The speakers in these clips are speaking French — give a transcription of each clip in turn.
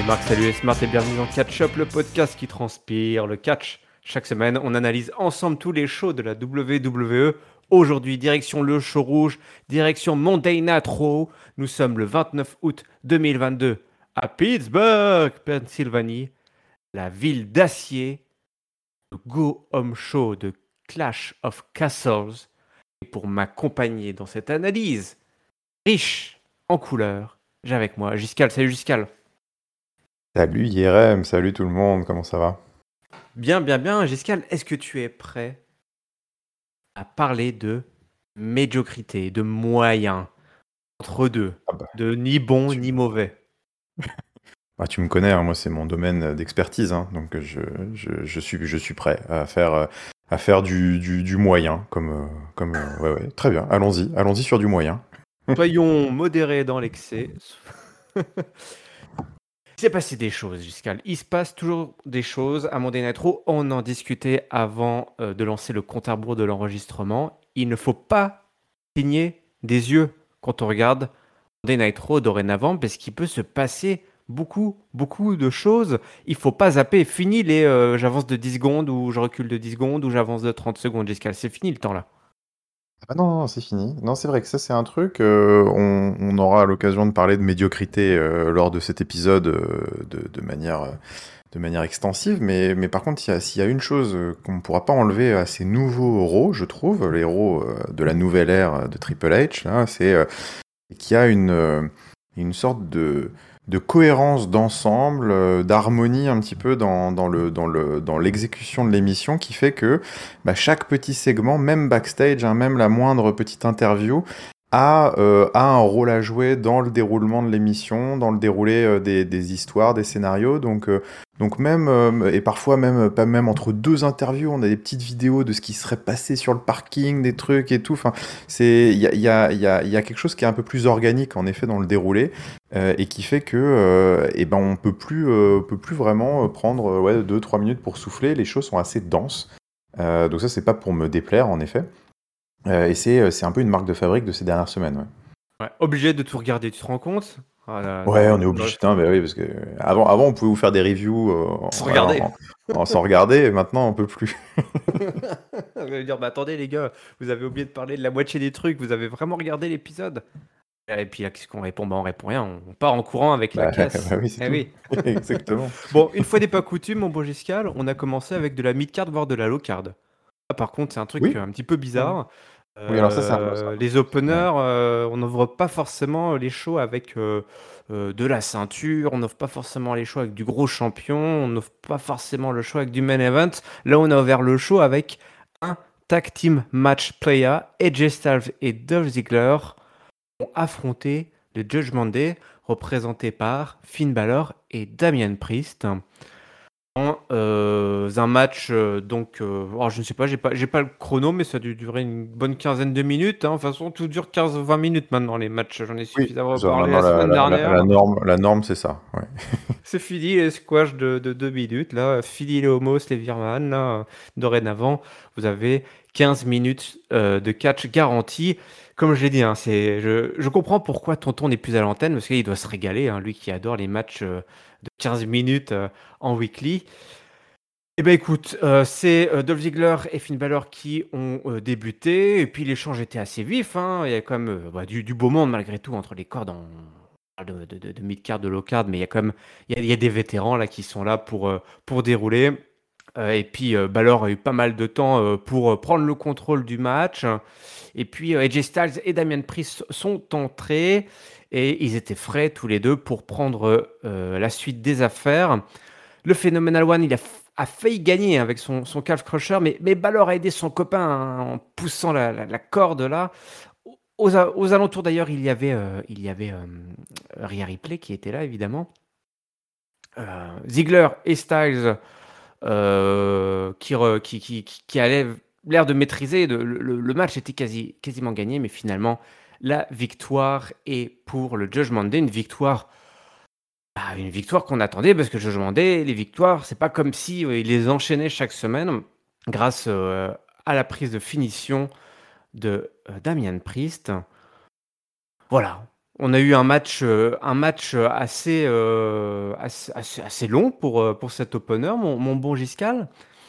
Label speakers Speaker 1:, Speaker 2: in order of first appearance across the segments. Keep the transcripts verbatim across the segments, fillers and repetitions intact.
Speaker 1: Marc, salut les Smart et bienvenue dans Catch Up, le podcast qui transpire le catch. Chaque semaine, on analyse ensemble tous les shows de la W W E. Aujourd'hui, direction le show rouge, direction Monday Night Raw. Nous sommes le vingt-neuf août deux mille vingt-deux à Pittsburgh, Pennsylvanie, la ville d'acier, le Go Home Show de Clash of Castles. Et pour m'accompagner dans cette analyse riche en couleurs, j'ai avec moi Giscal. Salut Giscal.
Speaker 2: Salut Yerem, salut tout le monde, comment ça va?
Speaker 1: Bien, bien, bien. Giscal, est-ce que tu es prêt à parler de médiocrité, de moyen, entre deux,
Speaker 2: Ah bah,
Speaker 1: de ni bon
Speaker 2: tu,
Speaker 1: ni mauvais?
Speaker 2: bah, tu me connais, hein, moi c'est mon domaine d'expertise, hein, donc je, je, je suis, je suis prêt à faire, euh, à faire du, du, du moyen, comme, euh, comme euh, ouais, ouais, très bien, allons-y, allons-y sur du moyen.
Speaker 1: Soyons modérés dans l'excès. Il s'est passé des choses, Giscal. Il se passe toujours des choses à Monday Night Raw. On en discutait avant euh, de lancer le compte à rebours de l'enregistrement. Il ne faut pas cligner des yeux quand on regarde Monday Night Raw dorénavant, parce qu'il peut se passer beaucoup, beaucoup de choses. Il faut pas zapper. Fini les euh, j'avance de dix secondes, ou je recule de dix secondes, ou j'avance de trente secondes, Giscal. C'est fini le temps là.
Speaker 2: Ah non, non, c'est fini. Non, c'est vrai que ça c'est un truc, euh, on, on aura l'occasion de parler de médiocrité euh, lors de cet épisode euh, de, de manière... euh, de manière extensive, mais, mais par contre, s'il y, a- s'il y a une chose euh, qu'on ne pourra pas enlever à ces nouveaux Raw, je trouve, les Raw euh, de la nouvelle ère de Triple H, là, c'est euh, qu'il y a une, euh, une sorte de, de cohérence d'ensemble, euh, d'harmonie un petit peu dans, dans le, dans le, dans l'exécution de l'émission qui fait que bah, chaque petit segment, même backstage, hein, même la moindre petite interview, a, euh, a un rôle à jouer dans le déroulement de l'émission, dans le déroulé euh, des, des histoires, des scénarios. Donc, euh, donc même, euh, et parfois même, pas même entre deux interviews, on a des petites vidéos de ce qui serait passé sur le parking, des trucs et tout. Enfin, c'est, il y a, il y a, il y a, il y a quelque chose qui est un peu plus organique en effet dans le déroulé euh, et qui fait que, euh, eh ben, on peut plus, euh, peut plus vraiment prendre euh, ouais, deux, trois minutes pour souffler. Les choses sont assez denses. Euh, donc ça, c'est pas pour me déplaire en effet. Euh, et c'est, c'est un peu une marque de fabrique de ces dernières semaines. Ouais.
Speaker 1: Ouais, obligé de tout regarder, tu te rends compte? Voilà,
Speaker 2: Ouais,
Speaker 1: dans,
Speaker 2: on est
Speaker 1: dans-
Speaker 2: obligé, putain, bah oui, parce que avant, avant, on pouvait vous faire des reviews euh,
Speaker 1: se
Speaker 2: en, voilà,
Speaker 1: regarder.
Speaker 2: en, en s'en regarder, et maintenant, on peut plus.
Speaker 1: Je vais dire, bah attendez les gars, vous avez oublié de parler de la moitié des trucs, vous avez vraiment regardé l'épisode? Et puis là, qu'est-ce qu'on répond? Bah on répond rien, on part en courant avec la
Speaker 2: Bah,
Speaker 1: caisse.
Speaker 2: bah oui, c'est
Speaker 1: Eh
Speaker 2: tout.
Speaker 1: oui.
Speaker 2: Exactement.
Speaker 1: Bon, une fois n'est pas coutume, mon beau Giscal, on a commencé avec de la mid-card, voire de la low-card. Ah, par contre, c'est un truc
Speaker 2: Oui.
Speaker 1: euh, un petit peu
Speaker 2: Ouais.
Speaker 1: bizarre.
Speaker 2: Oui, alors ça, c'est un peu ça.
Speaker 1: Euh, les
Speaker 2: Ouais.
Speaker 1: openers, euh, on n'ouvre pas forcément les shows avec euh, euh, de la ceinture, on n'ouvre pas forcément les shows avec du gros champion, on n'ouvre pas forcément le show avec du main event. Là, on a ouvert le show avec un tag team match playa. A J Styles et Dolph Ziggler ont affronté le Judgment Day, représenté par Finn Balor et Damian Priest. En, euh, un match, euh, donc, euh, alors, je ne sais pas, j'ai pas, j'ai pas le chrono, mais ça a dû durer une bonne quinzaine de minutes. Hein. De toute façon, tout dure quinze vingt minutes maintenant, les matchs. J'en ai
Speaker 2: Oui.
Speaker 1: suffisamment
Speaker 2: Genre,
Speaker 1: parlé
Speaker 2: maintenant,
Speaker 1: la
Speaker 2: la,
Speaker 1: semaine
Speaker 2: la, la, la
Speaker 1: dernière.
Speaker 2: norme, la norme, c'est ça. Ouais.
Speaker 1: C'est fini les squash de, de deux minutes. Là, fini les homos, les virman. Là, dorénavant, vous avez quinze minutes euh, de catch garanti. Comme je l'ai dit, hein, c'est, je, je comprends pourquoi Tonton n'est plus à l'antenne, parce qu'il doit se régaler, hein, lui qui adore les matchs euh, de quinze minutes euh, en weekly. Eh ben écoute, euh, c'est euh, Dolph Ziggler et Finn Balor qui ont euh, débuté, et puis l'échange était assez vif. Hein. Il y a quand même euh, bah, du, du beau monde malgré tout entre les cordes en, de, de, de, de mid-card, de low-card, mais il y a quand même il y a, il y a des vétérans là qui sont là pour, euh, pour dérouler. Euh, et puis euh, Balor a eu pas mal de temps euh, pour euh, prendre le contrôle du match. Et puis euh, A J Styles et Damian Priest sont entrés, et ils étaient frais tous les deux pour prendre euh, la suite des affaires. Le Phenomenal One, il a, a failli gagner avec son, son calf crusher, mais, mais Balor a aidé son copain hein, en poussant la, la, la corde là. Aux, aux alentours d'ailleurs, il y avait, euh, il y avait euh, Rhea Ripley qui était là évidemment. Euh, Ziggler et Styles euh, qui, re, qui, qui, qui, qui allaient l'air de maîtriser. De, le, le match était quasi, quasiment gagné, mais finalement, la victoire est pour le Judgment Day, une victoire. Ah, une victoire qu'on attendait parce que je demandais les victoires, c'est pas comme si euh, il les enchaînait chaque semaine grâce euh, à la prise de finition de euh, Damian Priest. Voilà. On a eu un match, heu, un match, heu, assez, heu, assez assez assez long pour, heu, pour cet opener, mon mon bon Giscard.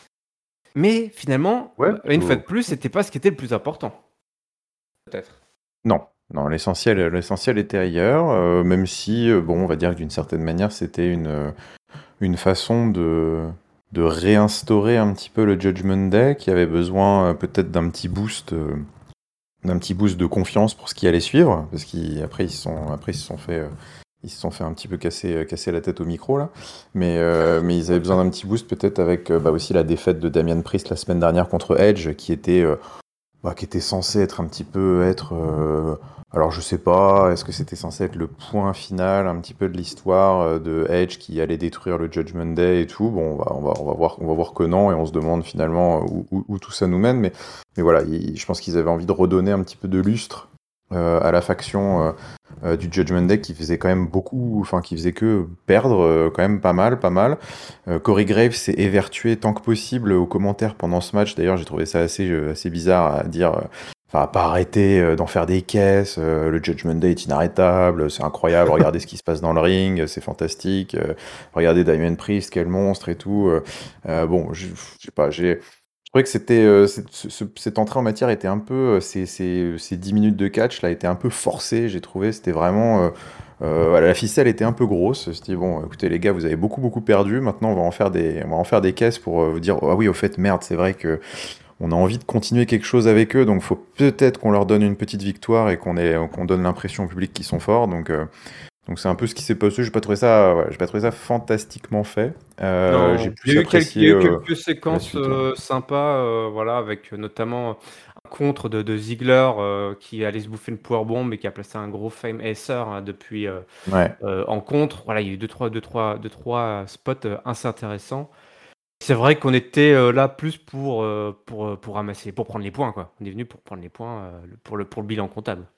Speaker 1: Mais finalement,
Speaker 2: Ouais,
Speaker 1: bah, une fois de
Speaker 2: plutôt
Speaker 1: plus, c'était pas ce qui était le plus important. Peut-être.
Speaker 2: non, non, l'essentiel, heu, l'essentiel était ailleurs, heu, même si, heu, bon, on va dire que d'une certaine manière, c'était une, heu, une façon de de réinstaurer un petit peu le Judgment Day qui avait besoin, heu, peut-être d'un petit boost, heu, d'un petit boost de confiance pour ce qui allait suivre. Parce qu'ils après ils se sont après ils se sont fait, heu, ils se sont fait un petit peu casser, heu, casser la tête au micro là. Mais, heu, mais ils avaient besoin d'un petit boost peut-être avec, heu, bah, aussi la défaite de Damian Priest la semaine dernière contre Edge qui était, heu, bah, qui était censé être un petit peu être, euh, alors je sais pas, est-ce que c'était censé être le point final un petit peu de l'histoire euh, de Edge qui allait détruire le Judgment Day et tout. Bon, on va, on va, on va voir, on va voir que non, et on se demande finalement où, où- où tout ça nous mène. Mais, mais voilà, il- je pense qu'ils avaient envie de redonner un petit peu de lustre euh, à la faction euh, euh, du Judgment Day qui faisait quand même beaucoup, enfin qui faisait que perdre euh, quand même pas mal, pas mal. Euh, Corey Graves s'est évertué tant que possible aux commentaires pendant ce match. D'ailleurs, j'ai trouvé ça assez, euh, assez bizarre à dire. euh, Enfin, à pas arrêter euh, d'en faire des caisses. euh, le Judgment Day est inarrêtable. C'est incroyable. Regardez ce qui se passe dans le ring. C'est fantastique. euh, regardez Damien Priest, quel monstre et tout. euh, euh, bon, je je sais pas. J'ai je trouvais que c'était euh, cette, ce- ce- cette entrée en matière était un peu euh, ces, ces, ces dix minutes de catch là étaient un peu forcées. J'ai trouvé c'était vraiment euh, euh, voilà, la ficelle était un peu grosse. C'était bon, écoutez les gars, vous avez beaucoup beaucoup perdu. Maintenant, on va en faire des, on va en faire des caisses pour euh, vous dire ah oui, au fait, merde, c'est vrai que on a envie de continuer quelque chose avec eux, donc faut peut-être qu'on leur donne une petite victoire et qu'on ait, qu'on donne l'impression au public qu'ils sont forts. Donc euh, donc c'est un peu ce qui s'est passé. J'ai pas trouvé ça, ouais, j'ai pas trouvé ça fantastiquement fait. Euh, j'ai
Speaker 1: Non, il y
Speaker 2: plus
Speaker 1: a eu quelques il y
Speaker 2: apprécié
Speaker 1: a eu
Speaker 2: euh,
Speaker 1: quelques
Speaker 2: la
Speaker 1: séquences,
Speaker 2: suite. Ouais.
Speaker 1: heu, sympas, heu, voilà, avec, heu, notamment un contre de de Ziggler, heu, qui allait se bouffer une powerbomb et qui a placé un gros Fame Acer, hein, depuis, heu
Speaker 2: Ouais.
Speaker 1: heu, en contre. Voilà, il y a eu deux trois deux trois deux trois spots, heu, assez intéressants. C'est vrai qu'on était, heu, là plus pour, heu, pour, heu, pour ramasser pour prendre les points, quoi. On est venu pour prendre les points, heu, le pour le pour le bilan comptable.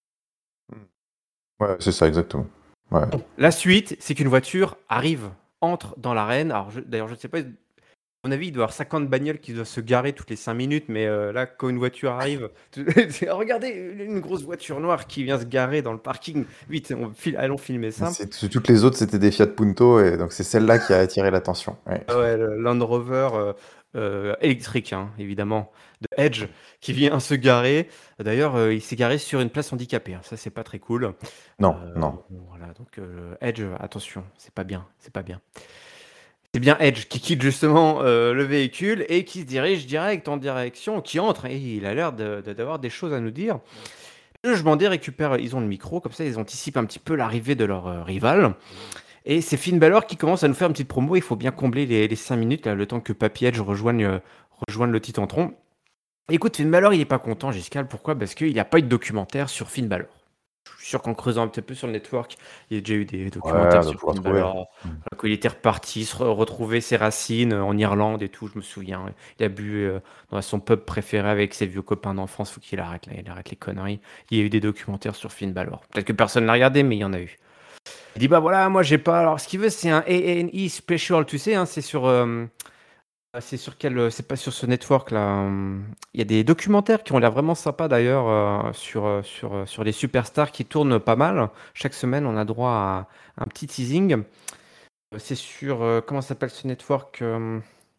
Speaker 2: Ouais, c'est ça exactement. Ouais.
Speaker 1: La suite, c'est qu'une voiture arrive, entre dans l'arène. Alors je d'ailleurs, je ne sais pas. À mon avis, il doit y avoir cinquante bagnoles qui doivent se garer toutes les cinq minutes, mais heu, là, quand une voiture arrive, tu c'est: «Regardez, une grosse voiture noire qui vient se garer dans le parking. Vite, on file allons filmer ça».
Speaker 2: C'est c'est- toutes les autres c'était des Fiat Punto et donc c'est celle-là qui a attiré l'attention. Ouais.
Speaker 1: Ah ouais, le Land Rover, heu heu, électrique, hein, évidemment, de Edge, qui vient se garer. D'ailleurs, heu, il s'est garé sur une place handicapée, hein, ça, c'est pas très cool.
Speaker 2: Non,
Speaker 1: Heu,
Speaker 2: non.
Speaker 1: voilà, donc heu, Edge, attention, c'est pas bien, c'est pas bien. C'est bien Edge qui quitte justement, heu, le véhicule et qui se dirige direct en direction qui entre et il a l'air de de d'avoir des choses à nous dire. Le Jugement Day récupère ils ont le micro, comme ça ils anticipent un petit peu l'arrivée de leur, heu, rival et c'est Finn Balor qui commence à nous faire une petite promo. Il faut bien combler les les cinq minutes là, le temps que Papy Edge rejoigne, heu, rejoigne le Titantron. Écoute, Finn Balor, il est pas content, Giscard. Pourquoi? Parce qu'il y a pas eu de documentaire sur Finn Balor. Je suis sûr qu'en creusant un petit peu sur le network, il y a déjà eu des
Speaker 2: Ouais,
Speaker 1: documentaires
Speaker 2: on doit
Speaker 1: sur
Speaker 2: pouvoir
Speaker 1: Finn
Speaker 2: trouver.
Speaker 1: Balor,
Speaker 2: Hmm.
Speaker 1: voilà, qu'il était reparti, se re retrouver ses racines, heu, en Irlande et tout, je me souviens. Il a bu, heu, dans son pub préféré avec ses vieux copains d'enfance. Faut qu'il arrête là, il arrête les conneries. Il y a eu des documentaires sur Finn Balor. Peut-être que personne l'a regardé, mais il y en a eu. Il dit: «Bah, voilà, moi j'ai pas» alors ce qu'il veut, c'est un A and E special, tu sais, hein, c'est sur, hem, c'est sur quel, heu, c'est pas sur ce network-là, hem, il y a des documentaires qui ont l'air vraiment sympas d'ailleurs, heu, sur, heu, sur, heu, sur les superstars qui tournent pas mal. Chaque semaine, on a droit à un petit teasing. Heu, c'est sur, heu, comment s'appelle ce network? Hem,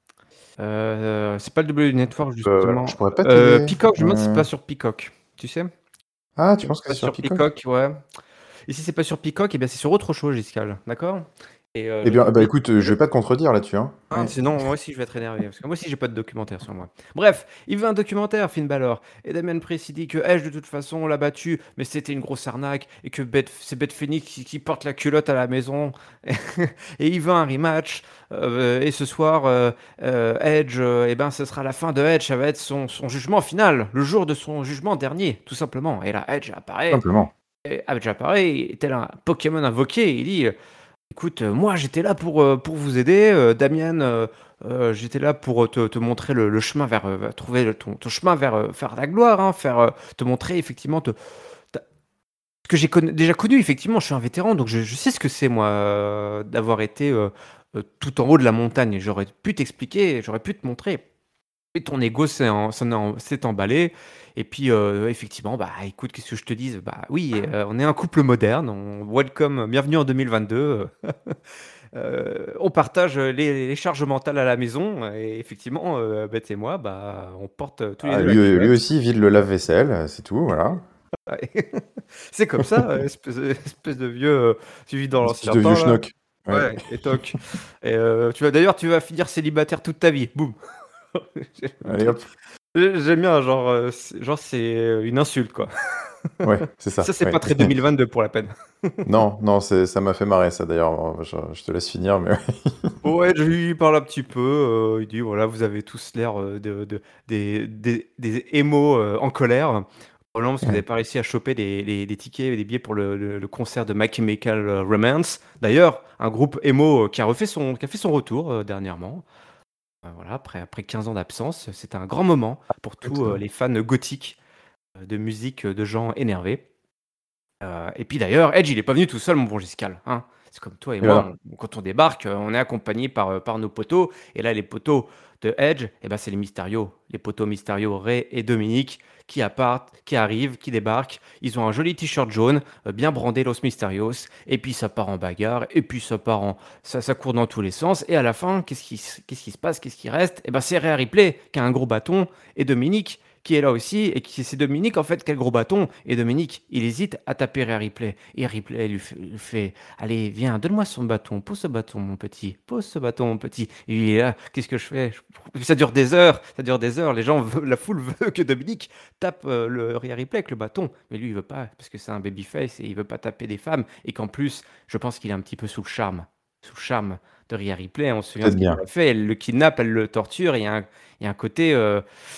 Speaker 1: heu, c'est pas le W Network
Speaker 2: Euh, je
Speaker 1: justement.
Speaker 2: pourrais pas
Speaker 1: Heu,
Speaker 2: t'aider.
Speaker 1: Peacock, je me demande si c'est
Speaker 2: Euh,
Speaker 1: pas sur Peacock, tu sais?
Speaker 2: Ah, tu
Speaker 1: C'est
Speaker 2: penses que c'est
Speaker 1: pas
Speaker 2: sur
Speaker 1: sur
Speaker 2: Peacock?
Speaker 1: Peacock, ouais. Et si c'est pas sur Peacock, et bien c'est sur autre chose, Giscard, d'accord? Et heu,
Speaker 2: Eh
Speaker 1: le
Speaker 2: bien, bah
Speaker 1: public
Speaker 2: écoute, euh, je vais pas te contredire là-dessus, hein.
Speaker 1: hein,
Speaker 2: Ouais.
Speaker 1: sinon moi aussi je vais être énervé, parce que moi aussi j'ai pas de documentaire sur moi. Bref, il veut un documentaire, Finn Balor, et Damien Priest il dit que Edge de toute façon l'a battu, mais c'était une grosse arnaque, et que Beth, c'est Beth Phoenix qui, qui porte la culotte à la maison, et il veut un rematch, euh, et ce soir, euh, euh, Edge, euh, eh ben ce sera la fin de Edge, ça va être son, son jugement final, le jour de son jugement dernier, tout simplement. Et là Edge apparaît,
Speaker 2: Simplement.
Speaker 1: et Edge apparaît, tel un Pokémon invoqué, il dit... Écoute, heu, moi j'étais là pour, heu, pour vous aider, heu, Damian, heu heu, j'étais là pour, heu, te te montrer le le chemin vers, heu, vers trouver le ton ton chemin vers, heu, faire la gloire, hein, faire, heu, te montrer effectivement te ta ce que j'ai connu déjà connu effectivement, je suis un vétéran donc je je sais ce que c'est moi, heu, d'avoir été, heu heu, tout en haut de la montagne. J'aurais pu t'expliquer, j'aurais pu te montrer. Et ton ego s'est en s'en est en s'est emballé et puis, heu, effectivement, bah, écoute, qu'est-ce que je te dise? Bah, oui, heu, on est un couple moderne, on welcome, bienvenue en deux mille vingt-deux, heu, heu, on partage, heu, les les charges mentales à la maison et effectivement, heu, Beth et moi, bah, on porte, heu, tous les
Speaker 2: Ah,
Speaker 1: deux la
Speaker 2: lui, heu, lui
Speaker 1: cuvette.
Speaker 2: aussi vide le lave-vaisselle, heu, c'est tout, voilà.
Speaker 1: Ouais. C'est comme ça, heu, espèce de espèce de vieux, heu, tu vis dans
Speaker 2: Espèce
Speaker 1: l'ancien
Speaker 2: de vieux
Speaker 1: temps là.
Speaker 2: schnock. Ouais.
Speaker 1: Ouais et toc et heu, tu vas d'ailleurs, tu vas finir célibataire toute ta vie, boum. Le
Speaker 2: Allez
Speaker 1: truc.
Speaker 2: hop.
Speaker 1: J'ai j'aime bien genre, heu, c'est genre c'est, heu, une insulte quoi.
Speaker 2: Ouais, c'est
Speaker 1: Ça,
Speaker 2: ça,
Speaker 1: c'est pas
Speaker 2: ouais.
Speaker 1: très deux mille vingt-deux pour la peine.
Speaker 2: Non, non, c'est ça m'a fait marrer ça d'ailleurs, je je te laisse finir, mais
Speaker 1: Ouais, je lui parle un petit peu, heu, il dit: «Voilà, vous avez tous l'air, heu, de de des des des emos, heu, en colère. Probablement parce que vous avez
Speaker 2: ouais.
Speaker 1: pas réussi à choper des des des tickets et des billets pour le le le concert de My Chemical, heu, Romance». D'ailleurs, un groupe emo, heu, qui a refait son qui a fait son retour, heu, dernièrement. Bah, voilà, après après quinze ans d'absence, c'était un grand moment pour tous, heu,
Speaker 2: Exactement.
Speaker 1: les fans gothiques, heu, de musique, heu, de gens énervés. Heu et puis d'ailleurs, Edge, il est pas venu tout seul, mon bon Giscard, hein. C'est comme toi et
Speaker 2: Et bah,
Speaker 1: moi,
Speaker 2: non.
Speaker 1: on quand on débarque, heu, on est accompagné par, heu, par nos potos et là, les potos de Edge et bah, c'est les Mysterio. Les potos Mysterio, Rey et Dominic qui appartent qui arrivent, qui débarquent. Ils ont un joli t-shirt jaune, heu, bien brandé Los Mysterios et puis ça part en bagarre et puis ça part en ça ça court dans tous les sens et à la fin, qu'est-ce qui s qu'est-ce qui se passe? Qu'est-ce qui reste? Et bah, c'est Rhea Ripley qui a un gros bâton et Dominic qui est là aussi et qui c'est Dominic en fait qui a le gros bâton et Dominic, il hésite à taper Rhea Ripley et Ripley lui fait lui fait: «Allez viens, donne-moi son bâton, pose ce bâton mon petit, pose ce bâton mon petit» et il est là: «Qu'est-ce que je fais?» Ça dure des heures, ça dure des heures, les gens veulent la foule veut que Dominic tape, heu, le Rhea Ripley avec le bâton, mais lui il veut pas parce que c'est un babyface et il veut pas taper des femmes et qu'en plus, je pense qu'il est un petit peu sous le charme sous le charme de Rhea Ripley. On se souvient ce
Speaker 2: Peut-être
Speaker 1: qu'elle lui
Speaker 2: bien.
Speaker 1: a fait, elle le kidnappe, elle le torture, il y a un il y a un côté, heu,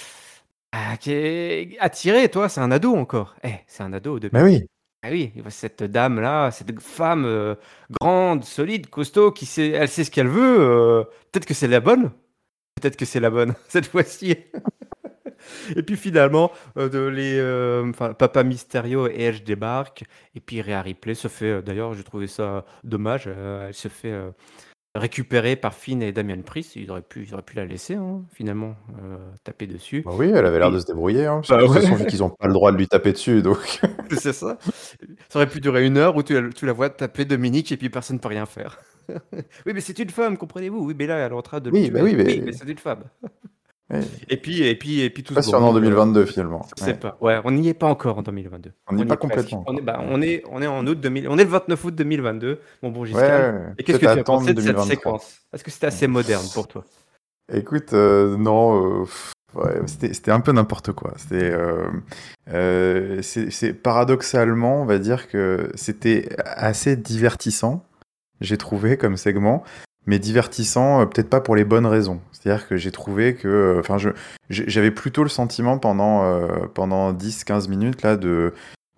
Speaker 1: ah qui est attiré, tu vois? C'est un ado encore. Eh, c'est un ado
Speaker 2: Bah
Speaker 1: Dominic.
Speaker 2: oui.
Speaker 1: Ah oui, il voit cette dame-là, cette femme, heu, grande, solide, costaud, qui sait elle sait ce qu'elle veut, heu, peut-être que c'est la bonne, peut-être que c'est la bonne cette fois-ci. Et puis finalement, heu, de les, hem, enfin Papa Mysterio et Edge débarquent et puis Rhea Ripley se fait, heu, d'ailleurs j'ai trouvé ça dommage, heu, elle se fait, heu, récupérer par Finn et Damian Priest. Ils auraient pu ils auraient pu la laisser, hein, finalement, heu, taper dessus
Speaker 2: Bah oui, elle
Speaker 1: et
Speaker 2: avait l'air de
Speaker 1: puis
Speaker 2: se débrouiller, hein, parce que
Speaker 1: bah
Speaker 2: de toute
Speaker 1: ouais,
Speaker 2: façon, vu qu'ils ont pas le droit de lui taper dessus, donc
Speaker 1: c'est ça. Ça aurait pu durer une heure où tu la tu la vois taper Dominic et puis personne peut rien faire. «Oui, mais c'est une femme, comprenez-vous? Oui, mais là, elle est en train de le
Speaker 2: oui, bah
Speaker 1: tuer».
Speaker 2: oui,
Speaker 1: «Oui, mais
Speaker 2: mais
Speaker 1: c'est une femme».
Speaker 2: ouais,
Speaker 1: Et puis et puis et puis tout
Speaker 2: pas
Speaker 1: ce
Speaker 2: si
Speaker 1: beau
Speaker 2: on est en
Speaker 1: monde, heu,
Speaker 2: deux mille vingt-deux finalement,
Speaker 1: je sais
Speaker 2: ouais.
Speaker 1: pas. Ouais, on n'y est pas encore en deux mille vingt-deux.
Speaker 2: On n'y est
Speaker 1: On y
Speaker 2: pas
Speaker 1: est presque.
Speaker 2: complètement
Speaker 1: On est
Speaker 2: encore,
Speaker 1: bah,
Speaker 2: ouais.
Speaker 1: on est on est en août deux mille on est le vingt-neuf août deux mille vingt-deux, mon bon
Speaker 2: Ouais,
Speaker 1: Giscard
Speaker 2: ouais, ouais,
Speaker 1: et qu'est-ce que
Speaker 2: peut-être
Speaker 1: tu as pensé
Speaker 2: attendre
Speaker 1: de cette
Speaker 2: deux mille vingt-trois.
Speaker 1: séquence? Est-ce que c'était
Speaker 2: Ouais.
Speaker 1: assez moderne pour toi?
Speaker 2: Écoute, heu, non, heu, ouais, c'était c'était un peu n'importe quoi. C'était, hem, heu, c'est c'est paradoxalement, on va dire que c'était assez divertissant, j'ai trouvé comme segment, mais divertissant, heu, peut-être pas pour les bonnes raisons. C'est-à-dire que j'ai trouvé que, enfin, je j'ai j'avais plutôt le sentiment pendant, heu, pendant dix quinze minutes là de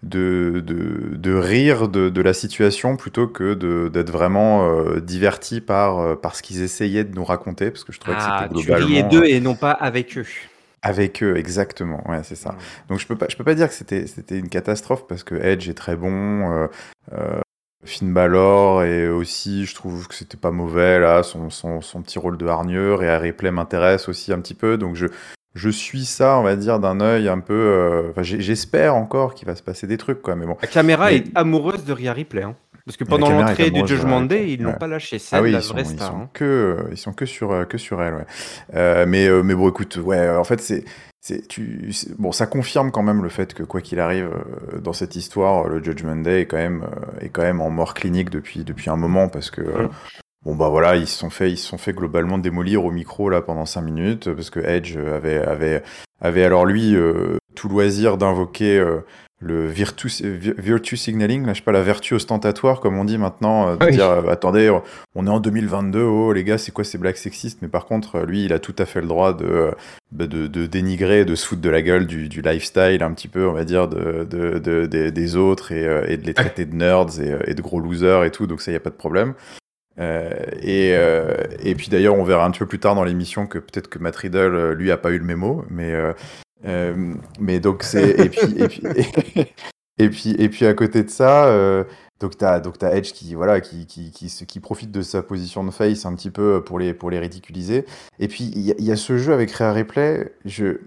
Speaker 2: de de de rire de de la situation plutôt que de d'être vraiment, heu, diverti par, heu, par ce qu'ils essayaient de nous raconter, parce que je trouvais que c'était
Speaker 1: Ah, tu riais
Speaker 2: globalement,
Speaker 1: d'eux
Speaker 2: heu
Speaker 1: et non pas avec eux.
Speaker 2: avec eux, exactement, ouais, c'est ça.
Speaker 1: Mmh.
Speaker 2: Donc je peux pas je peux pas dire que c'était c'était une catastrophe parce que Edge est très bon, heu heu, Finn Balor et aussi je trouve que c'était pas mauvais là, son son son petit rôle de hargneux et Harry Play m'intéresse aussi un petit peu, donc je je suis ça, on va dire, d'un œil un peu, heu, enfin j'e j'espère encore qu'il va se passer des trucs quoi, mais bon.
Speaker 1: La caméra
Speaker 2: Mais
Speaker 1: est amoureuse de Rhea Ripley, hein, parce que
Speaker 2: et la
Speaker 1: pendant
Speaker 2: caméra est
Speaker 1: l'entrée du
Speaker 2: amoureuse de
Speaker 1: Judgment
Speaker 2: Harry Play,
Speaker 1: Day, ils l'ont
Speaker 2: ouais.
Speaker 1: pas lâchée. C'est
Speaker 2: Ah
Speaker 1: elle
Speaker 2: oui,
Speaker 1: la
Speaker 2: ils
Speaker 1: vraie
Speaker 2: sont ils
Speaker 1: star,
Speaker 2: sont
Speaker 1: hein.
Speaker 2: que, heu, ils sont que sur, heu, que sur elle, ouais. Heu, mais heu, mais bon écoute, ouais, en fait c'est c'est tu c'est bon ça confirme quand même le fait que quoi qu'il arrive, heu, dans cette histoire, le Judgment Day est quand même, heu, est quand même en mort clinique depuis depuis un moment parce que, heu,
Speaker 1: Mmh.
Speaker 2: bon bah voilà, ils se sont fait ils se sont fait globalement démolir au micro là pendant cinq minutes, parce que Edge avait avait avait alors lui, heu, tout loisir d'invoquer, heu, le virtu vi virtue signaling, là, je sais pas, la vertu ostentatoire comme on dit maintenant, heu,
Speaker 1: Ah
Speaker 2: de
Speaker 1: oui.
Speaker 2: dire, heu: «Attendez, on est en deux mille vingt-deux, oh les gars, c'est quoi ces blagues sexistes?» Mais par contre, lui, il a tout à fait le droit de, heu, bah, de de dénigrer, de se foutre de la gueule du du lifestyle un petit peu, on va dire, de de de des des autres et heu, et de les
Speaker 1: Ouais.
Speaker 2: traiter de nerds et heu, et de gros losers et tout, donc ça, y a pas de problème. Heu, et heu, et puis d'ailleurs, on verra un petit peu plus tard dans l'émission que peut-être que Matt Riddle, heu, lui, a pas eu le mémo, mais heu, hem, mais donc c'est et puis et puis et puis et puis à côté de ça, heu Donc t'as donc t'as Edge qui voilà qui qui qui, se- qui profite de sa position de face un petit peu pour les pour les ridiculiser. Et puis il y, a il y a ce jeu avec Rare Replay, je,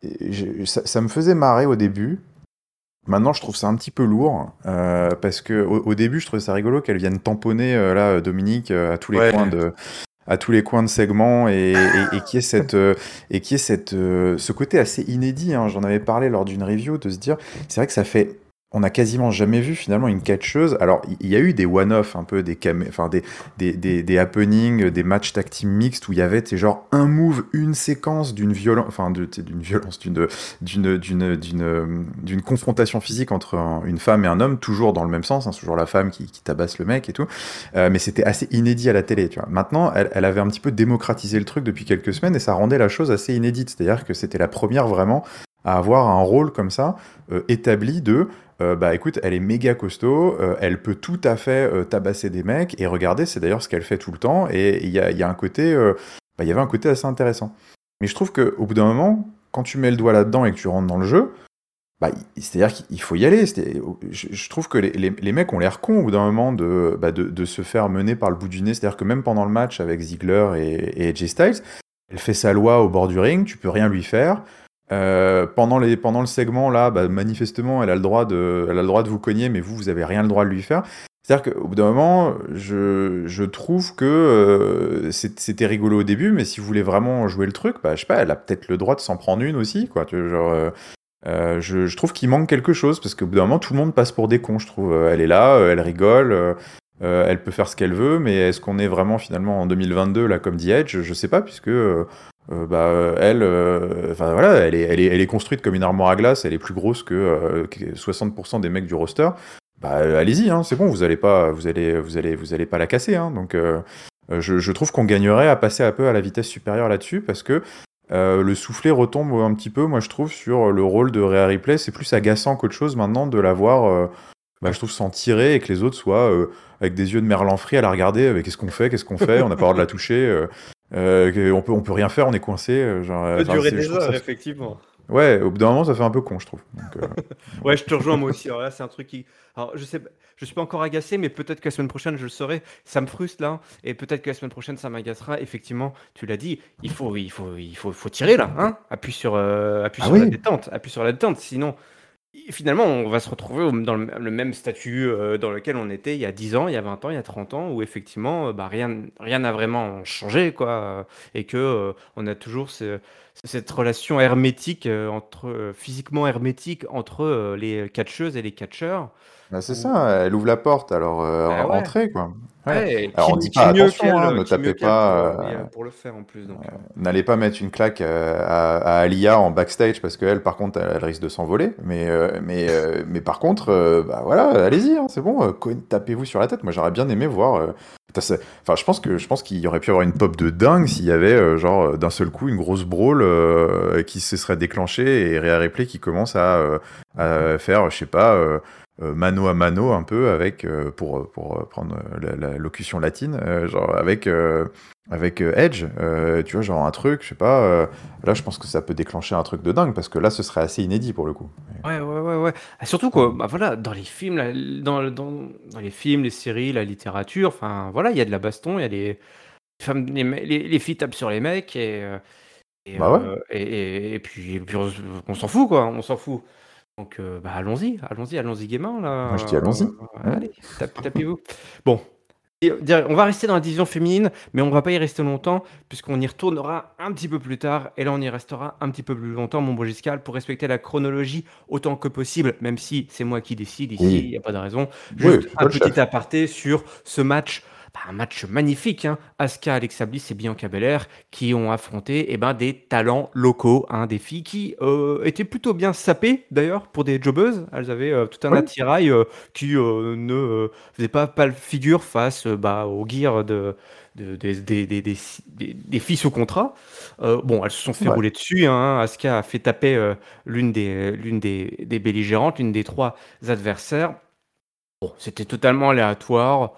Speaker 2: je ça, ça me faisait marrer au début. Maintenant, je trouve ça un petit peu lourd euh, parce que au, au début, je trouvais ça rigolo qu'elle vienne tamponner euh, là Dominique euh, à tous les coins
Speaker 1: Ouais.
Speaker 2: de à tous les coins de segments et, et, et qui est cette euh, et qui est cette euh, ce côté assez inédit. Hein, j'en avais parlé lors d'une review de se dire, c'est vrai que ça fait on a quasiment jamais vu finalement une catcheuse. Alors il y, y a eu des one-off un peu des camé- enfin des des, des des happenings, des matchs tag team mixtes où il y avait t'sais, genre un move, une séquence d'une violence, enfin de, t'sais, d'une violence, d'une d'une d'une d'une d'une confrontation physique entre un- une femme et un homme, toujours dans le même sens, hein, c'est toujours la femme qui, qui tabasse le mec et tout. Euh, mais c'était assez inédit à la télé, tu vois. Maintenant, elle, elle avait un petit peu démocratisé le truc depuis quelques semaines et ça rendait la chose assez inédite. C'est-à-dire que c'était la première vraiment à avoir un rôle comme ça euh, établi de euh, bah écoute, elle est méga costaud, euh, elle peut tout à fait euh, tabasser des mecs et regardez, c'est d'ailleurs ce qu'elle fait tout le temps et il y a, il y a un côté, euh, bah, il y avait un côté assez intéressant. Mais je trouve que au bout d'un moment, quand tu mets le doigt là-dedans et que tu rentres dans le jeu, bah, il- c'est-à-dire qu'il faut y aller. C'est- Je, je trouve que les, les- les mecs ont l'air cons au bout d'un moment de, bah, de, de se faire mener par le bout du nez. C'est-à-dire que même pendant le match avec Ziggler et, et A J Styles, elle fait sa loi au bord du ring, tu peux rien lui faire. Euh, pendant, les, pendant le segment, là, bah, manifestement, elle a, le droit de, elle a le droit de vous cogner, mais vous, vous avez rien le droit de lui faire. C'est-à-dire qu'au bout d'un moment, je, je trouve que euh, c'est- c'était rigolo au début, mais si vous voulez vraiment jouer le truc, bah, je sais pas, elle a peut-être le droit de s'en prendre une aussi, quoi. Tu vois, genre, euh, euh, je, je trouve qu'il manque quelque chose parce qu'au bout d'un moment, tout le monde passe pour des cons, je trouve. Euh, Elle est là, euh, elle rigole, euh, euh, elle peut faire ce qu'elle veut, mais est-ce qu'on est vraiment finalement en deux mille vingt-deux, là, comme dit Edge? Je sais pas, puisque euh, euh, bah, euh, elle, euh, enfin voilà, elle est, elle, est, elle est construite comme une armoire à glace, elle est plus grosse que, euh, que soixante pour cent des mecs du roster. Bah, euh, allez-y, hein, c'est bon, vous allez pas, vous allez, vous allez, vous allez pas la casser, hein, donc euh, euh, je, je trouve qu'on gagnerait à passer un peu à la vitesse supérieure là-dessus parce que euh, le soufflet retombe un petit peu, moi je trouve, sur le rôle de Rhea Ripley. C'est plus agaçant qu'autre chose maintenant de la voir, euh, bah, je trouve, s'en tirer et que les autres soient euh, avec des yeux de merlan frit à la regarder. euh, Qu'est-ce qu'on fait? Qu'est-ce qu'on fait? On n'a pas le droit de la toucher. Euh, euh, que- on peut, on peut rien faire, on est coincé. euh, genre,
Speaker 1: Ça
Speaker 2: euh,
Speaker 1: peut
Speaker 2: enfin,
Speaker 1: durer
Speaker 2: c'est- je
Speaker 1: des
Speaker 2: trouve que
Speaker 1: heures,
Speaker 2: ça. Fait-
Speaker 1: effectivement.
Speaker 2: Ouais, au bout d'un moment, ça fait un peu con, je trouve. Donc, euh,
Speaker 1: Ouais,
Speaker 2: voilà.
Speaker 1: je te rejoins moi aussi. Alors là, c'est un truc qui. Alors, je sais, je suis pas encore agacé, mais peut-être que la semaine prochaine, je le serai. Ça me frustre là, et peut-être que la semaine prochaine, ça m'agacera. Effectivement, tu l'as dit, il faut, il faut, il faut, faut tirer là, hein. Appuie sur, euh, appuie
Speaker 2: Ah
Speaker 1: sur la
Speaker 2: oui,
Speaker 1: détente, appuie sur la détente. Sinon, et finalement, on va se retrouver au- dans le, le même statut euh, dans lequel on était il y a dix ans, il y a vingt ans, il y a trente ans, où effectivement, euh, bah, rien rien n'a vraiment changé, quoi. euh, Et que euh, on a toujours ce- cette relation hermétique, euh, entre, euh, physiquement hermétique entre euh, les catcheuses et les catcheurs.
Speaker 2: bah, c'est
Speaker 1: Où,
Speaker 2: ça, elle ouvre la porte, alors euh,
Speaker 1: bah
Speaker 2: en-
Speaker 1: ouais,
Speaker 2: entrez, quoi. Ouais.
Speaker 1: ouais,
Speaker 2: Alors
Speaker 1: qui,
Speaker 2: on dit
Speaker 1: qui
Speaker 2: pas
Speaker 1: mieux
Speaker 2: attention,
Speaker 1: qu'elle,
Speaker 2: hein,
Speaker 1: euh,
Speaker 2: ne
Speaker 1: qui mieux
Speaker 2: tapez
Speaker 1: qu'elle pour,
Speaker 2: pas.
Speaker 1: euh, y-
Speaker 2: euh,
Speaker 1: pour le faire en plus. Donc, euh,
Speaker 2: N'allez pas mettre une claque euh, à, à Alia en backstage parce qu'elle, par contre, elle, elle risque de s'envoler. Mais, euh, mais, euh, mais par contre, euh, bah voilà, allez-y, hein, c'est bon, euh, co- tapez-vous sur la tête. Moi, j'aurais bien aimé voir. euh, putain, c'est- Enfin, je pense que je pense qu'il y aurait pu y avoir une pop de dingue s'il y avait euh, genre euh, d'un seul coup une grosse brawl euh, qui se serait déclenchée et Rhea Ripley qui commence à, euh, à faire, je sais pas. euh, euh, mano à mano un peu avec euh, pour pour prendre la, la locution latine euh, genre avec euh, avec euh, Edge, euh, tu vois, genre un truc, je sais pas. Euh, là, je pense que ça peut déclencher un truc de dingue parce que là, ce serait assez inédit pour le coup.
Speaker 1: ouais, ouais, ouais, ouais. Ah, surtout que, bah, voilà, dans les films, la dans dans dans les films, les séries, la littérature, enfin, voilà, il y a de la baston, il y a des femmes les me les les filles tapent sur les mecs et heu et
Speaker 2: Bah ouais.
Speaker 1: heu et et et puis et puis on se on s'en fout, quoi, on s'en fout. Donc heu, bah, allons-y, allons-y, allons-y gaiement
Speaker 2: Moi, je dis
Speaker 1: là,
Speaker 2: allons-y.
Speaker 1: heu,
Speaker 2: Ouais.
Speaker 1: allez, tape tapez-vous. Bon. Et dire on va rester dans la division féminine, mais on va pas y rester longtemps, puisqu'on y retournera un petit peu plus tard, et là on y restera un petit peu plus longtemps, mon beau Giscard, pour respecter la chronologie autant que possible, même si c'est moi qui décide ici, il
Speaker 2: Oui.
Speaker 1: y a pas de raison.
Speaker 2: Oui,
Speaker 1: Juste
Speaker 2: c'est
Speaker 1: un
Speaker 2: toi le
Speaker 1: petit
Speaker 2: chef.
Speaker 1: aparté sur ce match, bah, un match magnifique, hein. Asuka, Alexa Bliss et Bianca Belair qui ont affronté, eh ben, des talents locaux, hein, des filles qui euh, étaient plutôt bien sapées d'ailleurs pour des jobbeuses. Elles avaient euh, tout un
Speaker 2: Oui.
Speaker 1: attirail euh, qui euh, ne euh, faisait pas pâle figure face euh, bah, aux gears de, de- des, des, des, des, des- des filles sous contrat. Euh, bon, elles se sont
Speaker 2: C'est
Speaker 1: fait
Speaker 2: vrai.
Speaker 1: rouler dessus, hein. Asuka a fait taper euh, l'une des, l'une des, des belligérantes, l'une des trois adversaires. Bon, c'était totalement aléatoire.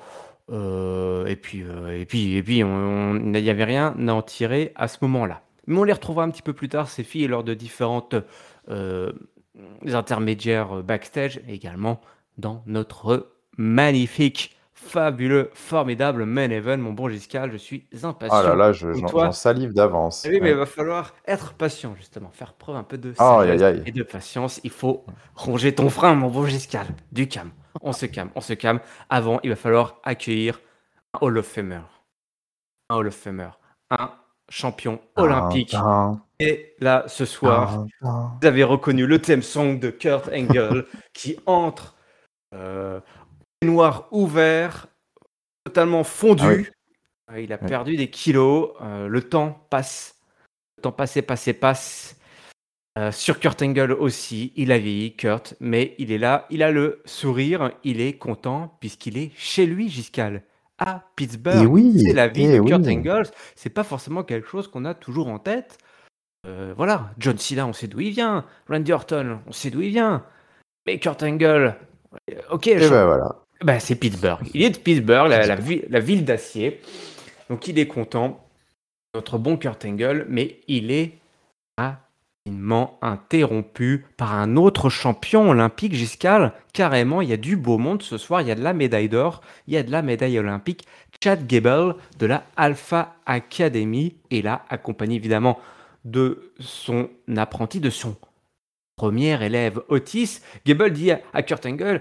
Speaker 1: Euh, et puis, euh, et puis, et puis, on- on- il n'y avait rien à en tirer à ce moment-là. Mais on les retrouvera un petit peu plus tard, ces filles, lors de différentes euh, intermédiaires euh, backstage, et également dans notre magnifique, fabuleux, formidable main event, mon bon Giscard. Je suis
Speaker 2: Ah là
Speaker 1: impatient.
Speaker 2: là, je-
Speaker 1: Comme
Speaker 2: j'en j'en
Speaker 1: toi,
Speaker 2: salive d'avance.
Speaker 1: oui, mais il
Speaker 2: Ouais.
Speaker 1: va falloir être patient, justement, faire preuve un peu de
Speaker 2: Aïe
Speaker 1: sagesse
Speaker 2: aïe aïe.
Speaker 1: et de patience. Il faut ronger ton frein, mon bon Giscard. Du calme. On se calme, on se calme. Avant, il va falloir accueillir un Hall of Famer. Un Hall of Famer. Un champion
Speaker 2: Tin,
Speaker 1: olympique.
Speaker 2: tin,
Speaker 1: Et là, ce soir,
Speaker 2: tin, tin.
Speaker 1: vous avez reconnu le theme song de Kurt Angle qui entre euh, noir ouvert, totalement
Speaker 2: Ah oui,
Speaker 1: fondu. Euh, Il a
Speaker 2: oui.
Speaker 1: perdu des kilos. Euh, le temps passe. Le temps passé, passé, passe. Euh, sur Kurt Angle aussi, il a vieilli, Kurt, mais il est là, il a le sourire, il est content puisqu'il est chez lui, Giscal, à
Speaker 2: Et
Speaker 1: Pittsburgh. C'est
Speaker 2: oui,
Speaker 1: la vie de
Speaker 2: et
Speaker 1: Kurt
Speaker 2: oui.
Speaker 1: Angle. C'est pas forcément quelque chose qu'on a toujours en tête. Euh, voilà, John Cena, on sait d'où il vient. Randy Orton, on sait d'où il vient. Mais Kurt Angle, euh, ok,
Speaker 2: Et
Speaker 1: champ-
Speaker 2: ben voilà.
Speaker 1: bah, c'est Pittsburgh. Il est de Pittsburgh, la, la
Speaker 2: Pittsburgh.
Speaker 1: vi- la ville d'acier. Donc il est content, notre bon Kurt Angle, mais il est rapidement interrompu par un autre champion olympique, Giscard. Carrément, il y a du beau monde ce soir, il y a de la médaille d'or, il y a de la médaille olympique. Chad Gable de la Alpha Academy est là, accompagné évidemment de son apprenti, de son premier élève Otis. Gable dit à, à Kurt Angle,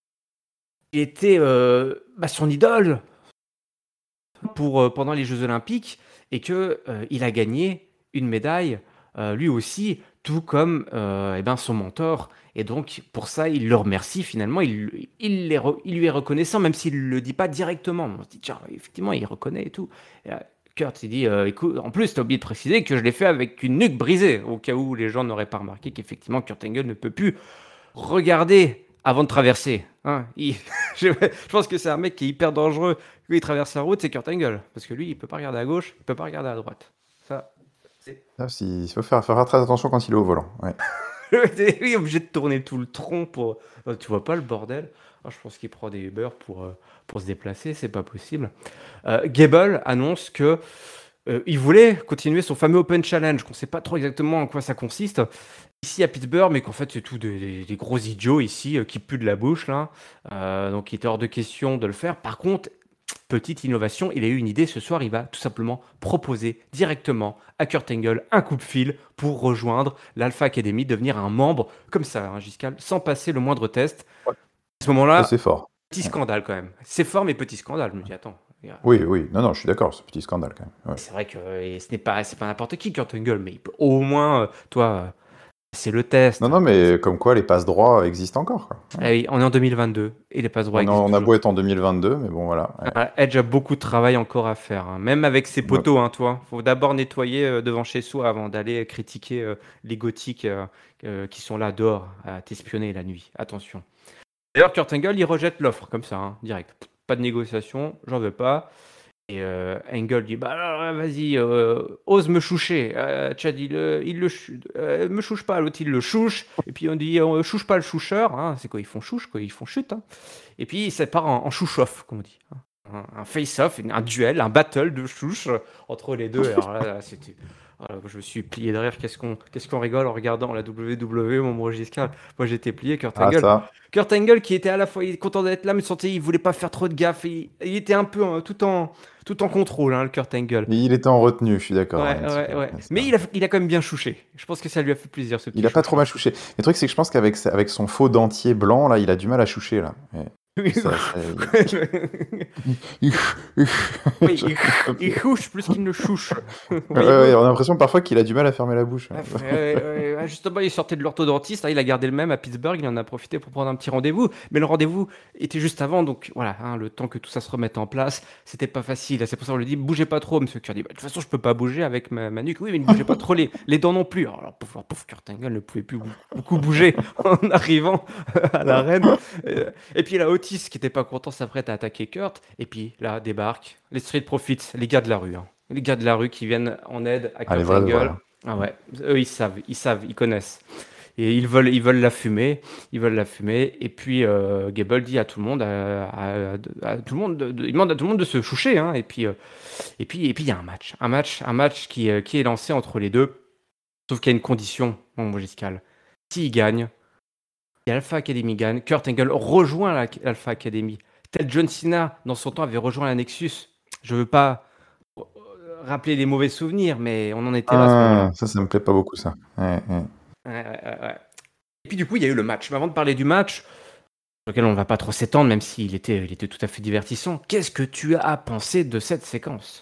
Speaker 1: il était euh, bah, son idole pour, euh, pendant les Jeux Olympiques et que euh, il a gagné une médaille euh, lui aussi, tout comme euh, eh ben, son mentor. Et donc pour ça, il le remercie finalement, il, il, les re- il lui est reconnaissant, même s'il ne le dit pas directement. On se dit, tiens, effectivement, il reconnaît et tout. Et, euh, Kurt, il dit, euh, écoute, en plus, tu as oublié de préciser que je l'ai fait avec une nuque brisée, au cas où les gens n'auraient pas remarqué qu'effectivement, Kurt Angle ne peut plus regarder avant de traverser. Hein. Il- je, je pense que c'est un mec qui est hyper dangereux. Lui, il traverse la route, c'est Kurt Angle. Parce que lui, il peut pas regarder à gauche, il peut pas regarder à droite. Ça, c'est.
Speaker 2: Ah, si, il faut faire, faire très attention quand il est au volant. Ouais.
Speaker 1: Il est obligé de tourner tout le tronc pour. Euh, Tu vois pas le bordel? Ah, je pense qu'il prend des Uber pour, euh, pour se déplacer, c'est pas possible. Euh, Gable annonce que euh, il voulait continuer son fameux Open Challenge, qu'on sait pas trop exactement en quoi ça consiste, ici à Pittsburgh, mais qu'en fait c'est tout des, des- des gros idiots ici euh, qui puent de la bouche là. Euh, donc il était hors de question de le faire. Par contre, petite innovation, il a eu une idée ce soir, il va tout simplement proposer directement à Kurt Angle un coup de fil pour rejoindre l'Alpha Academy, devenir un membre comme ça, hein, Giscal, sans passer le moindre test.
Speaker 2: Ouais.
Speaker 1: À ce
Speaker 2: Ça,
Speaker 1: moment-là,
Speaker 2: c'est fort.
Speaker 1: petit
Speaker 2: Ouais.
Speaker 1: scandale quand même. C'est fort mais petit scandale. Je me dis attends. il y a-
Speaker 2: Oui, oui. Non, non, je suis d'accord. C'est un petit scandale quand même. Ouais.
Speaker 1: C'est vrai que euh, ce n'est pas, c'est pas n'importe qui Kurt Angle, mais il peut au moins, euh, toi, euh, c'est le
Speaker 2: Non,
Speaker 1: test.
Speaker 2: non, mais comme quoi les passes droits existent encore, quoi. Ouais.
Speaker 1: Ah oui, on est en deux mille vingt-deux et les passe droits
Speaker 2: On a,
Speaker 1: existent
Speaker 2: on a
Speaker 1: toujours.
Speaker 2: beau être en deux mille vingt-deux, mais bon, voilà. Ouais.
Speaker 1: Ah, Edge a beaucoup de travail encore à faire, hein. Même avec ses
Speaker 2: No-
Speaker 1: poteaux, hein, toi. Faut d'abord nettoyer euh, devant chez soi avant d'aller critiquer euh, les gothiques euh, euh, qui sont là dehors à t'espionner la nuit. Attention. D'ailleurs, Kurt Angle, il rejette l'offre comme ça, hein, direct. Pas de négociation, j'en veux pas. Et euh, Angle dit bah alors, vas-y, euh, ose me choucher. Euh, Chad il, euh, il le chou- euh, me chouche pas, l'autre il le chouche. Et puis on dit on chouche pas le choucheur. Hein. C'est quoi, ils font chouche, quoi, ils font chute. Hein. Et puis ça part en, en chouche-off, comme on dit. Hein. Un, un face-off, un duel, un battle de chouche euh, entre les deux. Alors là, là, c'était. Voilà, je me suis plié de rire. Qu'est-ce qu'on qu'est-ce qu'on rigole en regardant la W W E, mon bon Giscard. Moi j'étais plié, Kurt
Speaker 2: Ah,
Speaker 1: Angle.
Speaker 2: ça.
Speaker 1: Kurt Angle qui était à la fois il est content d'être là, mais sentait il voulait pas faire trop de gaffe. Il, il était un peu euh, tout en tout en contrôle, hein, le Kurt Angle.
Speaker 2: Il était en retenue, je suis d'accord
Speaker 1: Ouais,
Speaker 2: hein, là-dessus.
Speaker 1: ouais, ouais.
Speaker 2: Ouais, c'est
Speaker 1: Mais
Speaker 2: ça.
Speaker 1: il a, il a quand même bien chouché. Je pense que ça lui a fait plaisir, ce
Speaker 2: Il
Speaker 1: petit
Speaker 2: a pas trop
Speaker 1: chouchou.
Speaker 2: mal chouché. Le truc, c'est que je pense qu'avec sa- avec son faux dentier blanc, là, il a du mal à choucher, là. Ouais. Ça, ça- il-
Speaker 1: Oui, il, il chouche plus qu'il ne chouche.
Speaker 2: Ouais,
Speaker 1: Voyez-vous.
Speaker 2: ouais, on a l'impression parfois qu'il a du mal à fermer la bouche.
Speaker 1: Ouais, ouais, ouais, ouais, justement, il sortait de l'orthodontiste, hein, il a gardé le même à Pittsburgh, il en a profité pour prendre un petit rendez-vous, mais le rendez-vous était juste avant, donc voilà, hein, le temps que tout ça se remette en place, c'était pas facile. C'est pour ça qu'on lui dit, bougez pas trop, monsieur Curdy. Bah, de toute façon, je peux pas bouger avec ma, ma nuque. Oui, mais ne bougez pas trop les, les dents non plus. Alors, alors, pauvre, pauvre Kurt Angle ne pouvait plus beaucoup bouger en arrivant à l'arène. Euh, Et puis là, Otis, qui était pas content, s'apprête à attaquer Kurt, et puis là, débarquent les Street Profits, les gars de la rue, hein. Les gars de la rue qui viennent en aide à
Speaker 2: Ah, les
Speaker 1: Kurt
Speaker 2: vrais de vrai.
Speaker 1: Angle. Ah ouais, eux ils savent, ils savent, ils connaissent. Et ils veulent, ils veulent la fumer, ils veulent la fumer. Et puis euh, Gable dit à tout le monde, à, à- à tout le monde, de- de- il demande à tout le monde de se choucher, hein. Et puis, euh, et puis, et puis il y a un match, un match, un match qui, euh, qui est lancé entre les deux. Sauf qu'il y a une condition, mon Giscal. S'il gagne, et Alpha Academy gagne, Kurt Angle rejoint la Alpha Academy. Tel John Cena, dans son temps, avait rejoint la Nexus. Je veux pas euh, rappeler les mauvais souvenirs, mais on en était là à ce
Speaker 2: Ah,
Speaker 1: moment-là.
Speaker 2: ça, ça me plaît pas beaucoup, ça. Ouais, ouais.
Speaker 1: Ouais, ouais, ouais, ouais. Et puis du coup, il y a eu le match. Mais avant de parler du match, sur lequel on ne va pas trop s'étendre, même s'il était, il était tout à fait divertissant, qu'est-ce que tu as pensé de cette séquence?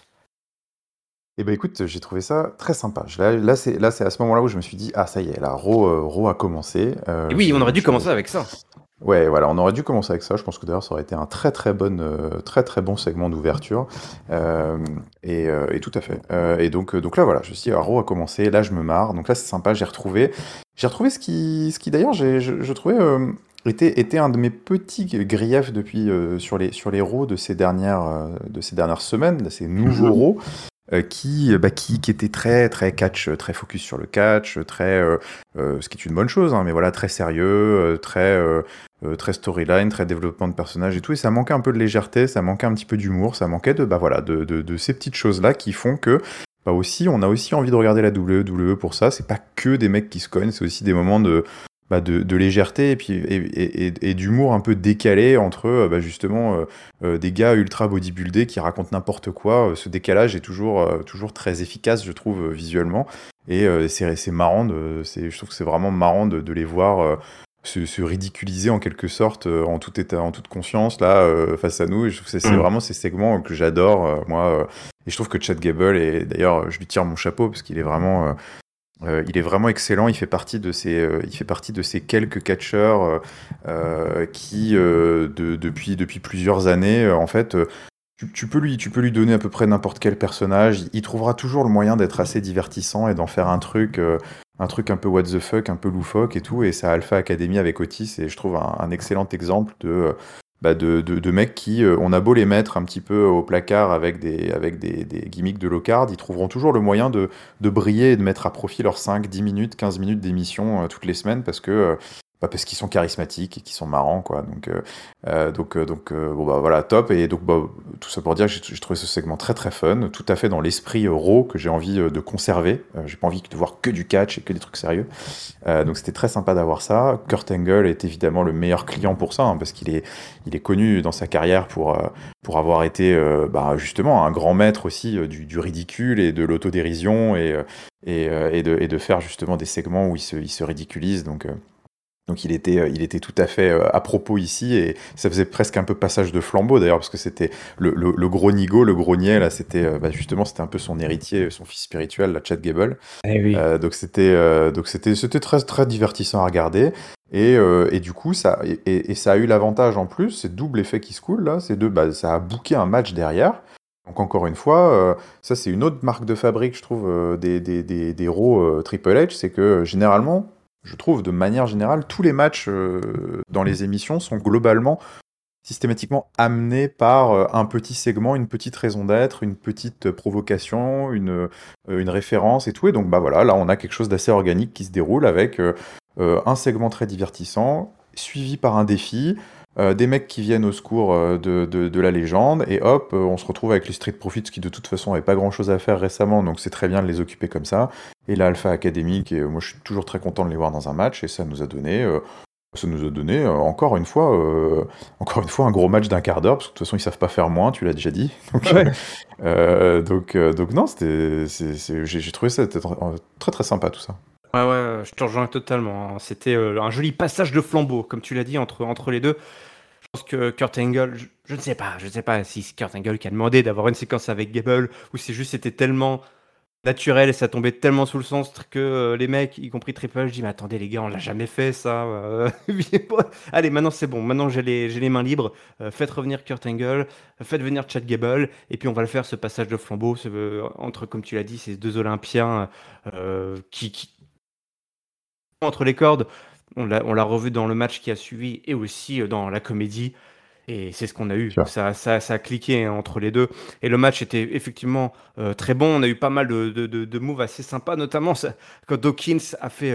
Speaker 2: Eh ben écoute, j'ai trouvé ça très sympa. Je- Là, là, c'est là, c'est à ce moment-là où je me suis dit, ah, ça y est, là, Raw, euh, Raw a commencé.
Speaker 1: Et
Speaker 2: Euh,
Speaker 1: oui, on
Speaker 2: je,
Speaker 1: aurait dû
Speaker 2: je-
Speaker 1: commencer avec ça.
Speaker 2: Ouais, voilà, on aurait dû commencer avec ça. Je pense que d'ailleurs, ça aurait été un très très bon, euh, très très bon segment d'ouverture. Euh, et, euh, et tout à fait. Euh, et donc, euh, donc là, voilà, je me suis dit, ah, Raw a commencé. Là, je me marre. Donc là, c'est sympa. J'ai retrouvé, j'ai retrouvé ce qui, ce qui d'ailleurs, j'ai, je, je trouvais euh, était, était un de mes petits griefs depuis euh, sur les sur les Raw de ces dernières euh, de ces dernières semaines, de ces nouveaux Raw euh, qui, euh, bah, qui, qui était très, très catch, euh, très focus sur le catch, euh, très, euh, euh, ce qui est une bonne chose, hein, mais voilà, très sérieux, euh, très, euh, euh, très storyline, très développement de personnages et tout. Et ça manquait un peu de légèreté, ça manquait un petit peu d'humour, ça manquait de, bah voilà, de, de, de ces petites choses-là qui font que, bah aussi, on a aussi envie de regarder la W W E pour ça. C'est pas que des mecs qui se cognent, c'est aussi des moments de, bah, de, de légèreté et puis et, et, et- et d'humour un peu décalé entre euh, bah, justement euh, euh, des gars ultra bodybuildés qui racontent n'importe quoi. Euh, Ce décalage est toujours, euh, toujours très efficace, je trouve, euh, visuellement. Et euh, c'est c'est marrant, de, c'est- je trouve que c'est vraiment marrant de, de les voir euh, se, se ridiculiser en quelque sorte, euh, en tout état, en toute conscience, là, euh, face à nous. Et je trouve que c'est c'est
Speaker 1: Mm.
Speaker 2: vraiment ces segments que j'adore, euh, moi. euh, et je trouve que Chad Gable, et d'ailleurs, je lui tire mon chapeau parce qu'il est vraiment. euh, euh, il est vraiment excellent. Il fait partie de ces, euh, il fait partie de ces quelques catcheurs euh, euh, qui, euh, de- depuis, depuis plusieurs années, euh, en fait, euh, tu, tu peux lui, tu peux lui donner à peu près n'importe quel personnage. Il, il trouvera toujours le moyen d'être assez divertissant et d'en faire un truc, euh, un truc un peu what the fuck, un peu loufoque et tout. Et ça, Alpha Academy avec Otis, et je trouve un, un excellent exemple de, euh, bah, de, de, de mecs qui, euh, on a beau les mettre un petit peu au placard avec des, avec des, des gimmicks de low-card, ils trouveront toujours le moyen de de briller et de mettre à profit leurs cinq, dix minutes, quinze minutes d'émission euh, toutes les semaines parce que euh, bah, parce qu'ils sont charismatiques et qu'ils sont marrants quoi. Donc euh, euh, donc euh, donc euh, bon bah voilà top. Et donc bah, tout ça pour dire que j'ai j'ai trouvé ce segment très très fun, tout à fait dans l'esprit euh, raw que j'ai envie euh, de conserver. Euh, j'ai pas envie de voir que du catch et que des trucs sérieux. Euh, donc c'était très sympa d'avoir ça. Kurt Angle est évidemment le meilleur client pour ça, hein, parce qu'il est, il est connu dans sa carrière pour, euh, pour avoir été euh, bah, justement un grand maître aussi euh, du, du ridicule et de l'autodérision et, euh, et, euh, et, de, et de faire justement des segments où il se, il se ridiculise. Donc, euh, donc il était, euh, il était tout à fait euh, à propos ici et ça faisait presque un peu passage de flambeau d'ailleurs parce que c'était le, le, le gros nigo, le gros niais là, c'était euh, bah, justement c'était un peu son héritier, son fils spirituel, la Chad Gable.
Speaker 1: Eh oui.
Speaker 2: Euh, donc c'était euh, donc c'était c'était très très divertissant à regarder et, euh, et du coup ça et, et- et ça a eu l'avantage en plus, c'est double effet qui se coule là, c'est de bah, ça a booké un match derrière. Donc encore une fois, euh, ça c'est une autre marque de fabrique je trouve euh, des des des, des Raw, euh, Triple H, c'est que euh, généralement je trouve de manière générale tous les matchs euh, dans les émissions sont globalement systématiquement amené par euh, un petit segment, une petite raison d'être, une petite euh, provocation, une, euh, une référence et tout. Et donc, bah voilà, là, on a quelque chose d'assez organique qui se déroule avec euh, euh, un segment très divertissant, suivi par un défi, euh, des mecs qui viennent au secours euh, de, de, de la légende, et hop, euh, on se retrouve avec les Street Profits qui, de toute façon, n'avaient pas grand-chose à faire récemment, donc c'est très bien de les occuper comme ça. Et la Alpha Academy, qui est- moi, je suis toujours très content de les voir dans un match, et ça nous a donné. euh, ça nous a donné euh, encore une fois, euh, encore une fois un gros match d'un quart d'heure, parce que de toute façon ils savent pas faire moins, tu l'as déjà dit. Donc, euh,
Speaker 1: Ouais.
Speaker 2: euh, donc, euh, donc non, c'était, c'est- c'est- j'ai j'ai trouvé ça être- euh, très très sympa tout ça.
Speaker 1: Ouais, ouais, je te rejoins totalement, hein. C'était euh, un joli passage de flambeau, comme tu l'as dit, entre, entre les deux. Je pense que Kurt Angle, je, je ne sais pas, je ne sais pas si c'est Kurt Angle qui a demandé d'avoir une séquence avec Gable, ou c'est juste c'était tellement naturel et ça tombait tellement sous le sens que euh, les mecs, y compris Triple H, disent mais attendez les gars, on l'a jamais fait ça. euh, Allez, maintenant c'est bon, maintenant j'ai les, j'ai les mains libres. Euh, faites revenir Kurt Angle, faites venir Chad Gable, et puis on va le faire ce passage de flambeau ce- euh, entre, comme tu l'as dit, ces deux Olympiens euh, qui, qui entre les cordes. On l'a, on l'a revu dans le match qui a suivi et aussi euh, dans la comédie. Et c'est ce qu'on a eu.
Speaker 2: Sûr.
Speaker 1: Ça, ça, ça a cliqué hein, entre les deux. Et le match était effectivement euh, très bon. On a eu pas mal de, de, de, de moves assez sympas, notamment ça- quand Dawkins a fait euh,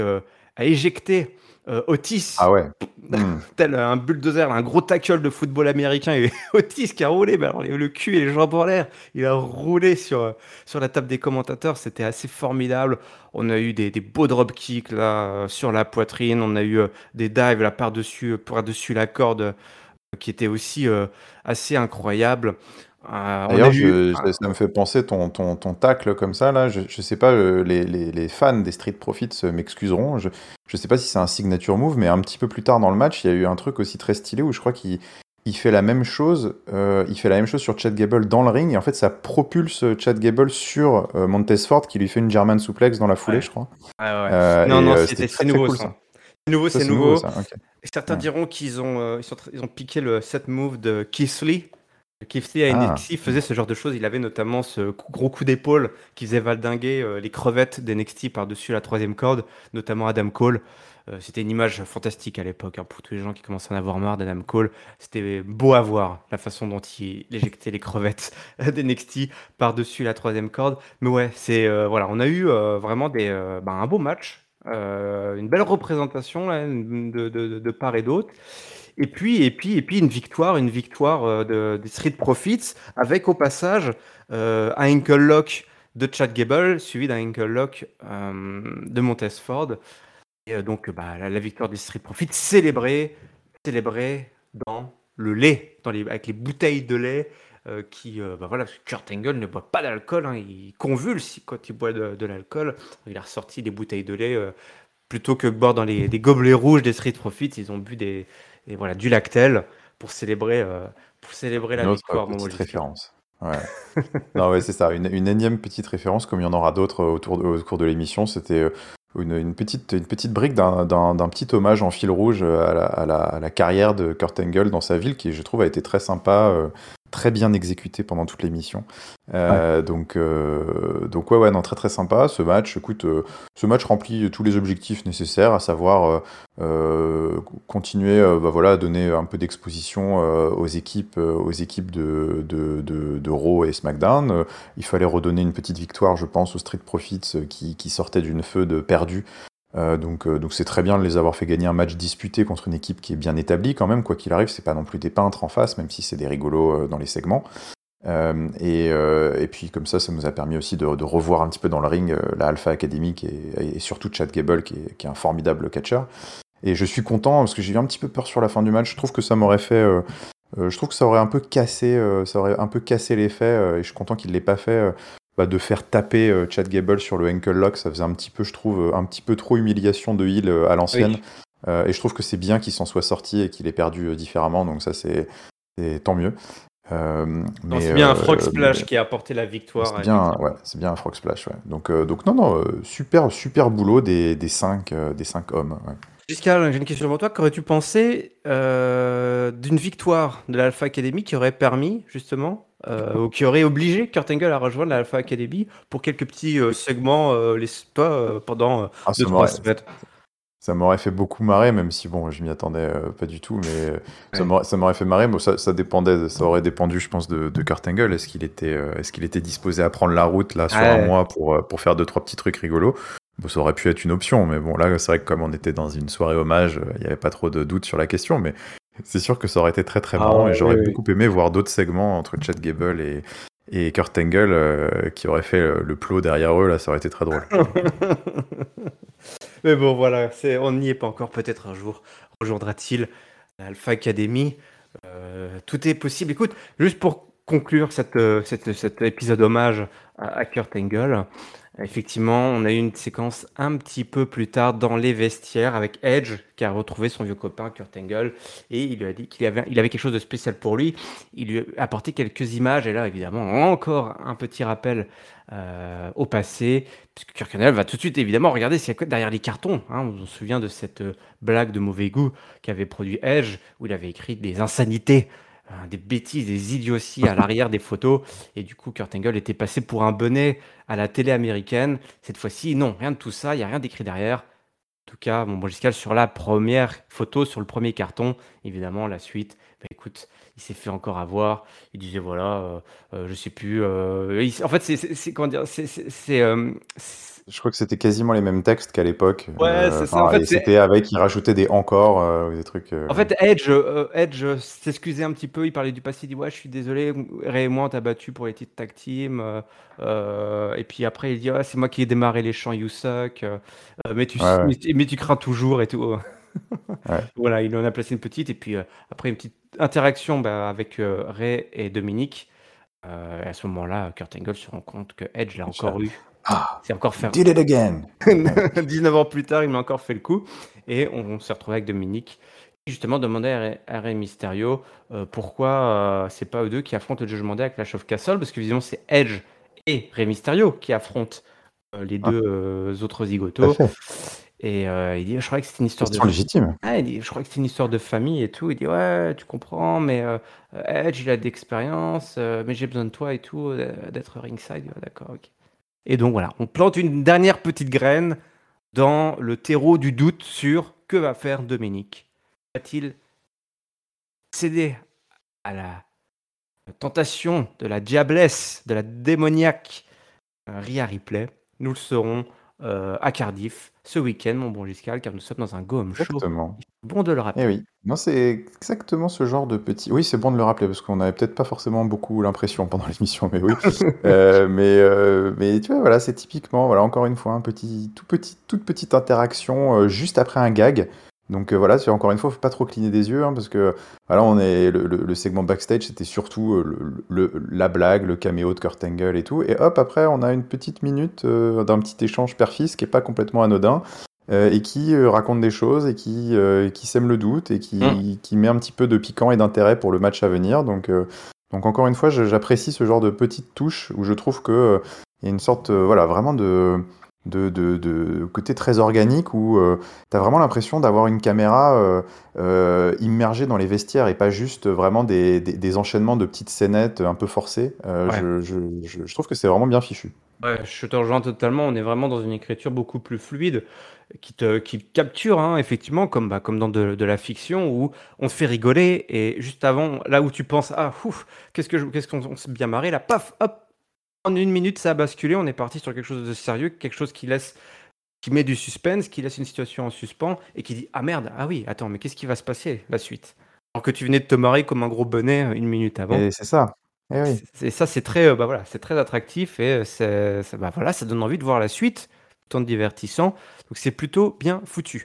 Speaker 1: a éjecté euh, Otis,
Speaker 2: Ah ouais. Hmm.
Speaker 1: tel un bulldozer, un gros tackle de football américain, et Otis qui a roulé, mais alors, le cul et les jambes en l'air, il a roulé sur, euh, sur la table des commentateurs, c'était assez formidable. On a eu des, des beaux drop kicks là, euh, sur la poitrine, on a eu euh, des dives là par-dessus, par-dessus la corde, euh, qui étaient aussi euh, assez incroyables. Euh, on a
Speaker 2: D'ailleurs,
Speaker 1: eu...
Speaker 2: je, ça ça me fait penser ton, ton, ton tacle comme ça, là. Je, je sais pas, euh, les, les, les fans des Street Profits euh, m'excuseront. Je, je sais pas si c'est un signature move, mais un petit peu plus tard dans le match, il y a eu un truc aussi très stylé où je crois qu'il il fait la même chose. Euh, il fait la même chose sur Chad Gable dans le ring, et en fait, ça propulse Chad Gable sur euh, Montez Ford qui lui fait une German suplex dans la foulée,
Speaker 1: Ouais,
Speaker 2: je crois.
Speaker 1: ouais, ouais.
Speaker 2: Euh,
Speaker 1: Non,
Speaker 2: et
Speaker 1: non,
Speaker 2: euh, c'était
Speaker 1: c'était,
Speaker 2: très
Speaker 1: c'est
Speaker 2: très
Speaker 1: nouveau
Speaker 2: cool
Speaker 1: ça.
Speaker 2: ça.
Speaker 1: C'est nouveau,
Speaker 2: Ça,
Speaker 1: c'est
Speaker 2: c'est nouveau
Speaker 1: nouveau.
Speaker 2: ça. Ok.
Speaker 1: Certains
Speaker 2: Ouais.
Speaker 1: diront qu'ils ont, euh, ils sont tr- ils ont piqué le set move de Keith Lee. Keith Lee à
Speaker 2: Ah.
Speaker 1: N X T faisait ce genre de choses. Il avait notamment ce cou- gros coup d'épaule qui faisait valdinguer euh, les crevettes d'N X T par-dessus la troisième corde, notamment Adam Cole. Euh, c'était une image fantastique à l'époque, hein, pour tous les gens qui commençaient à en avoir marre d'Adam Cole. C'était beau à voir la façon dont il éjectait les crevettes d'N X T par-dessus la troisième corde. Mais ouais, c'est euh, voilà, on a eu euh, vraiment des, euh, bah, un beau match, euh, une belle représentation là, de, de- de- de part et d'autre. Et puis, et puis, et puis une victoire, une victoire euh, de, des Street Profits avec au passage euh, un ankle lock de Chad Gable suivi d'un ankle lock euh, de Montez Ford. Et euh, donc bah, la, la victoire des Street Profits célébrée, célébrée dans le lait, dans les, avec les bouteilles de lait. euh, qui, euh, bah voilà, parce que Kurt Angle ne boit pas d'alcool, hein, il convulse quand il boit de, de l'alcool. Il a ressorti des bouteilles de lait euh, plutôt que de boire dans les, des gobelets rouges des Street Profits, ils ont bu des, des- voilà, du Lactel pour célébrer, euh, pour célébrer la
Speaker 2: Une autre euh,
Speaker 1: victoire, Momo
Speaker 2: petite
Speaker 1: Giscal.
Speaker 2: référence. Ouais. Non, ouais, c'est ça, une, une énième petite référence, comme il y en aura d'autres euh, autour de- au cours de l'émission. C'était euh, une, une petite, une petite brique d'un d'un- d'un petit hommage en fil rouge euh, à la, à la- à la carrière de Kurt Angle dans sa ville, qui, je trouve, a été très sympa, euh, très bien exécuté pendant toute l'émission.
Speaker 1: Ouais.
Speaker 2: Euh, donc, euh, donc, ouais, ouais, non, très très sympa. Ce match, écoute, euh, ce match remplit tous les objectifs nécessaires, à savoir euh, euh, continuer euh, bah, voilà, à donner un peu d'exposition euh, aux équipes, euh, aux équipes de, de, de, de Raw et SmackDown. Euh, il fallait redonner une petite victoire, je pense, aux Street Profits euh, qui, qui sortaient d'une feud perdue. Euh, donc, euh, donc c'est très bien de les avoir fait gagner un match disputé contre une équipe qui est bien établie quand même, quoi qu'il arrive. C'est pas non plus des peintres en face, même si c'est des rigolos euh, dans les segments. Euh, et, euh, et puis comme ça, ça nous a permis aussi de, de revoir un petit peu dans le ring euh, la Alpha Academy qui est- et surtout Chad Gable qui est, qui est un formidable catcheur. Et je suis content parce que j'ai eu un petit peu peur sur la fin du match. Je trouve que ça m'aurait fait, euh, euh, je trouve que ça aurait un peu cassé, euh, ça aurait un peu cassé l'effet. Euh, et je suis content qu'il l'ait pas fait. Euh, bah, de faire taper euh, Chad Gable sur le ankle lock, ça faisait un petit peu, je trouve, euh, un petit peu trop humiliation de heel euh, à l'ancienne.
Speaker 1: Oui.
Speaker 2: Euh, et je trouve que c'est bien qu'il s'en soit sorti et qu'il ait perdu euh, différemment. Donc ça, c'est c'est tant mieux. Euh,
Speaker 1: Non,
Speaker 2: mais,
Speaker 1: c'est bien un
Speaker 2: euh,
Speaker 1: Frog
Speaker 2: mais
Speaker 1: Splash qui a apporté la victoire,
Speaker 2: c'est bien, ouais,
Speaker 1: effectivement.
Speaker 2: c'est bien un frog splash, ouais. Donc, euh, donc non, non, euh, super, super boulot des, des cinq, euh, des cinq hommes. Ouais.
Speaker 1: Giscard, j'ai une question pour toi. Qu'aurais-tu pensé euh, d'une victoire de l'Alpha Academy qui aurait permis, justement, euh, ou qui aurait obligé Kurt Angle à rejoindre l'Alpha Academy pour quelques petits euh, segments euh, les, pas, euh, pendant euh,
Speaker 2: Ah,
Speaker 1: deux
Speaker 2: ça
Speaker 1: trois
Speaker 2: m'aurait,
Speaker 1: semaines?
Speaker 2: ça m'aurait fait beaucoup marrer, même si bon, je m'y attendais euh, pas du tout, mais euh, ça
Speaker 1: Ouais.
Speaker 2: m'aurait, ça m'aurait fait marrer. Bon, ça, ça dépendait, ça aurait dépendu, je pense, de, de Kurt Angle. Est-ce qu'il était, euh, est-ce qu'il était disposé à prendre la route là sur un
Speaker 1: Ouais.
Speaker 2: mois pour, euh, pour faire deux trois petits trucs rigolos? Bon, ça aurait pu être une option, mais bon, là, c'est vrai que comme on était dans une soirée hommage, euh, il n'y avait pas trop de doute sur la question, mais c'est sûr que ça aurait été très très
Speaker 1: Ah
Speaker 2: marrant et
Speaker 1: oui,
Speaker 2: j'aurais
Speaker 1: oui.
Speaker 2: beaucoup aimé voir d'autres segments entre Chad Gable et, et Kurt Angle euh, qui auraient fait euh, le plot derrière eux. Là, ça aurait été très drôle.
Speaker 1: Mais bon, voilà, c'est, on n'y est pas encore. Peut-être un jour rejoindra-t-il l'Alpha Academy. Euh, tout est possible. Écoute, juste pour conclure cette, euh, cette- cet épisode hommage à, à Kurt Angle, effectivement, on a eu une séquence un petit peu plus tard dans les vestiaires avec Edge qui a retrouvé son vieux copain Kurt Angle et il lui a dit qu'il avait, il avait quelque chose de spécial pour lui. Il lui a apporté quelques images et là, évidemment, encore un petit rappel euh, au passé, puisque Kurt Angle va tout de suite évidemment regarder s'il y a quoi derrière les cartons, hein. On se souvient de cette euh, blague de mauvais goût qu'avait produit Edge où il avait écrit des insanités, hein, des bêtises, des idioties à l'arrière des photos. Et du coup, Kurt Angle était passé pour un bonnet à la télé américaine. Cette fois-ci, non, rien de tout ça, il n'y a rien d'écrit derrière. En tout cas, mon bon Giscal, sur la première photo, sur le premier carton, évidemment, la suite Bah, écoute, il s'est fait encore avoir. Il disait voilà, heu heu, je sais plus, heu, il en fait, c'est c'est c'est comment dire? C'est c'est c'est, hem, c
Speaker 2: Je crois que c'était quasiment les mêmes textes qu'à l'époque,
Speaker 1: ouais,
Speaker 2: heu,
Speaker 1: c'est ça. En
Speaker 2: enfin
Speaker 1: fait,
Speaker 2: et
Speaker 1: c'est
Speaker 2: c'était avec, il rajoutait des encore, heu, des trucs, heu
Speaker 1: en fait, Edge, heu, Edge, heu, s'excusait un petit peu, il parlait du passé, il dit: «Ouais, je suis désolé, Ray et moi, on t'a battu pour les titres tag team, heu heu» et puis après, il dit: «Ouais, c'est moi qui ai démarré les chants You Suck, heu heu, mais tu
Speaker 2: ouais,
Speaker 1: s
Speaker 2: ouais,
Speaker 1: mais tu mais tu crains toujours» et tout.
Speaker 2: ouais,
Speaker 1: Voilà, il en a placé une petite et puis, heu, après une petite interaction, bah, avec, heu, Ray et Dominic. Heu, et à ce moment-là, Kurt Angle se rend compte que Edge l'a
Speaker 2: Michel.
Speaker 1: encore eu.
Speaker 2: «Ah,
Speaker 1: C'est encore
Speaker 2: you
Speaker 1: fait
Speaker 2: did it again!» Ouais.
Speaker 1: dix-neuf ans plus tard, il m'a encore fait le coup et on on s'est retrouvé avec Dominic qui justement demandait à Rey à Rey Mysterio, heu, pourquoi, heu, c'est pas eux deux qui affrontent le Judgment Day à Clash of Castle parce que visiblement c'est Edge et Rey Mysterio qui affrontent, heu, les
Speaker 2: Ah,
Speaker 1: deux heu, autres
Speaker 2: tout à
Speaker 1: zigotos
Speaker 2: fait.
Speaker 1: et heu, il dit: «Je croyais que c'était une histoire de
Speaker 2: Question
Speaker 1: f»
Speaker 2: légitime.
Speaker 1: ah, il dit: «Je croyais que c'était une histoire de famille et tout». Il dit: «Ouais, tu comprends, mais heu, Edge, il a de l'expérience, heu, mais j'ai besoin de toi et tout, heu, d'être ringside». Il dit: «Ouais, d'accord, OK». Et donc voilà, on plante une dernière petite graine dans le terreau du doute sur que va faire Dominic. Va-t-il céder à la tentation de la diablesse, de la démoniaque euh, Rhea Ripley? Nous le saurons euh, à Cardiff ce week-end, mon bon Giscal, car nous sommes dans un Go Home Show.
Speaker 2: Exactement.
Speaker 1: Il est bon de le
Speaker 2: Eh
Speaker 1: rappeler.
Speaker 2: oui. Non, c'est exactement ce genre de petit oui, c'est bon de le rappeler parce qu'on avait peut-être pas forcément beaucoup l'impression pendant l'émission, mais oui. Heu, mais heu, mais tu vois, voilà, c'est typiquement, voilà, encore une fois, un petit tout petit toute petite interaction, heu, juste après un gag. Donc heu, voilà, c'est encore une fois, faut pas trop cligner des yeux, hein, parce que, voilà, on est le le le segment backstage, c'était surtout, heu, le le la blague, le caméo de Kurt Angle et tout et hop, après, on a une petite minute, heu, d'un petit échange père-fils qui est pas complètement anodin. Euh, et qui euh, raconte des choses et qui, euh, qui sème le doute et
Speaker 1: Hum.
Speaker 2: qui, qui met un petit peu de piquant et d'intérêt pour le match à venir. Donc, euh, donc encore une fois, je- j'apprécie ce genre de petites touches où je trouve que euh, il y a une sorte, euh, voilà, vraiment de, de, de, de côté très organique où tu as vraiment l'impression d'avoir une caméra euh, euh, immergée dans les vestiaires et pas juste vraiment des, des, des enchaînements de petites scénettes un peu forcées. Euh,
Speaker 1: Ouais.
Speaker 2: je, je, je, je trouve que c'est vraiment bien fichu.
Speaker 1: Ouais, je te rejoins totalement. On est vraiment dans une écriture beaucoup plus fluide qui te, qui te capture, hein, effectivement, comme, bah, comme dans de, de la fiction où on te fait rigoler et juste avant, là où tu penses, ah, ouf, qu'est-ce que je- qu'est-ce qu'on on s'est bien marré, là, paf, hop, en une minute, ça a basculé. On est parti sur quelque chose de sérieux, quelque chose qui laisse, qui met du suspense, qui laisse une situation en suspens et qui dit, ah merde, ah oui, attends, mais qu'est-ce qui va se passer la suite? Alors que tu venais de te marrer comme un gros bonnet euh, une minute avant.
Speaker 2: Et c'est ça. Eh oui.
Speaker 1: C'est c'est ça, c'est très, heu, bah, voilà, c'est très attractif et heu, c'est ça, bah, voilà, ça donne envie de voir la suite, tout en divertissant, donc c'est plutôt bien foutu.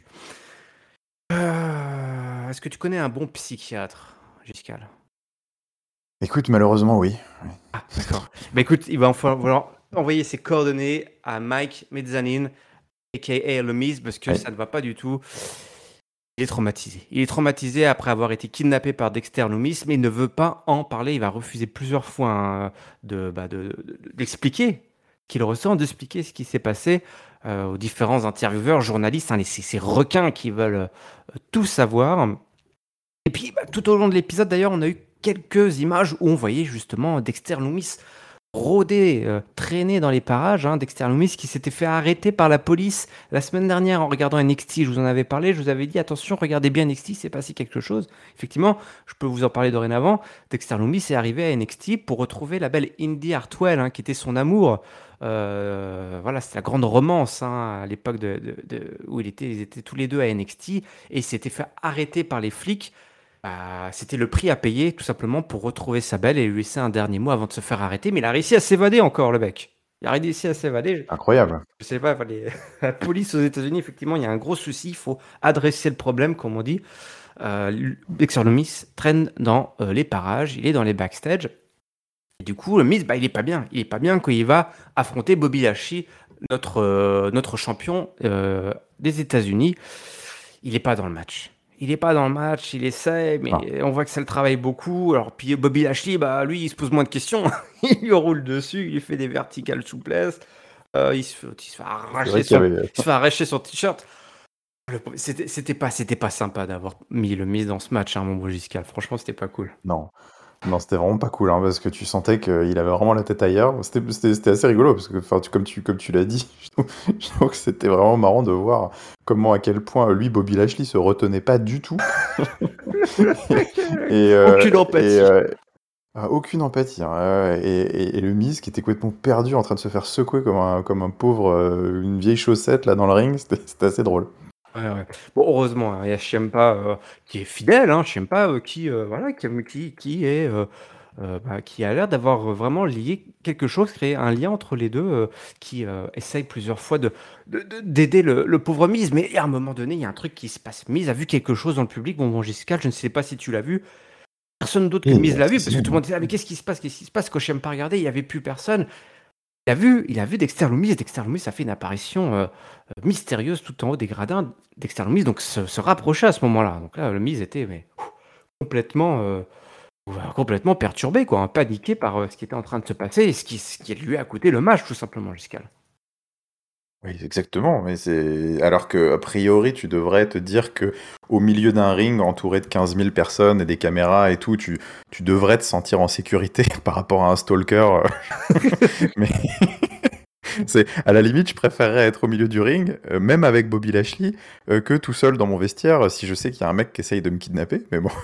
Speaker 1: Heu, est-ce que tu connais un bon psychiatre, Giscard?
Speaker 2: Écoute, malheureusement, oui.
Speaker 1: Ah, d'accord. Bah, écoute, il va enfin falloir envoyer ses coordonnées à Mike Mezzanine, aka Le Miz, parce que
Speaker 2: Oui.
Speaker 1: ça ne va pas du tout. Il est traumatisé. Il est traumatisé après avoir été kidnappé par Dexter Lumis, mais il ne veut pas en parler. Il va refuser plusieurs fois hein, de, bah, de- de- d'expliquer qu'il ressent, d'expliquer ce qui s'est passé euh, aux différents intervieweurs, journalistes, hein, les- ces, ces requins qui veulent euh, tout savoir. Et puis, bah, tout au long de l'épisode, d'ailleurs, on a eu quelques images où on voyait justement Dexter Lumis rôder, euh, traîner dans les parages. Hein, Dexter Lumis qui s'était fait arrêter par la police la semaine dernière en regardant N X T. Je vous en avais parlé, je vous avais dit attention, regardez bien N X T, c'est passé quelque chose. Effectivement, je peux vous en parler dorénavant. Dexter Lumis est arrivé à N X T pour retrouver la belle Indy Hartwell, hein, qui était son amour. Euh, voilà, c'était la grande romance hein, à l'époque de, de- de- où il était, ils étaient tous les deux à N X T et il s'était fait arrêter par les flics. Bah, c'était le prix à payer tout simplement pour retrouver sa belle et lui laisser un dernier mot avant de se faire arrêter. Mais il a réussi à s'évader encore, le mec. Il a réussi à s'évader.
Speaker 2: Incroyable.
Speaker 1: Je sais pas, enfin, les- la police aux États-Unis, effectivement, il y a un gros souci. Il faut adresser le problème, comme on dit. Euh, Dexter Lumis traîne dans euh, les parages, il est dans les backstage. Et du coup, le Miz, bah, il est pas bien. Il est pas bien quand il va affronter Bobby Lashley, notre, euh, notre champion euh, des États-Unis. Il est pas dans le match. Il est pas dans le match, il essaie,
Speaker 2: Non.
Speaker 1: mais on voit que ça le travaille beaucoup. Alors, puis Bobby Lashley, bah, lui, il se pose moins de questions. Il lui roule dessus, il lui fait des verticales souplesses. Euh, il, se fait, il se fait
Speaker 2: C'est
Speaker 1: arracher
Speaker 2: vrai qu'il y
Speaker 1: son,
Speaker 2: avait.
Speaker 1: il se fait arracher son t-shirt. Le- C'était c'était pas, c'était pas sympa d'avoir mis le Miz dans ce match, hein, mon beau Giscal. Franchement, c'était pas cool.
Speaker 2: Non. Non, c'était vraiment pas cool, hein, parce que tu sentais qu'il avait vraiment la tête ailleurs. C'était c'était- c'était assez rigolo, parce que enfin, tu- comme tu, comme tu l'as dit, je trouve, je trouve que c'était vraiment marrant de voir comment, à quel point lui, Bobby Lashley, se retenait pas du tout. Et, euh,
Speaker 1: Aucune
Speaker 2: et,
Speaker 1: empathie.
Speaker 2: euh, ah, aucune empathie, hein, ouais, ouais. Et, et- et le Miz qui était complètement perdu en train de se faire secouer comme un, comme un pauvre, euh, une vieille chaussette là dans le ring, c'était c'était assez drôle.
Speaker 1: Ouais, ouais. Bon, heureusement, hein, il y a Ciampa, heu, qui est fidèle, hein, Ciampa, heu, qui, heu, voilà, qui qui qui est, heu heu, bah, qui a l'air d'avoir, heu, vraiment lié quelque chose, créé un lien entre les deux, heu, qui, heu, essaye plusieurs fois de de de d'aider le le pauvre Miz. Mais à un moment donné, il y a un truc qui se passe. Miz a vu quelque chose dans le public. Bon, bon, Jessica, je ne sais pas si tu l'as vu. Personne d'autre que
Speaker 2: Et
Speaker 1: Miz
Speaker 2: euh,
Speaker 1: l'a
Speaker 2: si,
Speaker 1: vu parce
Speaker 2: si,
Speaker 1: que tout le monde disait: «Ah mais qu'est-ce qui se passe? Qu'est-ce qui se passe?» Quand Ciampa regardait, il y avait plus personne. Il a vu il a vu Dexter Lumis et Dexter Lumis a fait une apparition, heu heu, mystérieuse tout en haut des gradins. Dexter Lumis donc se se rapprochait à ce moment-là. Donc là, le Miz était mais complètement, heu, bah, complètement perturbé quoi, hein, paniqué par, heu, ce qui était en train de se passer et ce qui ce qui lui a coûté le match tout simplement, Giscard.
Speaker 2: oui, exactement. Mais c'est alors que a priori, tu devrais te dire que au milieu d'un ring entouré de quinze mille personnes et des caméras et tout, tu, tu devrais te sentir en sécurité par rapport à un stalker. Mais c'est à la limite, je préférerais être au milieu du ring, euh, même avec Bobby Lashley, euh, que tout seul dans mon vestiaire, euh, si je sais qu'il y a un mec qui essaye de me kidnapper. Mais bon,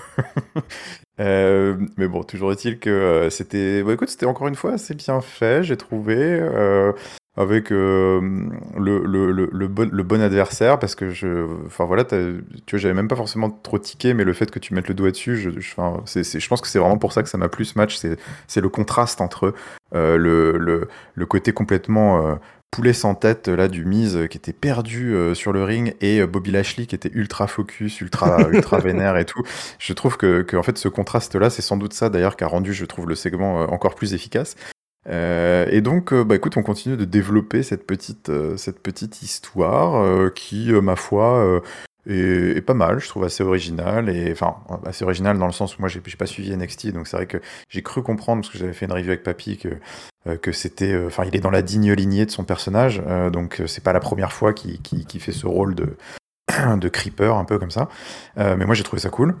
Speaker 2: Euh, mais bon, toujours est-il que euh, c'était, bah, écoute, c'était encore une fois assez bien fait, j'ai trouvé, euh, avec euh, le, le, le, le bon, le bon adversaire, parce que je, enfin voilà, t'as- tu vois, j'avais même pas forcément trop tiqué, mais le fait que tu mettes le doigt dessus, je, je, enfin, c'est, c'est- je pense que c'est vraiment pour ça que ça m'a plu ce match, c'est, c'est le contraste entre euh, le, le, le côté complètement euh, poulet sans tête là du Miz euh, qui était perdu euh, sur le ring et euh, Bobby Lashley qui était ultra focus, ultra ultra vénère et tout. Je trouve que, que en fait ce contraste là, c'est sans doute ça d'ailleurs qui a rendu, je trouve, le segment euh, encore plus efficace. Euh, et donc, euh, bah écoute, on continue de développer cette petite, euh, cette petite histoire euh, qui, euh, ma foi, euh, est, est pas mal. Je trouve assez originale et enfin assez originale dans le sens où moi j'ai j'ai pas suivi N X T, donc c'est vrai que j'ai cru comprendre parce que j'avais fait une review avec Papy que euh, que c'était, euh, enfin, il est dans la digne lignée de son personnage, euh, donc euh, c'est pas la première fois qu'il qu'il- qu'il fait ce rôle de de creeper un peu comme ça. Euh, mais moi j'ai trouvé ça cool.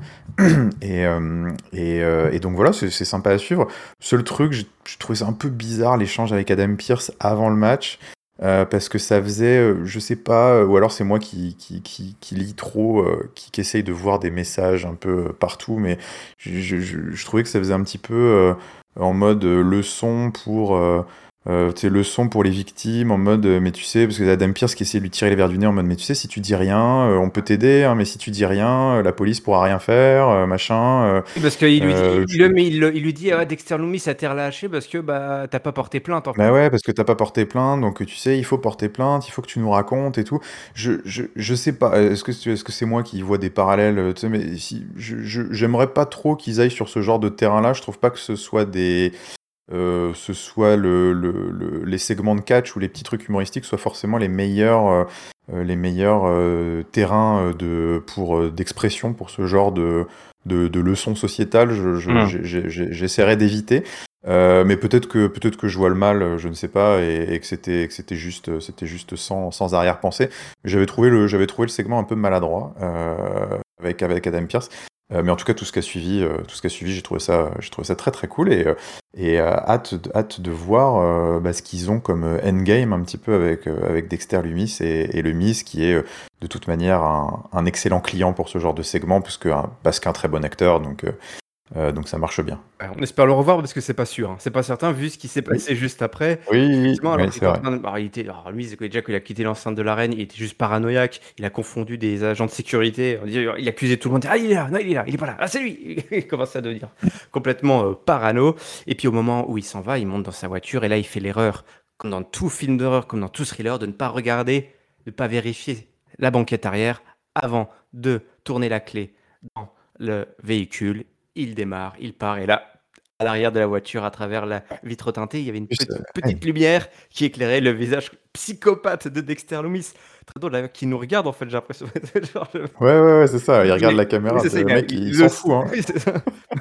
Speaker 2: Et, euh, et, euh, et donc voilà, c'est c'est sympa à suivre. Seul truc, j'ai j'ai trouvé ça un peu bizarre l'échange avec Adam Pearce avant le match. Euh, parce que ça faisait, euh, je sais pas, euh, ou alors c'est moi qui, qui, qui, qui lis trop, euh, qui, qui essaye de voir des messages un peu euh, partout, mais je, je, je, je trouvais que ça faisait un petit peu euh, en mode euh, leçon pour, euh, euh, tu sais, leçon pour les victimes, en mode, euh, mais tu sais, parce que Adam Pearce qui essayait de lui tirer les verres du nez en mode, mais tu sais, si tu dis rien, euh, on peut t'aider, hein, mais si tu dis rien, euh, la police pourra rien faire, euh, machin. euh,
Speaker 1: Oui, parce qu'il lui dit
Speaker 2: euh,
Speaker 1: il le met il le il lui dit: «Ah Dexter Lumis ça t'est relâché parce que, bah, tu as pas porté plainte en
Speaker 2: Bah
Speaker 1: fait».
Speaker 2: ouais, parce que t'as pas porté plainte, donc tu sais, il faut porter plainte, il faut que tu nous racontes et tout. Je, je, je sais pas, euh, est-ce que c'est- est-ce que c'est moi qui vois des parallèles, euh, tu sais, mais si, je, je- j'aimerais pas trop qu'ils aillent sur ce genre de terrain-là. Je trouve pas que ce soit des, euh, ce soit le, le- le- les segments de catch ou les petits trucs humoristiques soient forcément les meilleurs, euh, euh, les meilleurs euh, terrains euh, de, pour, euh, d'expression pour ce genre de, de, de leçons sociétales. Je, je-
Speaker 1: Mmh.
Speaker 2: j'ai- j'ai- j'ai- j'essaierai d'éviter. Euh, mais peut-être que peut-être que je vois le mal, euh, je ne sais pas, et, et que c'était que c'était juste c'était juste sans, sans arrière-pensée. Mais J'avais trouvé le j'avais trouvé le segment un peu maladroit euh, avec avec Adam Pearce. Euh, mais en tout cas, tout ce qui a suivi, euh, tout ce qui a suivi, j'ai trouvé ça, j'ai trouvé ça très très cool et, euh, et euh, hâte, de- hâte de voir euh, bah, ce qu'ils ont comme euh, endgame un petit peu avec, euh, avec Dexter Lumis et, et le Miz qui est euh, de toute manière un, un excellent client pour ce genre de segment puisque un- parce qu'un très bon acteur, donc, euh, euh, donc ça marche bien.
Speaker 1: Ouais, on espère le revoir parce que c'est pas sûr, hein. C'est pas certain vu ce qui s'est
Speaker 2: Oui,
Speaker 1: passé juste après.
Speaker 2: oui, oui,
Speaker 1: Effectivement, alors
Speaker 2: oui,
Speaker 1: qu'il
Speaker 2: c'est
Speaker 1: était en
Speaker 2: vrai.
Speaker 1: train de alors il était alors lui, c'est que déjà qu'il a quitté l'enceinte de l'arène, il était juste paranoïaque. Il a confondu des agents de sécurité. On dit il accusait tout le monde. «Ah, il est là! Non, il est là! Il est pas là! Ah, c'est lui!» Il commence à devenir complètement, heu, parano et puis au moment où il s'en va, il monte dans sa voiture et là, il fait l'erreur, comme dans tout film d'horreur, comme dans tout thriller, de ne pas regarder, de ne pas vérifier la banquette arrière avant de tourner la clé dans le véhicule. Il démarre, il part et là, à l'arrière de la voiture, à travers la vitre teintée, il y avait une
Speaker 2: En plus, euh,
Speaker 1: petite
Speaker 2: ouais.
Speaker 1: petite lumière qui éclairait le visage psychopathe de Dexter Lumis. Très drôle d'ailleurs, qui nous regarde en fait, j'ai l'impression. Genre le
Speaker 2: Ouais, ouais, ouais, c'est ça. Il
Speaker 1: il
Speaker 2: regarde
Speaker 1: est
Speaker 2: la
Speaker 1: oui,
Speaker 2: caméra.
Speaker 1: c'est ça,
Speaker 2: Le
Speaker 1: il a
Speaker 2: mec,
Speaker 1: il
Speaker 2: il
Speaker 1: le
Speaker 2: s'en
Speaker 1: s
Speaker 2: fout, hein.
Speaker 1: oui, c'est ça.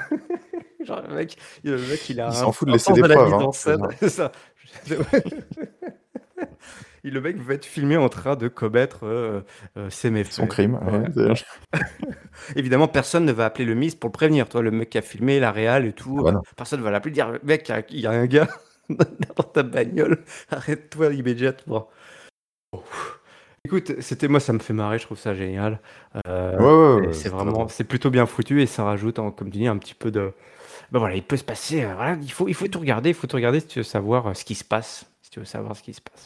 Speaker 1: Genre le mec le mec, il
Speaker 2: Il
Speaker 1: a un
Speaker 2: s'en fout de
Speaker 1: un
Speaker 2: laisser
Speaker 1: sens
Speaker 2: des
Speaker 1: de la
Speaker 2: preuves,
Speaker 1: mise
Speaker 2: hein.
Speaker 1: en
Speaker 2: Je veux
Speaker 1: scène,
Speaker 2: dire.
Speaker 1: c'est ça. Et le mec veut être filmé en train de commettre, heu heu, ses
Speaker 2: Son
Speaker 1: méfaits.
Speaker 2: crime.
Speaker 1: Ouais,
Speaker 2: Ouais,
Speaker 1: ouais.
Speaker 2: c'est-
Speaker 1: Évidemment, personne ne va appeler le Miz pour le prévenir. Toi, le mec qui a filmé, la réal et
Speaker 2: Ah
Speaker 1: tout,
Speaker 2: bah non.
Speaker 1: personne va l'appeler, dire mec, il y a- il y, a un gars dans ta bagnole, arrête-toi immédiatement. Bon. Écoute, c'était moi, ça me fait marrer, je trouve ça génial. Euh,
Speaker 2: Ouais, ouais,
Speaker 1: et
Speaker 2: ouais,
Speaker 1: c'est
Speaker 2: c'est très
Speaker 1: vraiment,
Speaker 2: drôle.
Speaker 1: c'est plutôt bien foutu et ça rajoute, hein, comme tu dis, un petit peu de. Ben voilà, il peut se passer. euh, voilà, il faut, il faut tout regarder, il faut tout regarder si tu veux savoir euh, ce qui se passe, si tu veux savoir ce qui se passe.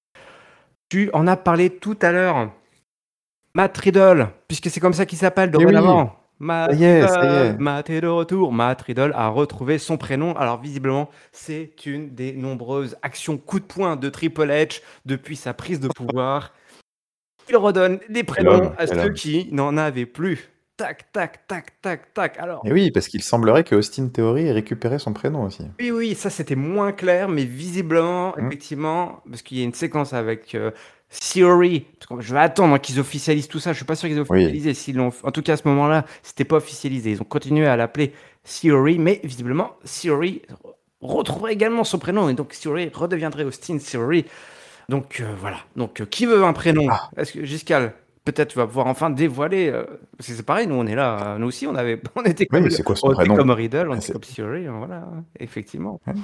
Speaker 1: Tu en as parlé tout à l'heure. Matt Riddle, puisque c'est comme ça qu'il s'appelle
Speaker 2: Mais oui,
Speaker 1: dorénavant.
Speaker 2: ça
Speaker 1: Matt
Speaker 2: y est, ça y
Speaker 1: Riddle,
Speaker 2: est.
Speaker 1: Matt est de retour. Matt Riddle a retrouvé son prénom. Alors visiblement, c'est une des nombreuses actions coup de poing de Triple H depuis sa prise de pouvoir. Il redonne des
Speaker 2: Quel
Speaker 1: prénoms
Speaker 2: homme,
Speaker 1: à
Speaker 2: quel
Speaker 1: ceux
Speaker 2: homme.
Speaker 1: qui n'en avaient plus. Tac, tac, tac, tac, tac. Alors,
Speaker 2: Et oui, parce qu'il semblerait que Austin Theory ait récupéré son prénom aussi.
Speaker 1: oui, oui, ça c'était moins clair, mais visiblement,
Speaker 2: Hmm.
Speaker 1: effectivement, parce qu'il y a une séquence avec euh, Theory. Parce que je vais attendre hein, qu'ils officialisent tout ça. Je suis pas sûr qu'ils aient
Speaker 2: Oui,
Speaker 1: officialisé. S'ils l'ont, en tout cas à ce moment-là, c'était pas officialisé. Ils ont continué à l'appeler Theory, mais visiblement Theory retrouverait également son prénom et donc Theory redeviendrait Austin Theory. Donc euh, voilà. Donc euh, qui veut un prénom?
Speaker 2: ah,
Speaker 1: Est-ce que Giscal, peut-être tu vas pouvoir enfin dévoiler. euh, parce que c'est pareil, nous on est là, euh, nous aussi on avait, on était comme,
Speaker 2: oui, c'est quoi son
Speaker 1: on était
Speaker 2: prénom?
Speaker 1: comme Riddle, on
Speaker 2: Ah,
Speaker 1: était
Speaker 2: c'est-
Speaker 1: comme Theory, hein, voilà, effectivement.
Speaker 2: ouais.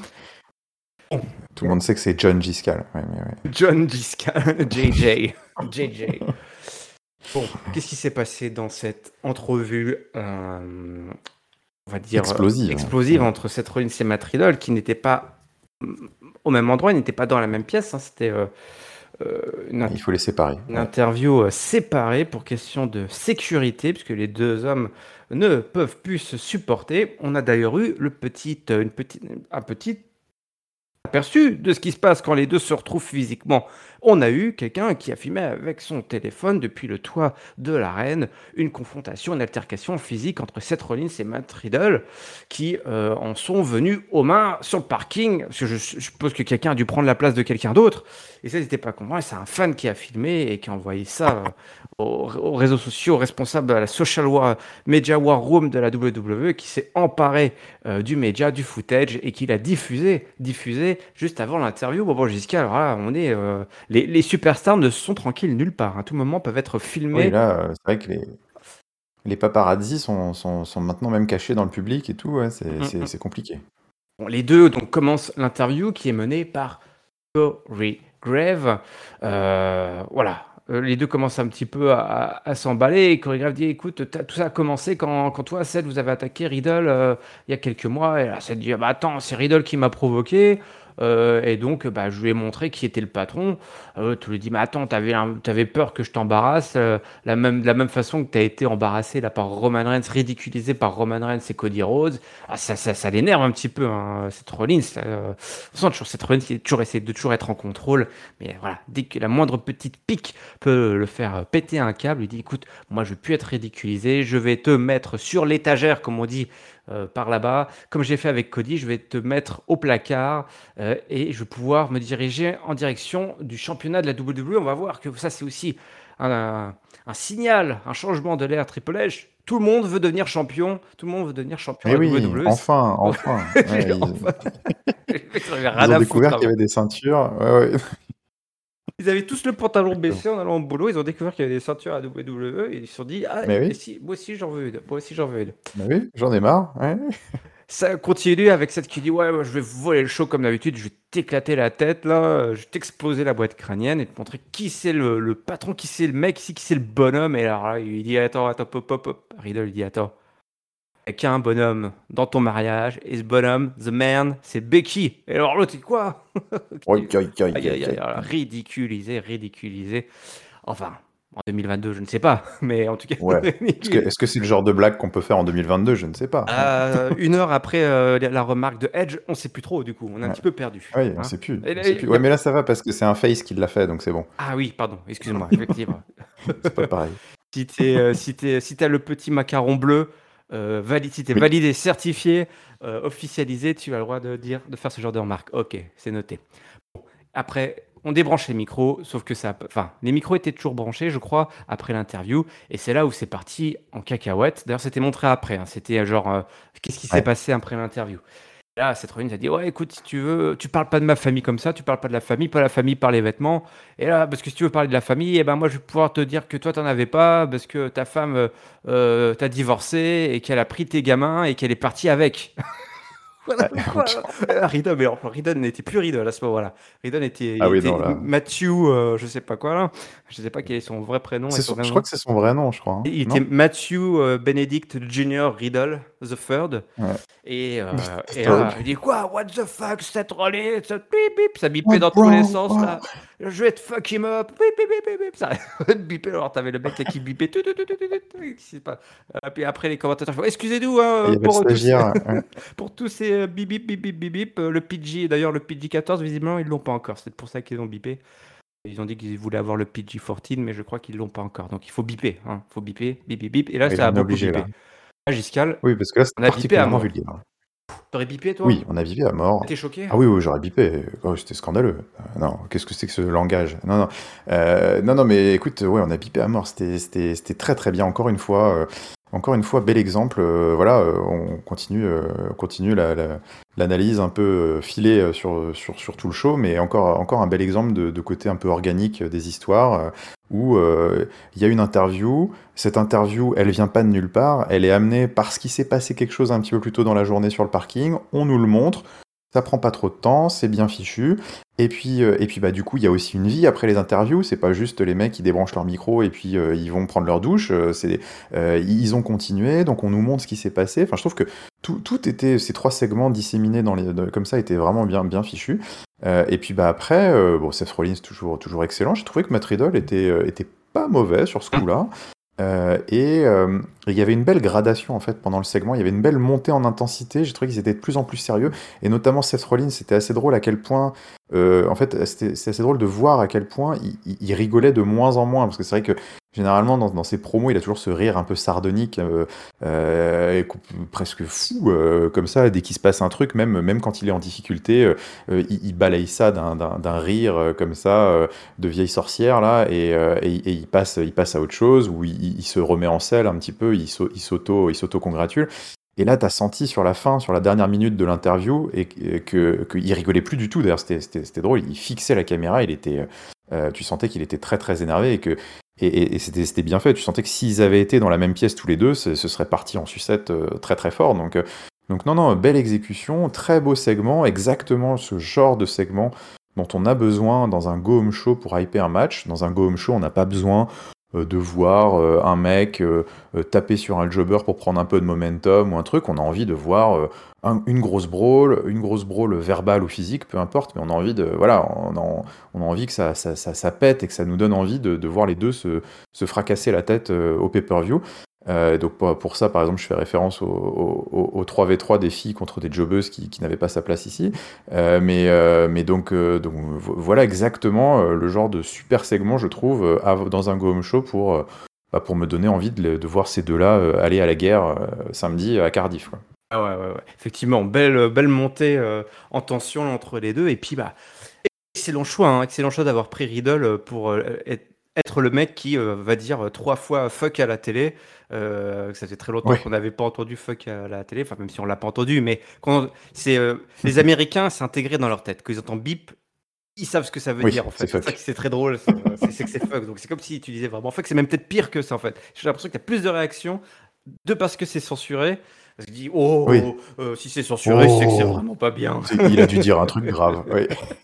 Speaker 2: Tout le monde sait que c'est John Giscal. Ouais, mais ouais.
Speaker 1: John Giscal, J J, J J. Bon, qu'est-ce qui s'est passé dans cette entrevue, euh, on va dire, euh,
Speaker 2: Explosive.
Speaker 1: explosive
Speaker 2: Ouais.
Speaker 1: entre Seth Rollins et Matt Riddle, qui n'étaient pas mm, au même endroit, ils n'étaient pas dans la même pièce, hein, c'était euh, euh, une,
Speaker 2: Il faut les séparer.
Speaker 1: une
Speaker 2: Ouais.
Speaker 1: interview euh, séparée pour question de sécurité, puisque les deux hommes ne peuvent plus se supporter. On a d'ailleurs eu le petit, euh, une petite, un petit aperçu de ce qui se passe quand les deux se retrouvent physiquement. On a eu quelqu'un qui a filmé avec son téléphone depuis le toit de l'arène une confrontation, une altercation physique entre Seth Rollins et Matt Riddle qui euh, en sont venus aux mains sur le parking, parce que je, je suppose que quelqu'un a dû prendre la place de quelqu'un d'autre, et ça, ils n'étaient pas contents, et c'est un fan qui a filmé et qui a envoyé ça euh, aux, aux réseaux sociaux, au responsable de la Social War, Media War Room de la W W E, qui s'est emparé euh, du média, du footage, et qui l'a diffusé, diffusé juste avant l'interview. Bon, bon, Giscard, alors là, on est... euh, les, les superstars ne sont tranquilles nulle part. À tout moment, peuvent être
Speaker 2: Oui,
Speaker 1: filmés.
Speaker 2: là, euh, c'est vrai que les, les paparazzis sont, sont, sont maintenant même cachés dans le public et tout. Ouais, c'est,
Speaker 1: Mm,
Speaker 2: c'est,
Speaker 1: mm.
Speaker 2: c'est compliqué.
Speaker 1: Bon, les deux donc commencent l'interview qui est menée par Corey Grave. Euh, voilà. Euh, Les deux commencent un petit peu à, à- à s'emballer. Et Corey Grave dit écoute, t'as- tout ça a commencé quand, quand toi, Seth, vous avez attaqué Riddle euh, il y a quelques mois. Et là, Seth dit ah bah attends, c'est Riddle qui m'a provoqué. Euh, et donc, bah, je lui ai montré qui était le patron. Euh, tu lui dis mais attends, t'avais, un- t'avais peur que je t'embarrasse euh, la même, de la même façon que t'as été embarrassé là, par Roman Reigns, ridiculisé par Roman Reigns et Cody Rhodes. Ah, ça, ça, ça l'énerve un petit peu, hein, cette Rollins. Euh, on sent toujours cette Rollins qui est toujours essaie de toujours être en contrôle. Mais voilà, dès que la moindre petite pique peut le faire péter un câble, il dit écoute, moi je veux plus être ridiculisé, je vais te mettre sur l'étagère, comme on dit euh, par là-bas, comme j'ai fait avec Cody, je vais te mettre au placard euh, et je vais pouvoir me diriger en direction du championnat de la W W E. On va voir que ça c'est aussi un, un- un signal, un changement de l'ère Triple H. Tout le monde veut devenir champion, tout le monde veut devenir champion
Speaker 2: Mais
Speaker 1: à la
Speaker 2: oui,
Speaker 1: W W E.
Speaker 2: enfin, enfin. Ouais, ils,
Speaker 1: Enfin, les mecs, ils en avaient rien
Speaker 2: ils ont
Speaker 1: à foutre
Speaker 2: découvert qu'il y
Speaker 1: avant.
Speaker 2: avait des ceintures. Ouais, ouais.
Speaker 1: Ils avaient tous le pantalon baissé en allant au boulot. Ils ont découvert qu'il y avait des ceintures à W W E et ils se sont dit ah
Speaker 2: Mais
Speaker 1: et
Speaker 2: oui,
Speaker 1: si moi aussi j'en veux une. Moi aussi j'en veux une.
Speaker 2: mais oui, j'en ai marre. Ouais.
Speaker 1: Ça continue avec cette qui dit ouais moi, je vais voler le show comme d'habitude. Je vais t'éclater la tête là. Je vais t'exploser la boîte crânienne et te montrer qui c'est le, le patron, qui c'est le mec, ici, qui c'est le bonhomme. Et alors là il dit attends attends pop pop pop. Riddle il dit attends. Il n'y a qu'un bonhomme dans ton mariage et ce bonhomme, the man, c'est Becky. Et alors l'autre il dit quoi?
Speaker 2: Oi, oi, oi,
Speaker 1: Aïe,
Speaker 2: oi,
Speaker 1: aïe, aïe,
Speaker 2: oi.
Speaker 1: alors, ridiculisé, ridiculisé. Enfin, en deux mille vingt-deux, je ne sais pas, mais en tout cas,
Speaker 2: Ouais. Est-ce que, est-ce que c'est le genre de blague qu'on peut faire en deux mille vingt-deux? Je ne sais pas. Ouais.
Speaker 1: euh, une heure après euh, la remarque de Edge, on ne sait plus trop du coup, on est un
Speaker 2: Ouais.
Speaker 1: petit peu perdu.
Speaker 2: Oui, on
Speaker 1: Hein.
Speaker 2: sait plus.
Speaker 1: Et
Speaker 2: On
Speaker 1: là,
Speaker 2: sait
Speaker 1: il
Speaker 2: plus.
Speaker 1: y
Speaker 2: Ouais,
Speaker 1: a-
Speaker 2: mais là, ça va parce que c'est un face qui l'a fait, donc c'est bon.
Speaker 1: Ah oui, pardon, excuse-moi, effectivement.
Speaker 2: C'est pas pareil.
Speaker 1: Si t'es, euh, si t'es- si t'as le petit macaron bleu, euh, valide, si t'es
Speaker 2: Oui.
Speaker 1: validé, certifié, euh, officialisé, tu as le droit de dire, de faire ce genre de remarque. Ok, c'est noté. Après, on débranche les micros, sauf que ça, enfin, les micros étaient toujours branchés, je crois, après l'interview, et c'est là où c'est parti en cacahuète. D'ailleurs, c'était montré après. Hein, c'était euh, genre, euh, qu'est-ce qui s'est
Speaker 2: Ouais.
Speaker 1: passé après l'interview? Là, Seth Rollins a dit ouais, écoute, si tu veux, tu parles pas de ma famille comme ça, tu parles pas de la famille, pas la famille par les vêtements. Et là, parce que si tu veux parler de la famille, eh ben moi, je vais pouvoir te dire que toi, t'en avais pas, parce que ta femme euh, euh, t'a divorcé et qu'elle a pris tes gamins et qu'elle est partie avec. Voilà,
Speaker 2: Ah,
Speaker 1: quoi? Euh, Riddle, mais alors, Riddle n'était plus Riddle à ce moment-là. Riddle était,
Speaker 2: ah
Speaker 1: il
Speaker 2: oui, non,
Speaker 1: était
Speaker 2: là.
Speaker 1: Matthew, euh, je sais pas quoi là. Je sais pas quel est son vrai prénom et
Speaker 2: C'est
Speaker 1: son
Speaker 2: son-
Speaker 1: vrai
Speaker 2: Je crois
Speaker 1: nom.
Speaker 2: que c'est son vrai nom, je crois, hein,
Speaker 1: Il était
Speaker 2: non?
Speaker 1: Matthew euh, Benedict Junior Riddle the Third.
Speaker 2: Ouais.
Speaker 1: Et, euh, et
Speaker 2: Third.
Speaker 1: là, il dit quoi? What the fuck, Seth Rollins? Ça bip bip, ça bipait
Speaker 2: What,
Speaker 1: dans tous les
Speaker 2: bro?
Speaker 1: sens
Speaker 2: What?
Speaker 1: là. Je vais te fuck him up. Bip bip bip bip bip. Ça arrêtait de biper. Alors t'avais le mec là qui bipait. Tout, tout, tout, tout, tout, tout, je sais pas. Euh, Puis après les commentateurs font, excusez-nous
Speaker 2: Ah, il
Speaker 1: hein,
Speaker 2: y avait le
Speaker 1: pour tous ces
Speaker 2: stagiaire. Ouais.
Speaker 1: pour tous ces euh, bip bip bip bip bip bip. Euh, Le P G, d'ailleurs le P G quatorze visiblement ils l'ont pas encore. C'est pour ça qu'ils ont bipé. Ils ont dit qu'ils voulaient avoir le P G quatorze, mais je crois qu'ils l'ont pas encore. Donc il faut biper, hein. Faut biper, bip bip bip. Et là
Speaker 2: Ouais,
Speaker 1: ça
Speaker 2: là,
Speaker 1: a
Speaker 2: on est
Speaker 1: beaucoup
Speaker 2: obligé, là.
Speaker 1: bipé. Ah, Giscal,
Speaker 2: Oui, parce que là,
Speaker 1: on
Speaker 2: c'était
Speaker 1: a bipé à
Speaker 2: particulièrement
Speaker 1: mort.
Speaker 2: vulgaire.
Speaker 1: T'aurais bipé toi?
Speaker 2: Oui, on a bipé à mort.
Speaker 1: T'es choqué?
Speaker 2: Ah oui, oui, j'aurais bipé. Oh, c'était scandaleux. Euh, non, qu'est-ce que c'est que ce langage? Non, non. Euh, non, non, mais écoute, ouais, on a bipé à mort. C'était, c'était, c'était très, très bien. Encore une fois, euh, encore une fois, bel exemple. Euh, voilà, euh, on continue, euh, on continue la, la- l'analyse un peu euh, filée euh, sur, sur, sur tout le show, mais encore, encore un bel exemple de, de côté un peu organique euh, des histoires, euh, où euh, il y a une interview. Cette interview, elle vient pas de nulle part. Elle est amenée parce qu'il s'est passé quelque chose un petit peu plus tôt dans la journée sur le parking. On nous le montre. Ça prend pas trop de temps, c'est bien fichu. Et puis, euh, et puis bah, du coup, il y a aussi une vie après les interviews. C'est pas juste les mecs qui débranchent leur micro et puis euh, ils vont prendre leur douche. Euh, c'est, euh, ils ont continué, donc on nous montre ce qui s'est passé. Enfin, je trouve que tout, tout était, ces trois segments disséminés dans les, de- comme ça étaient vraiment bien, bien fichus. Euh, et puis bah, après, euh, bon, Seth Rollins, toujours, toujours excellent. J'ai trouvé que Matt Riddle était, euh, était pas mauvais sur ce coup-là. Euh, et euh, il y avait une belle gradation en fait pendant le segment, il y avait une belle montée en intensité, j'ai trouvé qu'ils étaient de plus en plus sérieux, et notamment Seth Rollins, c'était assez drôle à quel point, euh, en fait c'était c'est assez drôle de voir à quel point il, il- il rigolait de moins en moins, parce que c'est vrai que généralement dans, dans ses promos il a toujours ce rire un peu sardonique, euh, euh, et cou- presque fou, euh, comme ça, dès qu'il se passe un truc, même, même quand il est en difficulté, euh, euh, il, il balaye ça d'un d'un- d'un rire euh, comme ça, euh, de vieille sorcière là, et, euh, et- et il passe, il passe à autre chose, où il, il se remet en selle un petit peu, il s'au- il s'auto, il s'auto-congratule. Et là, t'as senti sur la fin, sur la dernière minute de l'interview, et que, que- qu'il rigolait plus du tout. D'ailleurs, c'était, c'était, c'était drôle. Il fixait la caméra, il était, euh, tu sentais qu'il était très très énervé et que et, et- et c'était, c'était bien fait. Tu sentais que s'ils avaient été dans la même pièce tous les deux, ce, ce serait parti en sucette euh, très très fort. Donc, euh, donc non non, belle exécution, très beau segment, exactement ce genre de segment dont on a besoin dans un go home show pour hyper un match. Dans un go home show, on n'a pas besoin euh, de voir euh, un mec euh, euh, taper sur un jobber pour prendre un peu de momentum ou un truc. On a envie de voir euh, un- une grosse brawl, une grosse brawl verbale ou physique, peu importe, mais on a envie de, voilà, on a, on a envie que ça, ça, ça, ça pète et que ça nous donne envie de, de voir les deux se, se fracasser la tête euh, au pay-per-view. Euh, donc pour, pour ça, par exemple, je fais référence au, au, au- au trois v trois des filles contre des jobbeuses qui, qui n'avaient pas sa place ici. Euh, mais, euh, mais donc, euh, donc vo- voilà exactement euh, le genre de super segment, je trouve, euh, à- dans un Go Home Show pour, euh, bah, pour me donner envie de, le- de voir ces deux-là euh, aller à la guerre euh, samedi à Cardiff, quoi.
Speaker 1: Ah ouais, ouais, ouais. Effectivement, belle, belle montée euh, en tension entre les deux. Et puis, bah, excellent choix, hein, excellent choix d'avoir pris Riddle euh, pour euh, être être le mec qui euh, va dire euh, trois fois fuck à la télé. Euh, ça fait très longtemps
Speaker 2: Ouais,
Speaker 1: qu'on n'avait pas entendu fuck à la télé, enfin, même si on l'a pas entendu, mais quand c'est euh, les Américains, c'est intégré dans leur tête. Quand ils entendent bip, ils savent ce que ça veut
Speaker 2: oui,
Speaker 1: dire en
Speaker 2: c'est
Speaker 1: fait. C'est ça
Speaker 2: fuck.
Speaker 1: qui c'est très drôle, c'est euh, c'est- c'est que c'est fuck. Donc c'est comme si tu disais vraiment fuck, c'est même peut-être pire que ça en fait. J'ai l'impression que tu as plus de réactions de parce que c'est censuré. Parce qu'il dit
Speaker 2: Oui.
Speaker 1: oh, euh, si c'est censuré, c'est que c'est
Speaker 2: Oh,
Speaker 1: vraiment pas bien.
Speaker 2: c'est- il a dû dire un truc grave. Oui.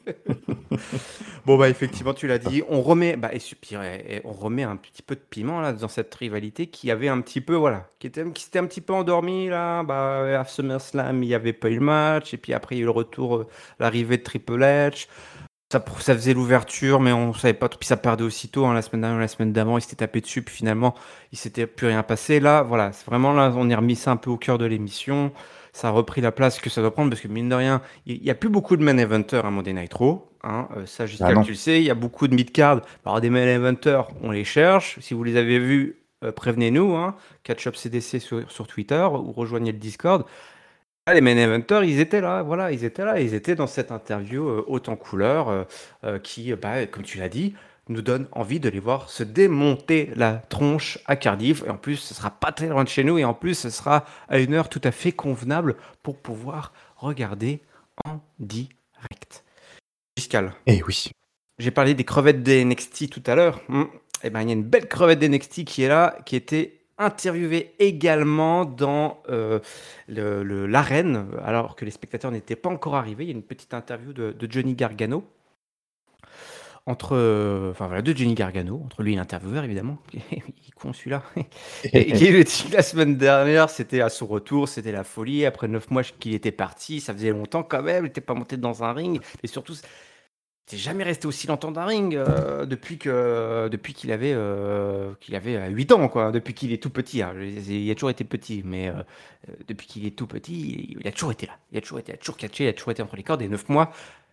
Speaker 1: Bon bah effectivement tu l'as dit, on remet bah et, su- puis, ouais, et on remet un petit peu de piment là dans cette rivalité qui avait un petit peu voilà, qui était qui s'était un petit peu endormi là, bah à SummerSlam, il y avait pas eu le match et puis après il y a eu le retour euh, l'arrivée de Triple H. Ça, pr- ça faisait l'ouverture, mais on savait pas trop. Puis ça perdait aussitôt, hein, la semaine dernière, la semaine d'avant, il s'était tapé dessus, puis finalement, il s'était plus rien passé. Là, voilà, c'est vraiment là, on est remis ça un peu au cœur de l'émission. Ça a repris la place que ça doit prendre, parce que mine de rien, il n'y a plus beaucoup de main eventers à Monday Night Raw. Hein, euh, ça,
Speaker 2: Ah
Speaker 1: jusqu'à que
Speaker 2: non.
Speaker 1: tu le sais, il y a beaucoup de mid-card. Alors, des main eventers, on les cherche. Si vous les avez vus, euh, prévenez-nous. Hein, Catch Up C D C sur, sur Twitter ou rejoignez le Discord. Ah, les main eventers, ils étaient là, voilà, ils étaient là, ils étaient dans cette interview euh, haute en couleur euh, euh, qui, euh, bah, comme tu l'as dit, nous donne envie de les voir se démonter la tronche à Cardiff. Et en plus, ce sera pas très loin de chez nous. Et en plus, ce sera à une heure tout à fait convenable pour pouvoir regarder en direct. Giscal,
Speaker 2: Eh oui.
Speaker 1: j'ai parlé des crevettes des N X T tout à l'heure. Hmm. Eh ben, il y a une belle crevette d'N X T qui est là, qui était interviewée également dans euh, le- le- l'arène, alors que les spectateurs n'étaient pas encore arrivés. Il y a une petite interview de, de Johnny Gargano, entre, euh, enfin voilà, de Johnny Gargano, entre lui et l'intervieweur évidemment. Il est con celui-là. Et qui le dit la semaine dernière, c'était à son retour, c'était la folie. Après neuf mois qu'il était parti, ça faisait longtemps quand même, il n'était pas monté dans un ring. Et surtout, t'es jamais resté aussi longtemps dans un ring euh, depuis que depuis qu'il avait euh, qu'il avait euh, huit ans quoi, depuis qu'il est tout petit. Hein. Il a toujours été petit, mais euh, depuis qu'il est tout petit, il a toujours été là. Il a toujours été, il a toujours catché, il a toujours été entre les cordes. Et neuf mois,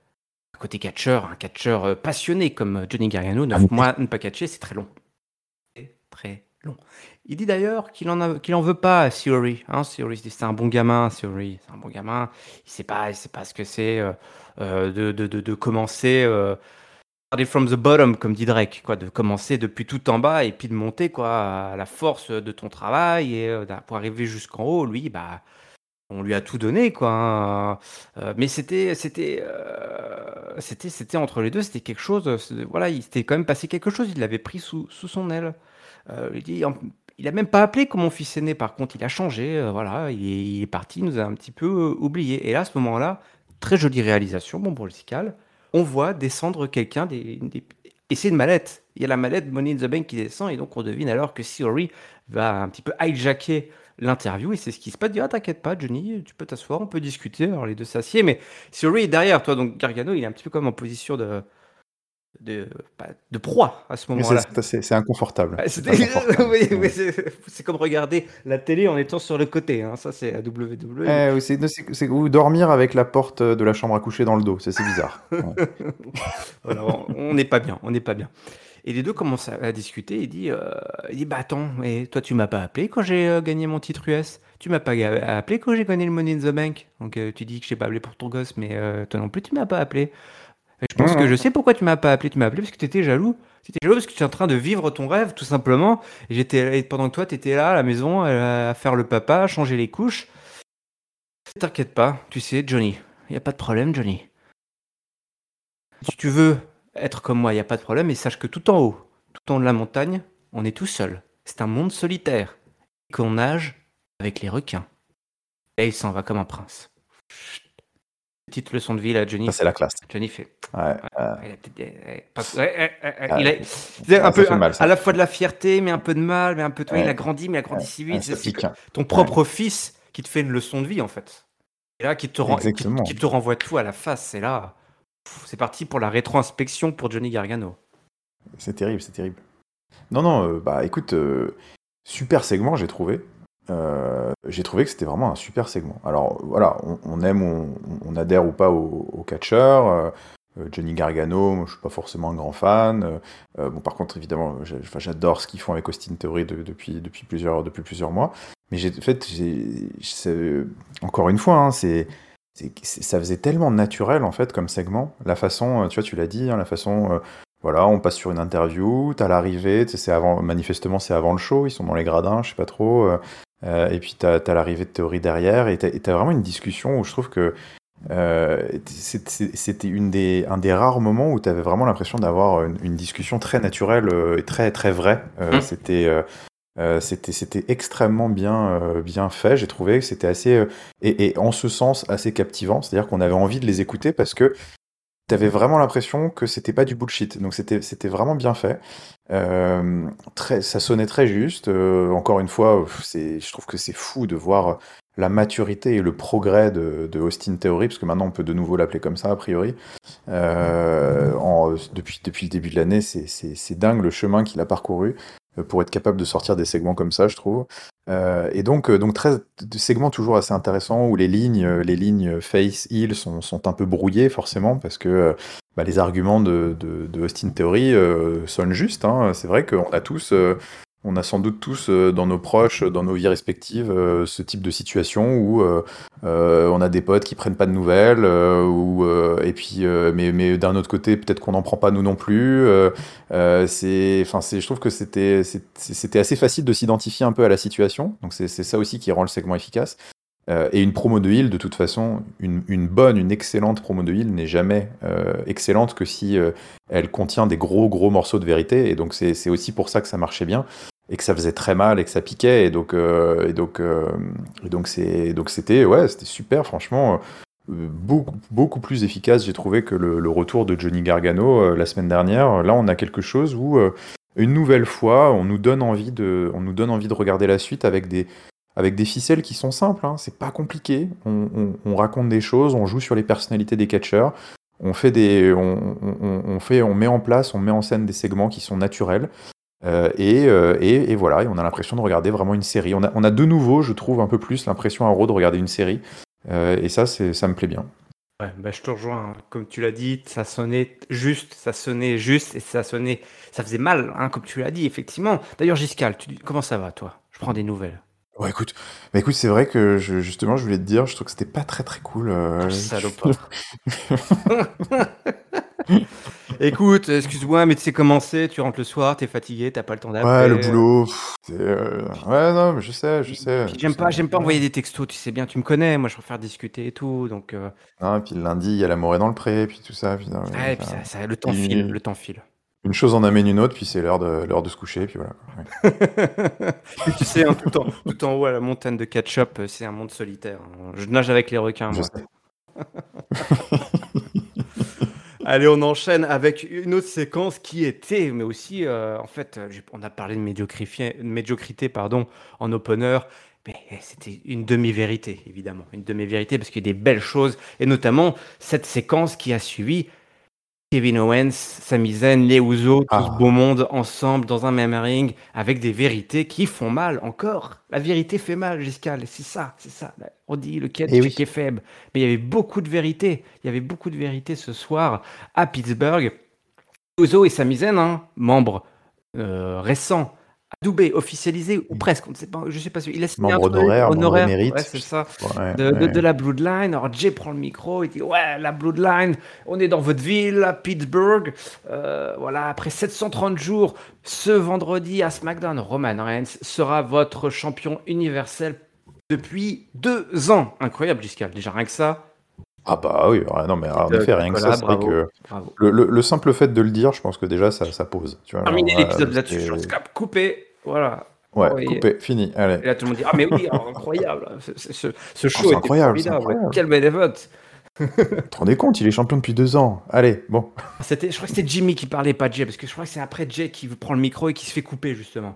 Speaker 1: côté catcheur, un catcheur euh, passionné comme Johnny Gargano, neuf mois ne pas catcher, c'est très long. C'est très long. Il dit d'ailleurs qu'il en a, qu'il en veut pas à Theory. Hein, Theory, c'est un bon gamin, Theory, c'est un bon gamin. Il sait pas, il sait pas ce que c'est euh, euh, de, de, de, de commencer. Euh, Started from the bottom, comme dit Drake, quoi, de commencer depuis tout en bas et puis de monter quoi, à la force de ton travail et euh, pour arriver jusqu'en haut. Lui, bah, on lui a tout donné, quoi. Hein. Euh, mais c'était, c'était, euh, c'était, c'était entre les deux, c'était quelque chose. c'est- Voilà, il s'était quand même passé quelque chose. Il l'avait pris sous, sous son aile. Euh, il dit, en- il a même pas appelé comme mon fils aîné. Par contre, il a changé. euh, voilà, il est, il est parti, il nous a un petit peu euh, oublié. Et là, à ce moment-là, très jolie réalisation, bon pour le Sical, on voit descendre quelqu'un des, des- et c'est une mallette. Il y a la mallette Money in the Bank qui descend et donc on devine alors que Theory va un petit peu hijacker l'interview et c'est ce qui se passe. Il dit, ah t'inquiète pas Johnny, tu peux t'asseoir, on peut discuter. Alors les deux s'assiedent, mais Theory est derrière toi, donc Gargano il est un petit peu comme en position de de, pas- de proie à ce
Speaker 2: Mais c'est
Speaker 1: moment-là.
Speaker 2: c'est- c'est inconfortable.
Speaker 1: Ah,
Speaker 2: C'est
Speaker 1: c'était-
Speaker 2: inconfortable.
Speaker 1: oui,
Speaker 2: Ouais.
Speaker 1: mais c'est c'est comme regarder la télé en étant sur le côté. Hein. Ça, c'est à W W E.
Speaker 2: Eh, oui, c'est c'est- c'est- ou dormir avec la porte de la chambre à coucher dans le dos, ça c'est bizarre. Ouais.
Speaker 1: Voilà, on on n'est pas bien, on n'est pas bien. Et les deux commencent à, à discuter. Il dit, euh, il dit, bah attends, mais toi tu m'as pas appelé quand j'ai euh, gagné mon titre U S. Tu m'as pas ga- appelé quand j'ai gagné le Money in the Bank. Donc euh, tu dis que je t'ai pas appelé pour ton gosse, mais euh, toi non plus tu m'as pas appelé. Et je pense que je
Speaker 2: Mhm.
Speaker 1: sais pourquoi tu m'as pas appelé. Tu m'as appelé parce que tu étais jaloux. Tu étais jaloux parce que tu es en train de vivre ton rêve, tout simplement. Et j'étais et pendant que toi, tu étais là à la maison à, à faire le papa, à changer les couches. T'inquiète pas, tu sais, Johnny, il y a pas de problème, Johnny. Si tu veux être comme moi, il y a pas de problème. Et sache que tout en haut, tout en haut de la montagne, on est tout seul. C'est un monde solitaire. Et qu'on nage avec les requins. Et il s'en va comme un prince. Petite leçon de vie là, Johnny.
Speaker 2: Ça c'est la classe.
Speaker 1: Johnny fait.
Speaker 2: Ouais,
Speaker 1: Ouais,
Speaker 2: euh,
Speaker 1: il a peut-être des- ouais, pas- ouais, ouais, ouais, ouais, il
Speaker 2: ouais,
Speaker 1: a c'est un
Speaker 2: ouais, ça
Speaker 1: peu
Speaker 2: fait
Speaker 1: un-
Speaker 2: mal
Speaker 1: à
Speaker 2: ça.
Speaker 1: la fois de la fierté, mais un peu de mal, mais un peu. Tu vois, il a
Speaker 2: Ouais,
Speaker 1: grandi, mais il a grandi
Speaker 2: ouais,
Speaker 1: si
Speaker 2: ouais,
Speaker 1: vite. C'est
Speaker 2: ça
Speaker 1: si-
Speaker 2: pique. Hein.
Speaker 1: ton
Speaker 2: Ouais,
Speaker 1: propre fils qui te fait une leçon de vie en fait. Et là, qui te rend, qui,
Speaker 2: exactement.
Speaker 1: qui te renvoie tout à la face. C'est là, pff, c'est parti pour la rétro-inspection pour Johnny Gargano.
Speaker 2: C'est terrible, c'est terrible. Non, non, euh, bah écoute, euh, super segment j'ai trouvé. Euh, j'ai trouvé que c'était vraiment un super segment. Alors voilà, on, on aime, on, on adhère ou pas au, au catcheur. euh, euh, Johnny Gargano, moi, je suis pas forcément un grand fan. euh, euh, bon, par contre, évidemment, j'ai- enfin, j'adore ce qu'ils font avec Austin Theory de- depuis, depuis, plusieurs, depuis plusieurs mois. Mais j'ai, en fait, j'ai, c'est- encore une fois, hein, c'est, c'est- c'est- ça faisait tellement naturel en fait comme segment. La façon, euh, tu vois, tu l'as dit, hein, la façon, euh, voilà, on passe sur une interview, t'as l'arrivée, tu sais, c'est avant, manifestement c'est avant le show, ils sont dans les gradins, je sais pas trop. euh, euh, et puis t'as, t'as l'arrivée de Théorie derrière, et t'as, et t'as vraiment une discussion où je trouve que euh, c'est- c'est- c'était une des, un des rares moments où t'avais vraiment l'impression d'avoir une, une discussion très naturelle euh, et très très vraie. Euh,
Speaker 1: Hum.
Speaker 2: c'était, euh, euh, c'était, c'était extrêmement bien, euh, bien fait. J'ai trouvé que c'était assez, euh, et, et en ce sens assez captivant. C'est-à-dire qu'on avait envie de les écouter parce que t'avais vraiment l'impression que c'était pas du bullshit. Donc c'était, c'était vraiment bien fait. Euh, très, ça sonnait très juste. Euh, encore une fois, pff, c'est, je trouve que c'est fou de voir la maturité et le progrès de, de Austin Theory, parce que maintenant on peut de nouveau l'appeler comme ça, a priori. Euh, en- depuis, depuis le début de l'année, c'est, c'est, c'est dingue le chemin qu'il a parcouru euh, pour être capable de sortir des segments comme ça, je trouve. Euh, et donc, euh, donc très, des segments toujours assez intéressants où les lignes, euh, les lignes face heel sont, sont un peu brouillées forcément parce que euh, bah, les arguments de, de, de Austin Theory euh, sonnent justes. Hein. C'est vrai qu'on a tous, euh, On a sans doute tous euh, dans nos proches, dans nos vies respectives, euh, ce type de situation où euh, euh, on a des potes qui prennent pas de nouvelles, euh, ou euh, et puis euh, mais, mais d'un autre côté peut-être qu'on n'en prend pas nous non plus. Euh, euh, c'est, enfin c'est, je trouve que c'était c'est- c'était assez facile de s'identifier un peu à la situation. Donc c'est c'est ça aussi qui rend le segment efficace. Euh, et une promo de heal, de toute façon, une, une bonne, une excellente promo de heal n'est jamais euh, excellente que si euh, elle contient des gros gros morceaux de vérité. Et donc c'est c'est aussi pour ça que ça marchait bien et que ça faisait très mal et que ça piquait. Et donc euh, et donc euh, et donc c'est donc c'était ouais c'était super franchement. euh, Beaucoup, beaucoup plus efficace, j'ai trouvé, que le, le retour de Johnny Gargano euh, la semaine dernière. Là, on a quelque chose où, euh, une nouvelle fois, on nous donne envie de, on nous donne envie de regarder la suite avec des, avec des ficelles qui sont simples, hein, c'est pas compliqué. On, on- on raconte des choses, on joue sur les personnalités des catcheurs, on fait des, on, on- on fait, on met en place, on met en scène des segments qui sont naturels. Euh, et, euh, et- et voilà, et on a l'impression de regarder vraiment une série. On a, on a de nouveau, je trouve, un peu plus l'impression à Raw de regarder une série. Euh, et ça, c'est, ça me plaît bien.
Speaker 1: Ouais, bah, je te rejoins, hein. Comme tu l'as dit, ça sonnait juste, ça sonnait juste et ça sonnait, ça faisait mal, hein, comme tu l'as dit, effectivement. D'ailleurs, Giscal, tu, comment ça va, toi? Je prends des nouvelles.
Speaker 2: Ouais, écoute, bah écoute, c'est vrai que je- justement, je voulais te dire, je trouve que c'était pas très très cool.
Speaker 1: Oh,
Speaker 2: euh,
Speaker 1: salopard. Écoute, excuse-moi, mais tu sais comment c'est, tu rentres le soir, t'es fatigué, t'as pas le temps
Speaker 2: Ouais, le
Speaker 1: d'appeler.
Speaker 2: boulot, pff, c'est, euh, ouais, non, mais je sais, je
Speaker 1: Puis,
Speaker 2: sais,
Speaker 1: puis
Speaker 2: je
Speaker 1: j'aime
Speaker 2: sais.
Speaker 1: pas, j'aime pas
Speaker 2: Ouais.
Speaker 1: envoyer des textos, tu sais bien, tu me connais, moi je préfère discuter et tout, donc euh,
Speaker 2: Hein, et puis le lundi, il y a la morée dans le pré, puis tout ça, puis, non, mais,
Speaker 1: ouais, puis
Speaker 2: enfin,
Speaker 1: ça, ça, le temps file,
Speaker 2: une,
Speaker 1: le temps file.
Speaker 2: une chose en amène une autre, puis c'est l'heure de, l'heure de se coucher, puis voilà, quoi. Ouais.
Speaker 1: Puis tu sais, hein, tout en, tout en haut à la montagne de ketchup, euh, c'est un monde solitaire, hein. Je nage avec les requins,
Speaker 2: Je
Speaker 1: moi.
Speaker 2: sais.
Speaker 1: Allez, on enchaîne avec une autre séquence qui était, mais aussi, euh, en fait, euh, j'ai- on a parlé de médiocrité, médiocrité pardon, en opener, mais c'était une demi-vérité, évidemment. Une demi-vérité parce qu'il y a des belles choses, et notamment cette séquence qui a suivi Kevin Owens, Sami Zayn, les Usos, tout ce beau
Speaker 2: Ah,
Speaker 1: monde ensemble dans un même ring avec des vérités qui font mal encore. La vérité fait mal, Giscal. C'est ça, c'est ça. On dit le catch
Speaker 2: et
Speaker 1: du
Speaker 2: oui.
Speaker 1: kayfabe. Mais il y avait beaucoup de vérités. Il y avait beaucoup de vérités ce soir à Pittsburgh. Usos et Sami Zayn, hein, membres euh, récents, adoubés, officialisés ou presque. On ne sait pas. Je sais pas. si- Il a signé un
Speaker 2: Membre
Speaker 1: truc
Speaker 2: honoraire, membre
Speaker 1: honoraire. Ouais,
Speaker 2: émérite,
Speaker 1: c'est
Speaker 2: je sais
Speaker 1: ça
Speaker 2: pas. Ouais,
Speaker 1: de, de, de
Speaker 2: ouais.
Speaker 1: la Bloodline. Alors Jay prend le micro, il dit ouais, la Bloodline, on est dans votre ville, à Pittsburgh. Euh, voilà, après sept cent trente jours, ce vendredi à SmackDown, Roman Reigns sera votre champion universel depuis deux ans. Incroyable, Giscal. Déjà rien que ça.
Speaker 2: Ah bah oui, ouais, non mais en
Speaker 1: Petite, euh,
Speaker 2: effet,
Speaker 1: petite
Speaker 2: rien que ça,
Speaker 1: collab,
Speaker 2: c'est vrai
Speaker 1: bravo,
Speaker 2: que
Speaker 1: bravo.
Speaker 2: le, le- le simple fait de le dire, je pense que déjà ça, ça pose. Tu vois,
Speaker 1: Terminer
Speaker 2: genre,
Speaker 1: l'épisode
Speaker 2: euh,
Speaker 1: là-dessus, je
Speaker 2: c'est-
Speaker 1: scap, coupé, voilà.
Speaker 2: ouais,
Speaker 1: Envoyé.
Speaker 2: coupé, fini, allez.
Speaker 1: Et là, tout le monde dit ah mais oui, oh, incroyable, ce, ce- ce- ce
Speaker 2: Oh,
Speaker 1: show
Speaker 2: c'est
Speaker 1: était
Speaker 2: incroyable, c'est
Speaker 1: formidable,
Speaker 2: incroyable.
Speaker 1: quel bel event.
Speaker 2: Vous te rendez compte, il est champion depuis deux ans. Allez, bon.
Speaker 1: C'était, je crois que c'était Jimmy qui parlait, pas Jay, parce que je crois que c'est après Jay qui prend le micro et qui se fait couper, justement.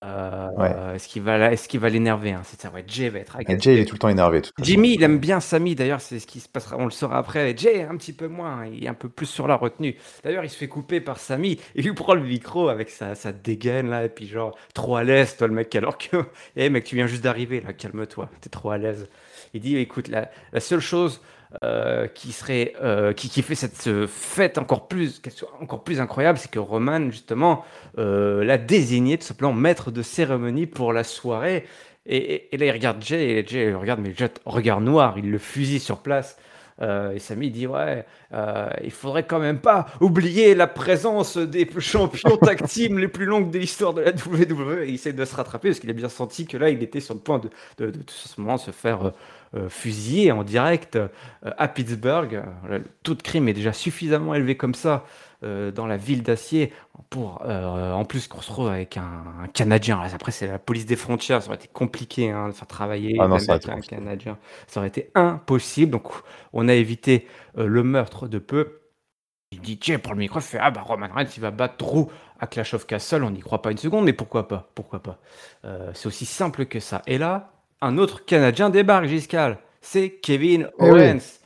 Speaker 2: Ouais.
Speaker 1: Euh, est-ce qu'il va, la- est-ce qu'il va l'énerver, hein? C'est ça, ouais, Jay va être
Speaker 2: Euh, Jay, il est
Speaker 1: agacé.
Speaker 2: tout le temps énervé, de toute façon.
Speaker 1: Jimmy, il
Speaker 2: Donc, euh,
Speaker 1: aime bien Samy, d'ailleurs, c'est ce qui se passera, on le saura après. Jay, un petit peu moins, il est un peu plus sur la retenue. D'ailleurs, il se fait couper par Samy, il lui prend le micro avec sa, sa dégaine, là, et puis genre, trop à l'aise, toi, le mec, alors que, eh mec, tu viens juste d'arriver, là, calme-toi, t'es trop à l'aise. Il dit, écoute, la, la seule chose euh, qui serait, euh, qui, qui fait cette euh, fête encore plus, qu'elle soit encore plus incroyable, c'est que Roman, justement, euh, l'a désigné tout simplement maître de cérémonie pour la soirée. Et, et- et là, il regarde Jay, et Jay regarde, mais jette regard noir, il le fusille sur place. Euh, et Samy dit, ouais, euh, il faudrait quand même pas oublier la présence des champions tag team les plus longues de l'histoire de la W W E. Et il essaie de se rattraper parce qu'il a bien senti que là, il était sur le point de, de, de, de ce moment se faire euh, euh, fusiller en direct euh, à Pittsburgh. Euh, Le taux de crime est déjà suffisamment élevé comme ça euh, dans la ville d'acier pour euh, en plus qu'on se retrouve avec un, un Canadien. Après, c'est la police des frontières, ça aurait été compliqué hein, de faire travailler
Speaker 2: Ah
Speaker 1: une
Speaker 2: non, ça a été
Speaker 1: Américain, un
Speaker 2: compliqué.
Speaker 1: Canadien. Ça aurait été impossible. Donc, on a évité euh, le meurtre de peu. Il dit, tiens, pour le micro, il fait, ah bah Roman Reigns, il va battre Drew à Clash of Castle. On n'y croit pas une seconde, mais pourquoi pas? Pourquoi pas? Euh, c'est aussi simple que ça. Et là, un autre Canadien débarque, Giscal. C'est Kevin
Speaker 2: Eh oui.
Speaker 1: Owens.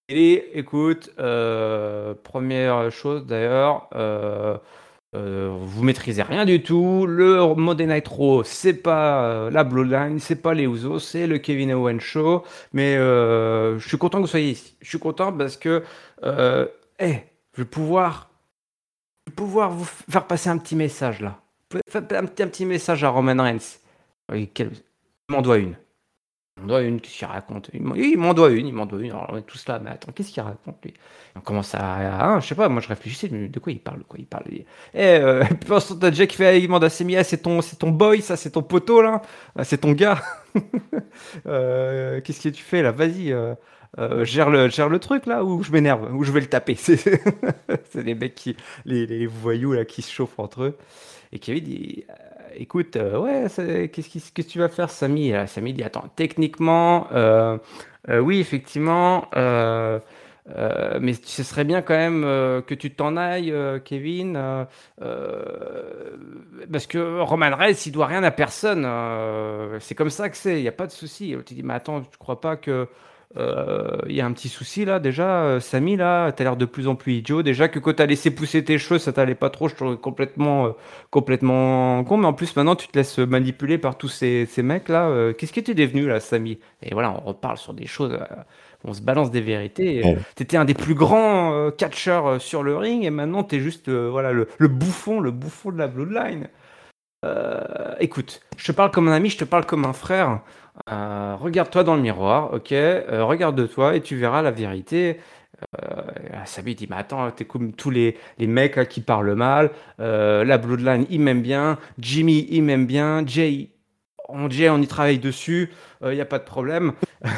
Speaker 1: Et écoute, euh, première chose d'ailleurs, euh, euh, vous maîtrisez rien du tout. Le Monday Night Raw, c'est pas euh, la Bloodline, c'est pas les Usos, c'est le Kevin Owens Show. Mais euh, je suis content que vous soyez ici. Je suis content parce que, euh, eh, je vais pouvoir, je vais pouvoir vous faire passer un petit message là pouvez faire un petit, un petit message à Roman Reigns. Il m'en doit une. Il m'en doit une, qu'est-ce qu'il raconte? Il m'en, il m'en doit une, il m'en doit une. Alors on est tous là, mais attends, qu'est-ce qu'il raconte lui? On commence à, à- je sais pas, moi je réfléchissais, mais de quoi il parle, de quoi il parle? Et euh, puis ensuite, t'as Jack qui fait, il demande à Semi, ah, c'est ton, c'est ton boy, ça, c'est ton poteau là. Ah, c'est ton gars. Euh, qu'est-ce que tu fais là? Vas-y, euh, euh, gère le, gère le truc là, ou je m'énerve, ou je vais le taper. C'est c'est les mecs qui, les, les voyous là qui se chauffent entre eux. Et Kevin dit, euh, écoute, euh, ouais, c'est- qu'est-ce qui- qu'est-ce que tu vas faire, Samy? Et là, Samy dit, attends, techniquement, euh, euh, oui, effectivement, euh, euh, mais ce serait bien quand même euh, que tu t'en ailles, euh, Kevin, euh, euh, parce que Roman Reigns, il doit rien à personne. Euh, c'est comme ça que c'est, il n'y a pas de souci. Tu dis, mais attends, tu crois pas que euh, il y a un petit souci là déjà, euh, Samy là, t'as l'air de plus en plus idiot. Déjà que quand t'as laissé pousser tes cheveux, ça t'allait pas trop, je trouve complètement, euh, complètement con. Mais en plus maintenant, tu te laisses manipuler par tous ces, ces mecs là. Euh, qu'est-ce que t'es devenu là, Samy? Et voilà, on reparle sur des choses, euh, on se balance des vérités.
Speaker 2: Ouais.
Speaker 1: T'étais un des plus grands euh, catcheurs euh, sur le ring et maintenant t'es juste euh, voilà le, le bouffon, le bouffon de la Bloodline. Euh, écoute, je te parle comme un ami, je te parle comme un frère. Euh, regarde-toi dans le miroir, ok? Euh, regarde-toi et tu verras la vérité. Euh, Sabi dit, mais attends, t'es comme tous les, les mecs là, qui parlent mal. Euh, la Bloodline, il m'aime bien. Jimmy, il m'aime bien. Jay, on, Jay, on y travaille dessus. Il n'y a pas de problème.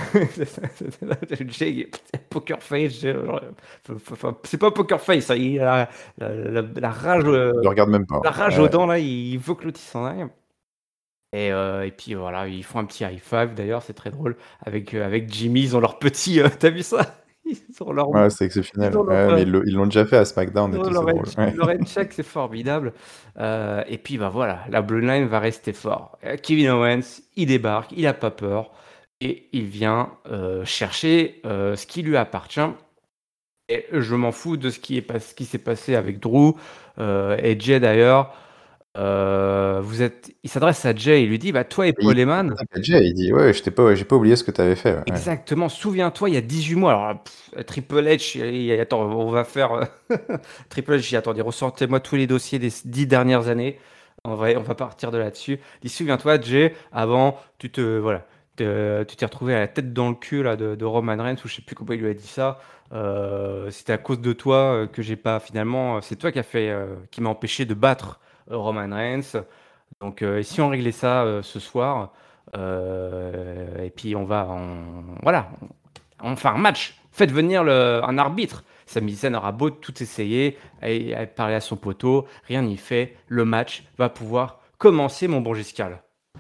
Speaker 1: Jay, poker face. Jay, genre, enfin, c'est pas poker face, hein, il a la, la- la- la rage, euh,
Speaker 2: Je regarde même pas.
Speaker 1: la rage aux
Speaker 2: Ouais.
Speaker 1: dents là. Il veut que l'autre il s'en aille. Et, euh, et puis voilà, ils font un petit high five d'ailleurs, c'est très drôle. Avec, euh, avec Jimmy, ils ont leur petit. Euh, t'as vu ça? Ils ont leur,
Speaker 2: Ouais, c'est
Speaker 1: ils
Speaker 2: exceptionnel.
Speaker 1: ont leur,
Speaker 2: Ouais, mais
Speaker 1: euh,
Speaker 2: ils le- ils l'ont déjà fait à
Speaker 1: ils
Speaker 2: SmackDown et
Speaker 1: ont
Speaker 2: tout,
Speaker 1: leur
Speaker 2: c'est
Speaker 1: head,
Speaker 2: drôle. Ouais.
Speaker 1: leur head check, c'est formidable. Euh, et puis bah voilà, la Bloodline va rester fort. Euh, Kevin Owens, il débarque, il a pas peur. Et il vient euh, chercher euh, ce qui lui appartient. Et je m'en fous de ce qui est pas- ce qui s'est passé avec Drew euh, et Jay d'ailleurs. Euh, vous êtes, il s'adresse à Jay, il lui dit, bah toi et
Speaker 2: Et il
Speaker 1: Paul Heyman,
Speaker 2: s'attaque à Jay, il dit ouais, je t'ai pas, j'ai pas oublié ce que t'avais fait. Ouais.
Speaker 1: exactement, souviens-toi, il y a dix-huit mois, alors pff, Triple H, il- il- attends, on va faire euh, Triple H, il dit, attendez, ressortez-moi tous les dossiers des dix dernières années. On va, on va partir de là-dessus. Il dit, souviens-toi, Jay, avant, tu te, voilà, te- tu t'es retrouvé à la tête dans le cul là, de, de Roman Reigns, ou je sais plus comment il lui a dit ça. Euh, c'était à cause de toi euh, que j'ai pas, finalement, euh, c'est toi qui a fait, euh, qui m'a empêché de battre euh, Roman Reigns. Donc, euh, si on réglait ça euh, ce soir, euh, et puis on va, on, voilà, on, on fait un match. Faites venir le- un arbitre. Sami Zayn aura beau tout essayer, et, et parler à son poteau, rien n'y fait. Le match va pouvoir commencer, mon bon Giscal.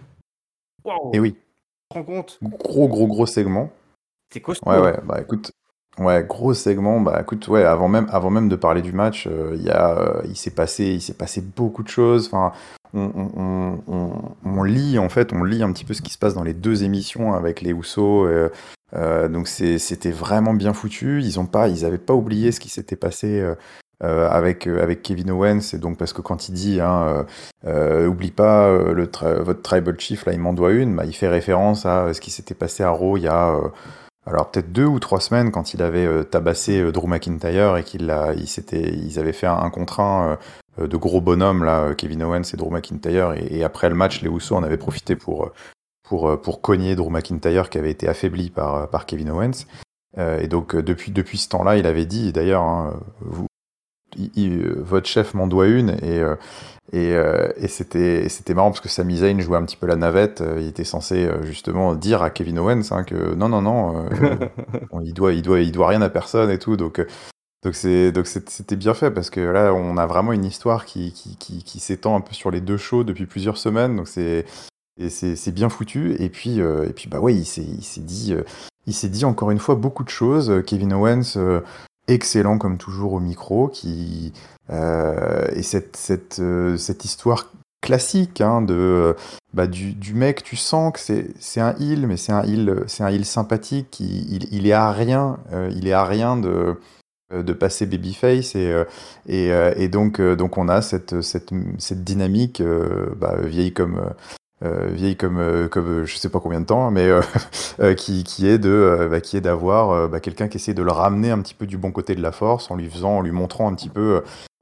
Speaker 2: Et
Speaker 1: Waouh,
Speaker 2: oui,
Speaker 1: tu te rends compte?
Speaker 2: gros, gros, gros segment.
Speaker 1: C'est
Speaker 2: Ouais,
Speaker 1: costaud, hein.
Speaker 2: ouais, bah écoute, ouais, gros segment. Bah écoute, ouais, avant même, avant même de parler du match, euh, il y a, euh, il s'est passé, il s'est passé beaucoup de choses. Enfin, on, on, on, on- on lit en fait, on lit un petit peu ce qui se passe dans les deux émissions avec les Usos. Euh, euh, donc c'est, c'était vraiment bien foutu. Ils ont pas, ils avaient pas oublié ce qui s'était passé. Euh, euh, avec, euh, avec Kevin Owens, et donc parce que quand il dit hein, euh, euh, oublie pas euh, le tri- votre tribal chief là il m'en doit une, bah, il fait référence à euh, ce qui s'était passé à Raw il y a euh, alors peut-être deux ou trois semaines quand il avait euh, tabassé euh, Drew McIntyre et qu'il l'a, il s'était, ils avaient fait un, un contre un euh, de gros bonhommes là, euh, Kevin Owens et Drew McIntyre, et, et après le match, les Usos en avaient profité pour euh, pour euh, pour cogner Drew McIntyre qui avait été affaibli par euh, par Kevin Owens. Euh, et donc euh, depuis depuis ce temps-là, il avait dit d'ailleurs, hein, vous, il- il- euh, votre chef m'en doit une, et euh, et, euh, et c'était, c'était marrant parce que Sami Zayn jouait un petit peu la navette. euh, Il était censé euh, justement dire à Kevin Owens hein, que non, non, non, euh, on- il doit, il doit, il doit rien à personne et tout. Donc, euh, donc c'est, donc c'est- c'était bien fait parce que là, on a vraiment une histoire qui, qui, qui, qui s'étend un peu sur les deux shows depuis plusieurs semaines. Donc c'est, et c'est, c'est bien foutu. Et puis, euh, et puis bah ouais, il s'est, il s'est dit, euh, il s'est dit encore une fois beaucoup de choses. Euh, Kevin Owens, euh, excellent comme toujours au micro, qui euh, et cette, cette, euh, cette histoire classique hein, de euh, bah, du, du mec, tu sens que c'est, c'est un heel, mais c'est un heel, c'est un heel sympathique. Il, il, il est à rien, euh, il est à rien de de passer babyface, et euh, et, euh, et donc euh, donc on a cette cette, cette dynamique euh, bah, vieille comme euh, euh, vieille comme euh, comme euh, je sais pas combien de temps, mais euh, euh, qui, qui est de euh, bah, qui est d'avoir euh, bah, quelqu'un qui essaie de le ramener un petit peu du bon côté de la force en lui faisant en lui montrant un petit peu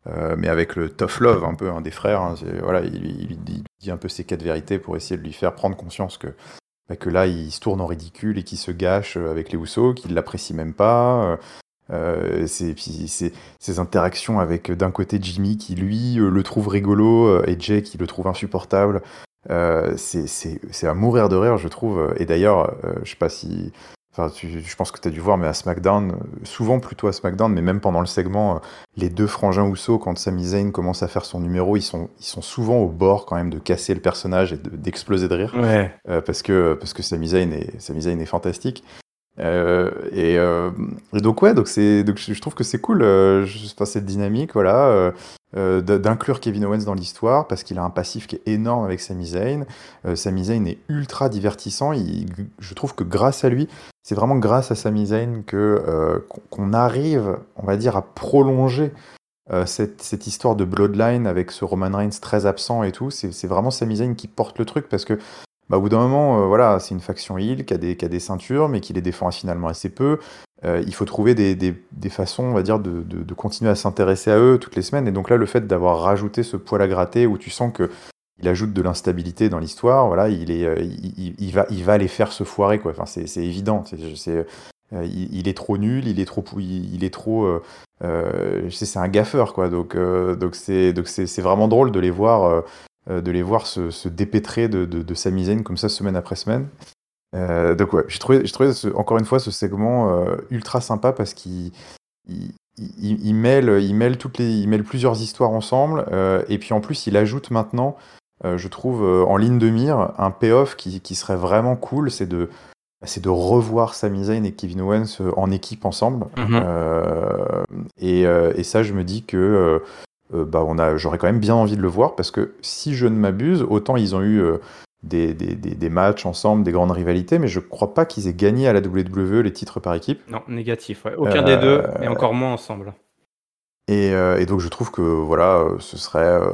Speaker 2: euh, mais avec le tough love un peu hein, des frères. Hein, c'est- voilà, il, il, il dit dit un peu ses quatre vérités pour essayer de lui faire prendre conscience que, bah, que là, il se tourne en ridicule et qu'il se gâche euh, avec les Usos, qu'il l'apprécie même pas. euh, euh, c'est, puis c'est, Ces interactions avec euh, d'un côté Jimmy qui lui euh, le trouve rigolo euh, et Jay qui le trouve insupportable. Euh, c'est, c'est, c'est à mourir de rire, je trouve. Et d'ailleurs, euh, je sais pas si. Enfin, tu- je pense que tu as dû voir, mais à SmackDown, euh, souvent plutôt à SmackDown, mais même pendant le segment, euh, les deux frangins Uso, quand Sami Zayn commence à faire son numéro, ils sont, ils sont souvent au bord quand même de casser le personnage et de- d'exploser de rire.
Speaker 1: Ouais.
Speaker 2: Euh, parce que, parce que Sami Zayn est, Sami Zayn est fantastique. Euh, et, euh, et donc ouais, donc c'est, donc je je trouve que c'est cool, euh, je- enfin, cette dynamique, voilà, euh, euh, d- d'inclure Kevin Owens dans l'histoire parce qu'il a un passif qui est énorme avec Sami Zayn. Euh, Sami Zayn est ultra divertissant. Il- je trouve que grâce à lui, c'est vraiment grâce à Sami Zayn que euh, qu'on qu'on arrive, on va dire, à prolonger euh, cette, cette histoire de Bloodline avec ce Roman Reigns très absent et tout. C'est c'est vraiment Sami Zayn qui porte le truc parce que bah, au bout d'un moment, euh, voilà, c'est une faction heel qui a des, qui a des ceintures, mais qui les défend finalement assez peu. Euh, il faut trouver des, des, des façons, on va dire, de, de, de continuer à s'intéresser à eux toutes les semaines. Et donc là, le fait d'avoir rajouté ce poil à gratter où tu sens que il ajoute de l'instabilité dans l'histoire, voilà, il, est, euh, il, il- il va, il va les faire se foirer, quoi. Enfin, c'est c'est évident. C'est, c'est, euh, il, il est trop nul, il est trop, pou- il, il est trop, euh, euh, je sais, c'est un gaffeur, quoi. Donc, euh, donc c'est, donc c'est, c'est vraiment drôle de les voir. Euh, euh, de les voir se, se dépêtrer de, de, de Sami Zayn comme ça semaine après semaine. Euh, donc ouais, j'ai trouvé, j'ai trouvé ce- encore une fois ce segment euh, ultra sympa parce qu'il il, il- il mêle, il mêle toutes les, il mêle plusieurs histoires ensemble euh, et puis en plus il ajoute maintenant, euh, je trouve euh, en ligne de mire un payoff qui, qui serait vraiment cool, c'est de c'est de revoir Sami Zayn et Kevin Owens euh, en équipe ensemble.
Speaker 1: Mhm.
Speaker 2: Euh, et, euh, et ça, je me dis que euh, euh, bah, on a, j'aurais quand même bien envie de le voir parce que si je ne m'abuse, autant ils ont eu euh, des, des, des, des matchs ensemble, des grandes rivalités, mais je crois pas qu'ils aient gagné à la W W E les titres par équipe.
Speaker 1: Non, négatif, ouais. Aucun des deux, et
Speaker 2: Euh,
Speaker 1: encore moins ensemble.
Speaker 2: et, euh, et donc je trouve que voilà, euh, ce serait, euh,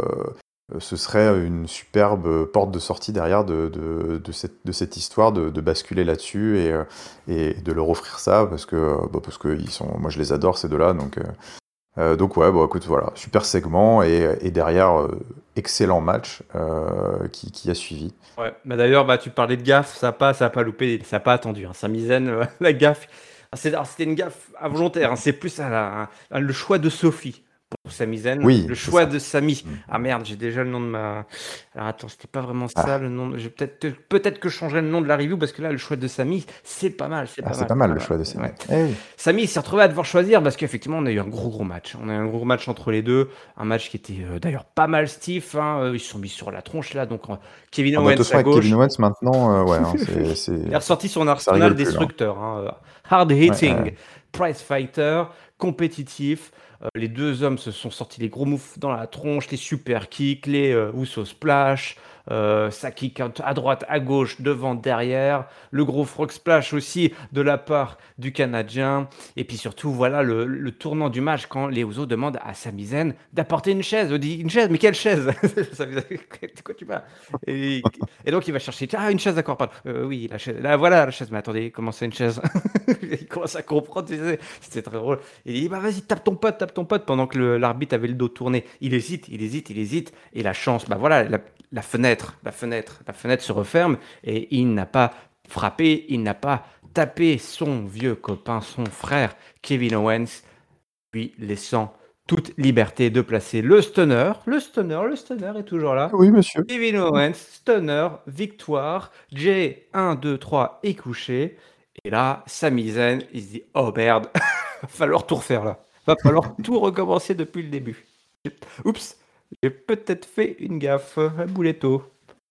Speaker 2: ce serait une superbe porte de sortie derrière de, de, de cette, de cette histoire, de, de basculer là-dessus et, euh, et de leur offrir ça parce que, euh, bah, parce que ils sont, moi je les adore ces deux-là, donc. Euh, Euh, donc ouais, bon écoute, voilà, super segment et, et derrière, euh, excellent match euh, qui, qui a suivi.
Speaker 1: Ouais, bah d'ailleurs, bah, tu parlais de gaffe, ça a pas, ça a pas loupé, ça a pas attendu. Hein. Sami Zayn, euh, la gaffe, ah, c'est- alors, c'était une gaffe involontaire. Hein. C'est plus à la- à le choix de Sophie pour Sami Zayn, le
Speaker 2: Oui, c'est
Speaker 1: choix
Speaker 2: ça.
Speaker 1: de Sami.
Speaker 2: Mm.
Speaker 1: Ah merde, j'ai déjà le nom de ma. Alors attends, c'était pas vraiment ça
Speaker 2: Ah,
Speaker 1: le nom. de- J'ai peut-être peut-être que je changerai le nom de la review parce que là, le choix de Sami, c'est pas mal, c'est
Speaker 2: ah
Speaker 1: pas
Speaker 2: c'est
Speaker 1: mal,
Speaker 2: pas
Speaker 1: c'est
Speaker 2: mal
Speaker 1: pas
Speaker 2: le
Speaker 1: mal.
Speaker 2: choix de Sami.
Speaker 1: Ouais.
Speaker 2: Eh oui.
Speaker 1: Sami il s'est retrouvé à devoir choisir parce qu'effectivement, on a eu un gros gros match. On a eu un gros match entre les deux, un match qui était euh, d'ailleurs pas mal stiff. Hein. Euh, Ils se sont mis sur la tronche là, donc euh, Kevin
Speaker 2: Ah bah, de
Speaker 1: Owens
Speaker 2: toute façon,
Speaker 1: à
Speaker 2: avec Kevin
Speaker 1: gauche.
Speaker 2: Owens maintenant, euh, ouais, hein, c'est,
Speaker 1: Il a
Speaker 2: c'est,
Speaker 1: ressorti son
Speaker 2: ça
Speaker 1: arsenal
Speaker 2: rigole plus là.
Speaker 1: destructeur. Hein. euh, Hard
Speaker 2: Ouais, ouais.
Speaker 1: hitting, prize fighter, compétitif. Euh, les deux hommes se sont sortis les gros moves dans la tronche, les super kicks, les euh, Uso splash. Euh, ça kick à droite, à gauche, devant, derrière. Le gros frog splash aussi de la part du Canadien. Et puis surtout, voilà le, le tournant du match quand les Usos demandent à Sami Zayn d'apporter une chaise. On dit une chaise, mais quelle chaise? Sami Zayn, de quoi tu parles? et, et donc il va chercher, ah une chaise d'accord, pardon. Euh, oui, la chaise, là voilà la chaise, mais attendez, comment c'est une chaise? Il commence à comprendre, tu sais, c'était très drôle. Il dit, bah vas-y, tape ton pote, tape ton pote, pendant que le- l'arbitre avait le dos tourné. Il hésite, il hésite, il hésite, et la chance, bah voilà, la, la fenêtre, la fenêtre, la fenêtre se referme, et il n'a pas frappé, il n'a pas tapé son vieux copain, son frère, Kevin Owens, lui laissant toute liberté de placer le stunner. Le stunner, le stunner est toujours
Speaker 2: Ah
Speaker 1: là.
Speaker 2: oui, monsieur.
Speaker 1: Kevin Owens, stunner, victoire. Jay, un, deux, trois, est couché. Et là, Sami Zayn, il se dit, oh merde, va falloir tout refaire là. Va falloir tout recommencer depuis le début. Oups, j'ai peut-être fait une gaffe, un bouletto.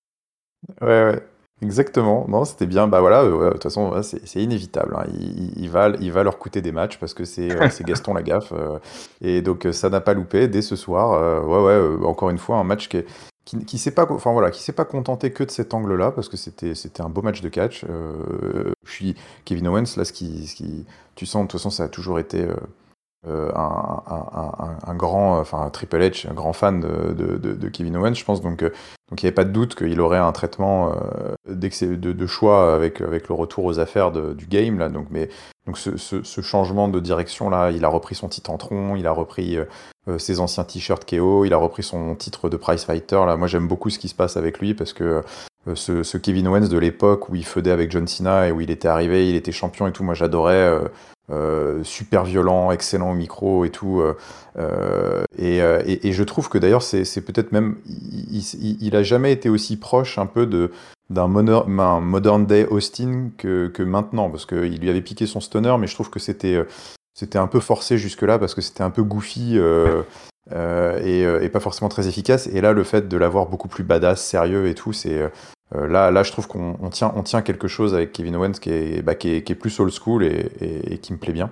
Speaker 2: Ouais, ouais. Exactement. Non, c'était bien. Bah voilà, euh, ouais, de toute façon, ouais, c'est c'est inévitable. Hein. Il, il- il va, il va leur coûter des matchs parce que c'est euh, c'est Gaston Lagaffe. Euh, et donc, euh, ça n'a pas loupé dès ce soir. Euh, ouais, ouais, euh, encore une fois, un match qui, est- qui, qui s'est pas, enfin, voilà, qui s'est pas contenté que de cet angle-là parce que c'était c'était un beau match de catch. Euh, je suis Kevin Owens, là, ce qui, ce qui, tu sens, de toute façon, ça a toujours été. euh, euh, un, un, un, un grand, enfin Triple H, un grand fan de, de, de, de Kevin Owens, je pense. Donc, euh, donc il n'y avait pas de doute qu'il aurait un traitement euh, d'excès- de, de choix avec, avec le retour aux affaires de- du game là. Donc, mais donc ce, ce, ce changement de direction là, il a repris son titre en tronc, il a repris euh, euh, ses anciens t-shirts K O, il a repris son titre de prize fighter là. Moi j'aime beaucoup ce qui se passe avec lui parce que euh, ce, ce Kevin Owens de l'époque où il feudait avec John Cena et où il était arrivé, il était champion et tout, moi j'adorais. euh, euh, super violent, excellent au micro et tout. euh, euh, et, euh, et, et je trouve que d'ailleurs, c'est, c'est peut-être même. Il, il, il a jamais été aussi proche un peu de, d'un mono- un modern day Austin que, que maintenant, parce qu'il lui avait piqué son stunner, mais je trouve que c'était, euh, c'était un peu forcé jusque-là, parce que c'était un peu goofy. Euh, euh, et, euh, et pas forcément très efficace. Et là, le fait de l'avoir beaucoup plus badass, sérieux et tout, c'est euh, là, là, je trouve qu'on on tient, on tient quelque chose avec Kevin Owens qui est, bah, qui est, qui est plus old school et, et- et qui me plaît bien.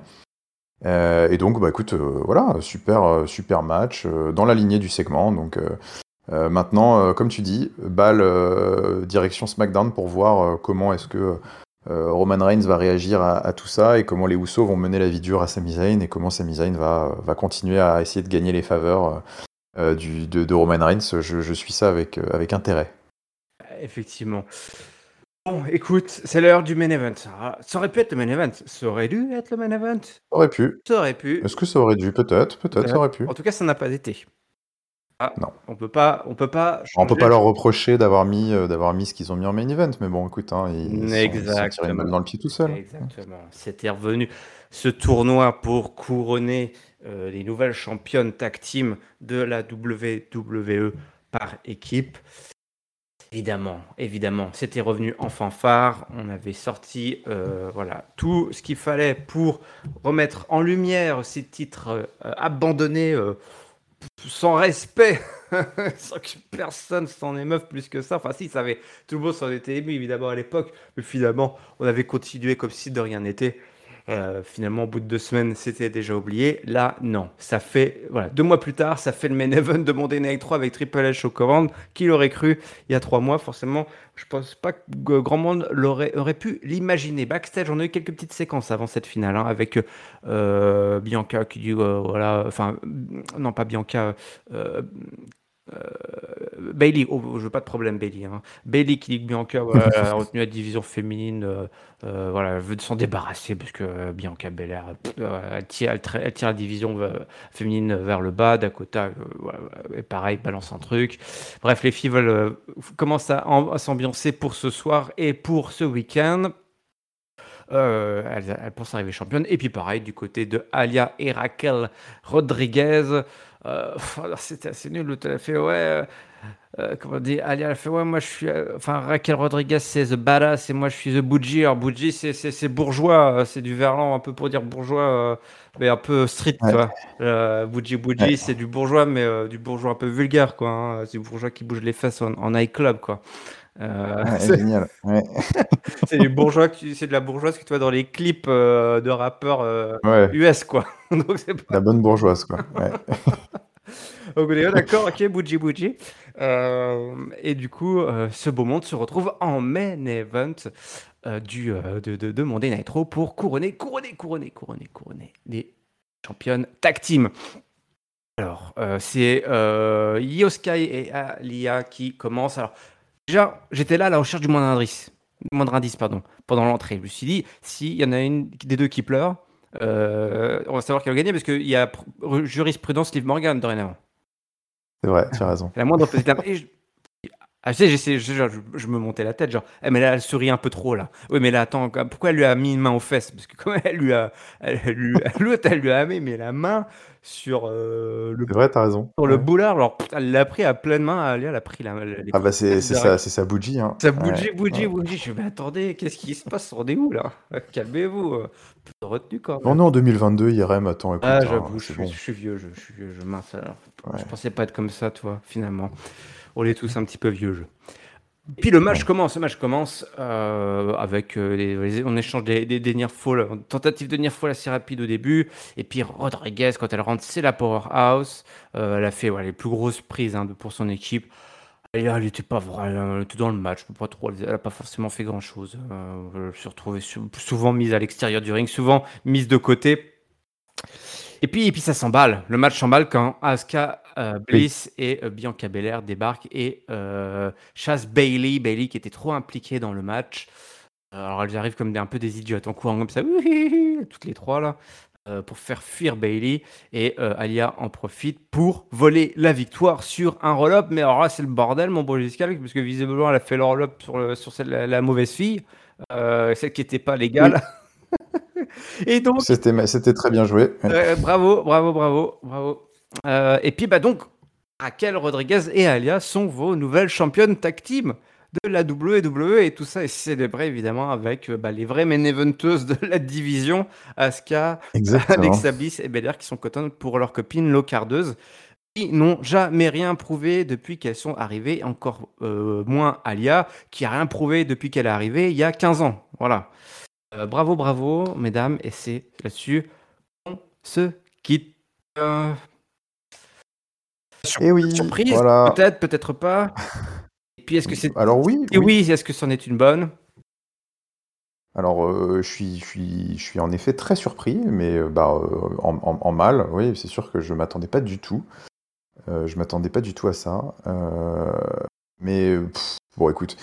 Speaker 2: Euh, et donc, bah écoute, euh, voilà, super, euh, super match euh, dans la lignée du segment. Donc euh, euh, maintenant, euh, comme tu dis, balle euh, direction SmackDown pour voir euh, comment est-ce que euh, Roman Reigns va réagir à, à tout ça et comment les Usos vont mener la vie dure à Sami Zayn et comment Sami Zayn va, va continuer à essayer de gagner les faveurs euh, du, de, de Roman Reigns. Je, je suis ça avec, euh, avec intérêt.
Speaker 1: Effectivement. Bon, écoute, c'est l'heure du main event. Ah, ça aurait pu être le main event. Ça aurait dû être le main event.
Speaker 2: Aurait pu.
Speaker 1: Ça aurait pu.
Speaker 2: Est-ce que ça aurait dû? Peut-être, peut-être, ça
Speaker 1: Peut-être.
Speaker 2: aurait pu.
Speaker 1: En tout cas, ça n'a pas été. Ah,
Speaker 2: Non.
Speaker 1: on peut pas, on peut pas
Speaker 2: On peut
Speaker 1: changer
Speaker 2: pas
Speaker 1: le
Speaker 2: leur
Speaker 1: jeu.
Speaker 2: reprocher d'avoir mis, euh, d'avoir mis ce qu'ils ont mis en main event, mais bon, écoute, hein, ils se sont, ils se sont tirés une balle
Speaker 1: Exactement.
Speaker 2: dans le pied tout seuls.
Speaker 1: Exactement. C'était revenu ce tournoi pour couronner euh, les nouvelles championnes tag team de la W W E par équipe. Évidemment, évidemment, c'était revenu en fanfare. On avait sorti euh, voilà, tout ce qu'il fallait pour remettre en lumière ces titres euh, abandonnés euh, sans respect, sans que personne s'en émeuve plus que ça. Enfin, si, ça avait, tout le monde s'en était ému évidemment à l'époque, mais finalement, on avait continué comme si de rien n'était. Euh, finalement, au bout de deux semaines, c'était déjà oublié. Là, non. Ça fait, voilà, deux mois plus tard, ça fait le main event de Monday Night trois avec Triple H au commande. Qui l'aurait cru il y a trois mois? Forcément, je pense pas que grand monde l'aurait aurait pu l'imaginer. Backstage, on a eu quelques petites séquences avant cette finale, hein, avec euh, Bianca qui dit, euh, voilà, enfin, non, pas Bianca. euh, euh, Bailey, oh, je veux pas de problème, Bailey. Hein. Bailey qui dit que Bianca voilà, elle a retenu la division féminine, euh, euh, voilà, elle veut s'en débarrasser parce que euh, Bianca Belair, euh, elle, tire, elle, tra- elle tire la division euh, féminine vers le bas, Dakota, euh, voilà, et pareil, balance un truc. Bref, les filles veulent, euh, commencent à, à s'ambiancer pour ce soir et pour ce week-end. Euh, elle, elle pense arriver championne. Et puis pareil, du côté de Alia et Raquel Rodriguez. Euh, pff, alors c'était assez nul. L'autre, elle a fait, ouais, euh, euh, comment on dit, Alia, elle a fait, ouais, moi je suis. euh, Enfin, Raquel Rodriguez, c'est The Badass et moi je suis The Bougie. Alors, Bougie, c'est, c'est, c'est bourgeois, euh, c'est du verlan un peu pour dire bourgeois, euh, mais un peu street, tu
Speaker 2: Ouais,
Speaker 1: vois. Euh, Bougie, Bougie,
Speaker 2: ouais.
Speaker 1: c'est du bourgeois, mais euh, du bourgeois un peu vulgaire, quoi. Hein. C'est du bourgeois qui bouge les fesses en, en nightclub, quoi. Euh,
Speaker 2: Ouais, génial. Ouais,
Speaker 1: c'est du bourgeois, que tu- c'est de la bourgeoise que tu vois dans les clips euh, de rappeurs euh,
Speaker 2: ouais.
Speaker 1: U S, quoi. Donc c'est pas.
Speaker 2: La bonne bourgeoise, quoi. Ouais.
Speaker 1: Donc on est d'accord, ok, Bougie Bougie. Euh, et du coup, euh, ce beau monde se retrouve en main event euh, du, euh, de, de, de Monday Night Raw pour couronner, couronner, couronner, couronner, couronner les championnes tag team. Alors, euh, c'est euh, Io Sky et Alia qui commencent. Alors, déjà, j'étais là à la recherche du moindre indice, du moindre indice, pardon, pendant l'entrée. Je me suis dit, s'il y en a une des deux qui pleure, euh, on va savoir qui va gagner parce qu'il y a pr- jurisprudence Liv Morgan dorénavant.
Speaker 2: C'est vrai, tu as raison.
Speaker 1: La moindre petite larme. Et je- Ah, tu sais, j'essaie- je, je, je me montais la tête, genre, eh, mais là, elle sourit un peu trop, là. Oui, mais là, attends, pourquoi elle lui a mis une main aux fesses? Parce que comme elle lui a. Elle, elle lui, l'autre, elle lui a mis mais la main sur euh, le
Speaker 2: C'est vrai, t'as raison.
Speaker 1: sur le
Speaker 2: Ouais.
Speaker 1: boulard, alors pff, elle l'a pris à pleine main, Alia, elle a pris la, les
Speaker 2: Ah bah c'est
Speaker 1: fesses
Speaker 2: c'est
Speaker 1: de
Speaker 2: ça,
Speaker 1: Raquel.
Speaker 2: c'est sa bougie, hein.
Speaker 1: Ça
Speaker 2: Ouais,
Speaker 1: bougeait, bougeait,
Speaker 2: ouais.
Speaker 1: bougeait. Je me mais attendez, qu'est-ce qui se passe? On est où là? Calmez-vous. euh, Peu de retenue quand
Speaker 2: On
Speaker 1: même.
Speaker 2: est en deux mille vingt-deux, I R M, attends,
Speaker 1: Ah,
Speaker 2: écoute, hein,
Speaker 1: j'avoue, je
Speaker 2: c'est
Speaker 1: suis, je
Speaker 2: bon.
Speaker 1: suis vieux, je, je suis vieux, je mince alors. Je
Speaker 2: Ouais,
Speaker 1: pensais pas être comme ça, toi, finalement. On est tous un petit peu vieux, je. Et puis le match
Speaker 2: ouais.
Speaker 1: commence, le match commence euh, avec euh, les, les- on échange des, des, des near fall, une tentative de near fall assez rapide au début, et puis Rodriguez quand elle rentre c'est la powerhouse, euh, elle a fait voilà, les plus grosses prises hein, de- pour son équipe. Et elle était pas vraiment, elle était dans le match, pas trop, elle a pas forcément fait grand chose. je me suis retrouvé sou- souvent mise à l'extérieur du ring, souvent mise de côté. Et puis et puis ça s'emballe. Le match s'emballe quand Asuka, heu,
Speaker 2: Oui.
Speaker 1: Bliss et heu, Bianca Belair débarquent et heu, chassent Bayley. Bayley qui était trop impliquée dans le match. Heu, alors elles arrivent comme des un peu des idiotes en courant comme ça, «Ouhihi» toutes les trois là, heu, pour faire fuir Bayley et heu, Aliyah en profite pour voler la victoire sur un roll-up. Mais alors là, c'est le bordel mon beau Giscalk, parce que visiblement elle a fait le roll-up sur le sur celle la la mauvaise fille, heu, celle qui était pas légale.
Speaker 2: Oui.
Speaker 1: Et donc
Speaker 2: C'était ma c'était très bien joué, oui.
Speaker 1: Ouais, bravo, bravo, bravo, bravo. Heu et puis, bah, donc Raquel Rodriguez et Aliyah sont vos nouvelles championnes tag team de la W W E et tout ça est célébré évidemment avec, heu, bah, les vraies main eventeuses de la division, Asuka,
Speaker 2: Exactement.
Speaker 1: Alexa Bliss et Belair qui sont contentes pour leurs copines locardeuses, qui n'ont jamais rien prouvé depuis qu'elles sont arrivées, encore, heu, moins Aliyah qui a rien prouvé depuis qu'elle est arrivée il y a quinze ans. Voilà. Heu, bravo, bravo mesdames et c'est là-dessus qu'on se quitte. Heu Sur
Speaker 2: Et oui,
Speaker 1: surprise,
Speaker 2: voilà.
Speaker 1: peut-être, peut-être pas. Et puis est-ce que c'est
Speaker 2: Alors oui,
Speaker 1: et
Speaker 2: oui.
Speaker 1: oui, est-ce que c'en est une bonne?
Speaker 2: Alors, heu, je suis je suis je suis en effet très surpris, mais heu, bah, heu, en en en mal. Oui, c'est sûr que je m'attendais pas du tout. Heu, je m'attendais pas du tout à ça. Heu, mais bon écoute,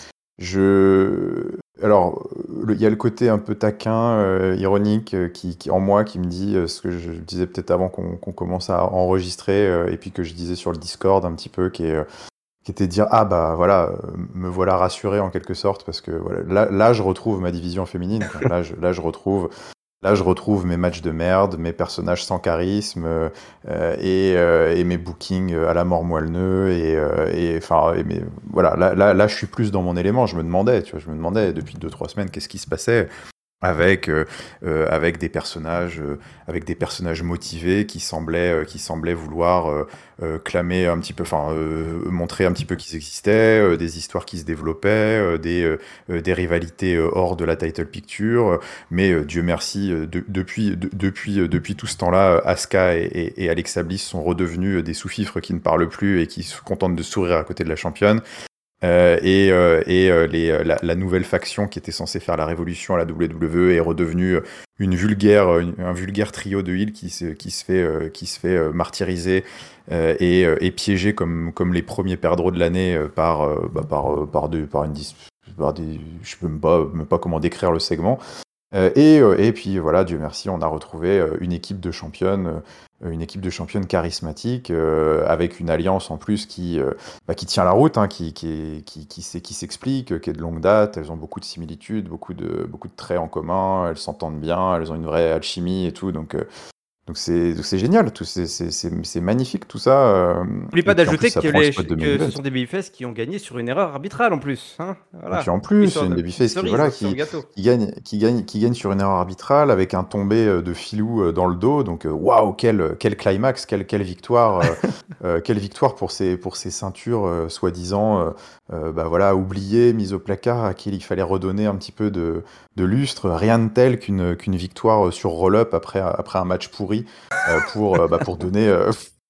Speaker 2: je alors, le il y a le côté un peu taquin, heu, ironique, heu, qui qui en moi qui me dit, heu, ce que je disais peut-être avant qu'on qu'on commence à enregistrer, heu, et puis que je disais sur le Discord un petit peu, qui est, heu, qui était de dire: «Ah bah voilà, heu, me voilà rassuré en quelque sorte» parce que voilà, là là je retrouve ma division féminine quoi. Là je là je retrouve là je retrouve mes matchs de merde, mes personnages sans charisme, heu heu, et heu, et mes bookings, heu, à la mort moelleux et heu, et enfin et mes voilà, là là là je suis plus dans mon élément. Je me demandais, tu vois? Je me demandais depuis deux trois semaines qu'est-ce qui se passait avec, heu heu, avec des personnages, heu, avec des personnages motivés qui semblaient, heu, qui semblaient vouloir, heu heu, clamer un petit peu enfin, heu, montrer un petit peu qu'ils existaient, heu, des histoires qui se développaient, heu, des, heu heu, des rivalités, heu, hors de la title picture, heu, mais heu, Dieu merci, heu, de depuis de depuis, heu, depuis tout ce temps-là, heu, Asuka et et et Alexa Bliss sont redevenues, heu, des sous-fifres qui ne parlent plus et qui se contentent de sourire à côté de la championne. Heu, et heu, et heu, les, heu, la la nouvelle faction qui était censée faire la révolution à la W W E est redevenue, heu, une vulgaire, heu, une un vulgaire trio de heel qui se qui se fait, heu, qui se fait, heu, martyriser, heu, et heu, et piéger comme comme les premiers perdreaux de l'année, heu, par, heu, bah, par, heu, par de par une dis par des je sais même pas même pas comment décrire le segment. Heu, et heu, et puis voilà, Dieu merci, on a retrouvé, heu, une équipe de championnes, heu, une équipe de championnes charismatiques, heu, avec une alliance en plus qui, heu, bah, qui tient la route, hein, qui qui est qui qui s'est qui s'explique, qui est de longue date. Elles ont beaucoup de similitudes, beaucoup de beaucoup de traits en commun, elles s'entendent bien, elles ont une vraie alchimie et tout, donc heu, donc c'est donc c'est génial, tout c'est c'est c'est c'est magnifique tout ça, hem,
Speaker 1: N'oublie
Speaker 2: et
Speaker 1: pas
Speaker 2: puis en plus
Speaker 1: d'ajouter
Speaker 2: ça
Speaker 1: que
Speaker 2: prend le
Speaker 1: les
Speaker 2: spot
Speaker 1: ch
Speaker 2: de main
Speaker 1: que ce
Speaker 2: event.
Speaker 1: sont des babyface qui ont gagné sur une erreur arbitrale en plus, hein,
Speaker 2: Et puis
Speaker 1: voilà.
Speaker 2: en plus, c'est
Speaker 1: Histoire
Speaker 2: une
Speaker 1: de petite
Speaker 2: babyface qui
Speaker 1: cerise,
Speaker 2: voilà,
Speaker 1: hein, sur le
Speaker 2: qui
Speaker 1: gâteau.
Speaker 2: qui gagne qui gagne qui gagne sur une erreur arbitrale avec un tombé, heu, de filou, heu, dans le dos, donc heu, waouh, quel, quel climax, quelle quelle victoire, heu heu, quelle victoire pour ces pour ces ceintures, heu, soi-disant, heu heu, bah, voilà, oubliées, mises au placard, à qui il fallait redonner un petit peu de de lustre. Rien de tel qu'une qu'une victoire, heu, sur roll-up après après un match pourri, heu, pour, heu, bah, pour donner, heu,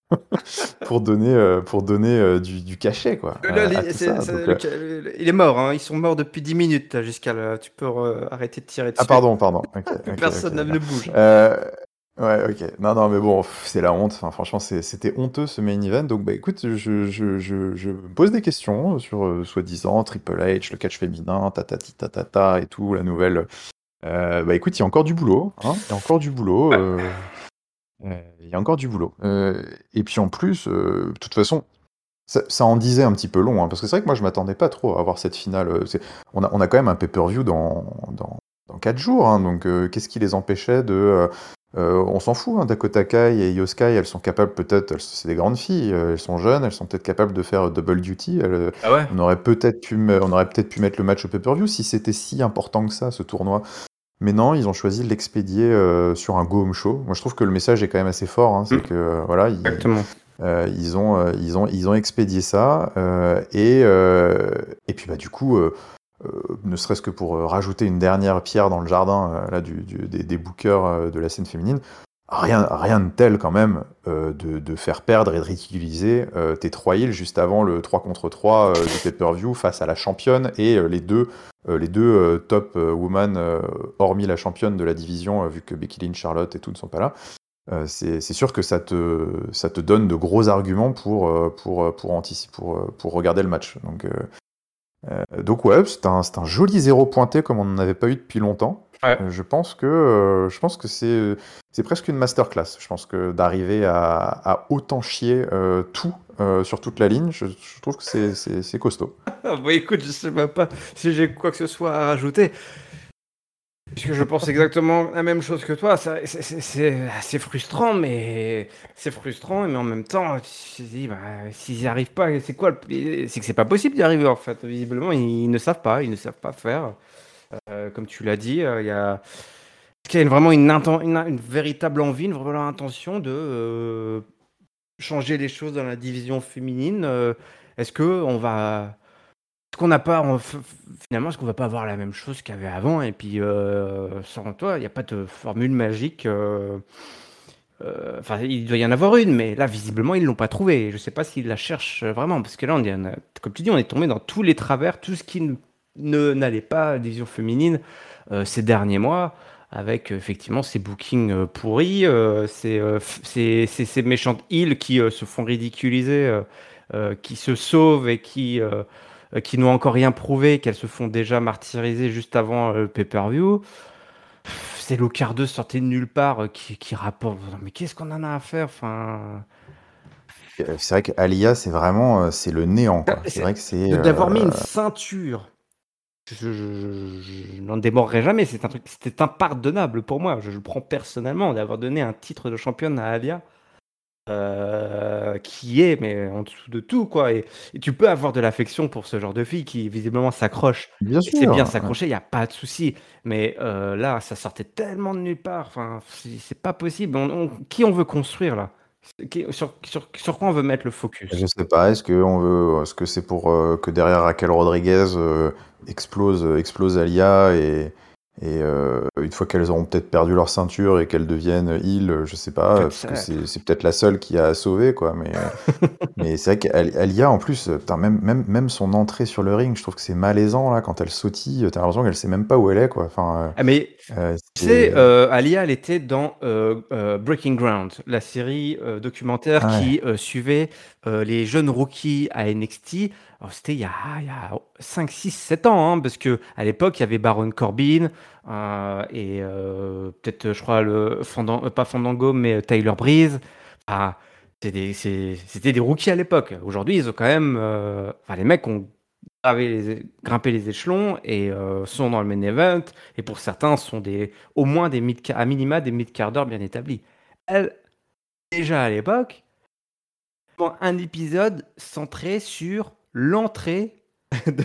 Speaker 2: pour donner, heu, pour donner, heu, du du cachet quoi,
Speaker 1: Heu, là,
Speaker 2: à à
Speaker 1: les
Speaker 2: tout
Speaker 1: c'est
Speaker 2: ça,
Speaker 1: c'est
Speaker 2: donc
Speaker 1: le
Speaker 2: heu
Speaker 1: ca le le il est mort, hein, ils sont morts depuis dix minutes là, Giscard, là, tu peux re arrêter de tirer
Speaker 2: Ah
Speaker 1: dessus.
Speaker 2: pardon, pardon. OK,
Speaker 1: Plus
Speaker 2: OK, OK,
Speaker 1: personne ne
Speaker 2: d'accord.
Speaker 1: ne bouge, hein.
Speaker 2: Heu, ouais, OK. Non, non, mais bon, c'est la honte. Enfin, franchement, c'est c'était honteux ce main event. Donc, bah, écoute, je je je je me pose des questions sur, heu, soi-disant Triple H, le catch féminin, tatati tatata et tout, la nouvelle, heu, bah, écoute, il y a encore du boulot, hein. Il y a encore du boulot,
Speaker 1: Ouais.
Speaker 2: heu, heu, il y a encore du boulot. Heu, et puis en plus, heu, de toute façon, ça ça en disait un petit peu long, hein, parce que c'est vrai que moi je m'attendais pas trop à avoir cette finale, heu, c'est on a on a quand même un pay-per-view dans dans dans quatre jours, hein, donc heu, qu'est-ce qui les empêchait de, heu heu, on s'en fout, hein, Dakota Kai et Io Sky, elles sont capables peut-être elles c'est des grandes filles, heu, elles sont jeunes, elles sont peut-être capables de faire double duty, elles,
Speaker 1: Ah ouais?
Speaker 2: on aurait peut-être pu me on aurait peut-être pu mettre le match au pay-per-view si c'était si important que ça, ce tournoi. Mais non, ils ont choisi de l'expédier, heu, sur un go home show. Moi je trouve que le message est quand même assez fort, hein, c'est
Speaker 1: Mmh.
Speaker 2: que, heu, voilà, ils
Speaker 1: Exactement.
Speaker 2: Heu, ils ont, heu, ils ont ils ont expédié ça, heu, et heu, et puis, bah, du coup, heu heu, ne serait-ce que pour, heu, rajouter une dernière pierre dans le jardin, heu, là, du du des des bookers, heu, de la scène féminine, rien rien de tel quand même, heu, de de faire perdre et de ridiculiser, heu, tes trois heels juste avant le trois contre trois, heu, du pay-per-view face à la championne et heu, les deux, heu, les deux, heu, top, heu, woman, heu, hormis la championne de la division, heu, vu que Becky Lynch, Charlotte et tout ne sont pas là. euh, c'est c'est sûr que ça te, ça te donne de gros arguments pour, euh, pour, euh, pour, anticiper, pour, euh, pour regarder le match. Donc, euh, euh, donc ouais, c'est un, c'est un joli zéro pointé comme on n'en avait pas eu depuis longtemps.
Speaker 1: Ouais.
Speaker 2: Euh, je pense que, euh, je pense que c'est, c'est presque une masterclass. Je pense que d'arriver à, à autant chier euh, tout euh, sur toute la ligne, je, je trouve que c'est, c'est, c'est costaud.
Speaker 1: Ah, bah écoute, je sais même pas si j'ai quoi que ce soit à rajouter. Puisque je pense exactement la même chose que toi. Ça- C'est c'est- c'est assez frustrant, mais c'est frustrant, mais en même temps, tu te dis, bah, s'ils n'y arrivent pas, c'est quoi le- C'est que c'est pas possible d'y arriver en fait. Visiblement, ils ne savent pas, ils ne savent pas faire. Euh, comme tu l'as dit, euh, il y a, est-ce qu'il y a une- vraiment une, inten- une, une véritable envie, une vraie intention de euh, changer les choses dans la division féminine. Euh, est-ce que on va est-ce qu'on n'a pas, on- f- f- finalement, est-ce qu'on va pas avoir la même chose qu'il y avait avant? Et puis, euh, sans toi, il n'y a pas de formule magique. euh, euh, Enfin, il doit y en avoir une, mais là, visiblement, ils l'ont pas trouvée. Je sais pas s'ils la cherchent vraiment, parce que là, on est, on a- comme tu dis, on est tombé dans tous les travers, tout ce qui ne, ne- n'allait pas à la division féminine euh, ces derniers mois, avec euh, effectivement ces bookings euh, pourris, euh, ces, euh, f- ces, ces- ces méchantes heels qui euh, se font ridiculiser, euh, euh, qui se sauvent et qui, euh, euh, qui n'ont encore rien prouvé, qu'elles se font déjà martyriser juste avant euh, le pay-per-view. Pff, C'est Locar deux sorti de nulle part euh, qui, qui rapporte. Mais qu'est-ce qu'on en a à faire? Enfin,
Speaker 2: Euh, C'est vrai qu'Alia, c'est vraiment, euh, c'est le néant, quoi. C'est
Speaker 1: c'est-
Speaker 2: vrai que c'est,
Speaker 1: de- d'avoir mis
Speaker 2: euh,
Speaker 1: une ceinture. Je, je- je- je- je n'en démordrai jamais. C'est un truc, c'était impardonnable pour moi. Je, je le prends personnellement d'avoir donné un titre de championne à Alia, euh, qui est mais en dessous de tout quoi. Et, et tu peux avoir de l'affection pour ce genre de fille qui visiblement s'accroche.
Speaker 2: bien
Speaker 1: Et c'est bien
Speaker 2: sûr. Ouais.
Speaker 1: s'accrocher, il y a pas de souci. Mais euh, là, ça sortait tellement de nulle part. Enfin, c'est c'est pas possible. On- on- qui on veut construire là? Qui- sur, sur, sur quoi on veut mettre le focus?
Speaker 2: Je sais pas, est-ce que on veut, est-ce que c'est pour euh, que derrière Raquel Rodriguez euh, explose, euh, explose Alia et, et euh, une fois qu'elles auront peut-être perdu leur ceinture et qu'elles deviennent heel, je sais pas,
Speaker 1: Peut-être
Speaker 2: parce que
Speaker 1: ça.
Speaker 2: c'est c'est peut-être la seule qui a sauvé quoi, mais mais c'est vrai qu'Alia en plus, euh, putain, même même même son entrée sur le ring, je trouve que c'est malaisant là quand elle sautille, t'as l'impression qu'elle sait même pas où elle est quoi. Enfin,
Speaker 1: Ah, mais
Speaker 2: euh, euh,
Speaker 1: tu sais,
Speaker 2: c'est
Speaker 1: euh, Alia, elle était dans euh, euh, Breaking Ground, la série euh, documentaire
Speaker 2: ah ouais.
Speaker 1: qui euh, suivait euh, les jeunes rookies à N X T. Alors, c'était il y a, il y a cinq, six, sept ans, hein, parce que à l'époque, il y avait Baron Corbin euh, et euh, peut-être, je crois, le Fandan- euh, pas Fandango, mais euh, Tyler Breeze. Ah, c'était des, c'est- c'était des rookies à l'époque. Aujourd'hui, ils ont quand même. euh, Enfin, les mecs ont gravé les- grimpé les échelons et euh, sont dans le main event. Et pour certains, sont des, au moins des mid à minima des mid-carders bien établis. Elle, déjà à l'époque, un épisode centré sur l'entrée de-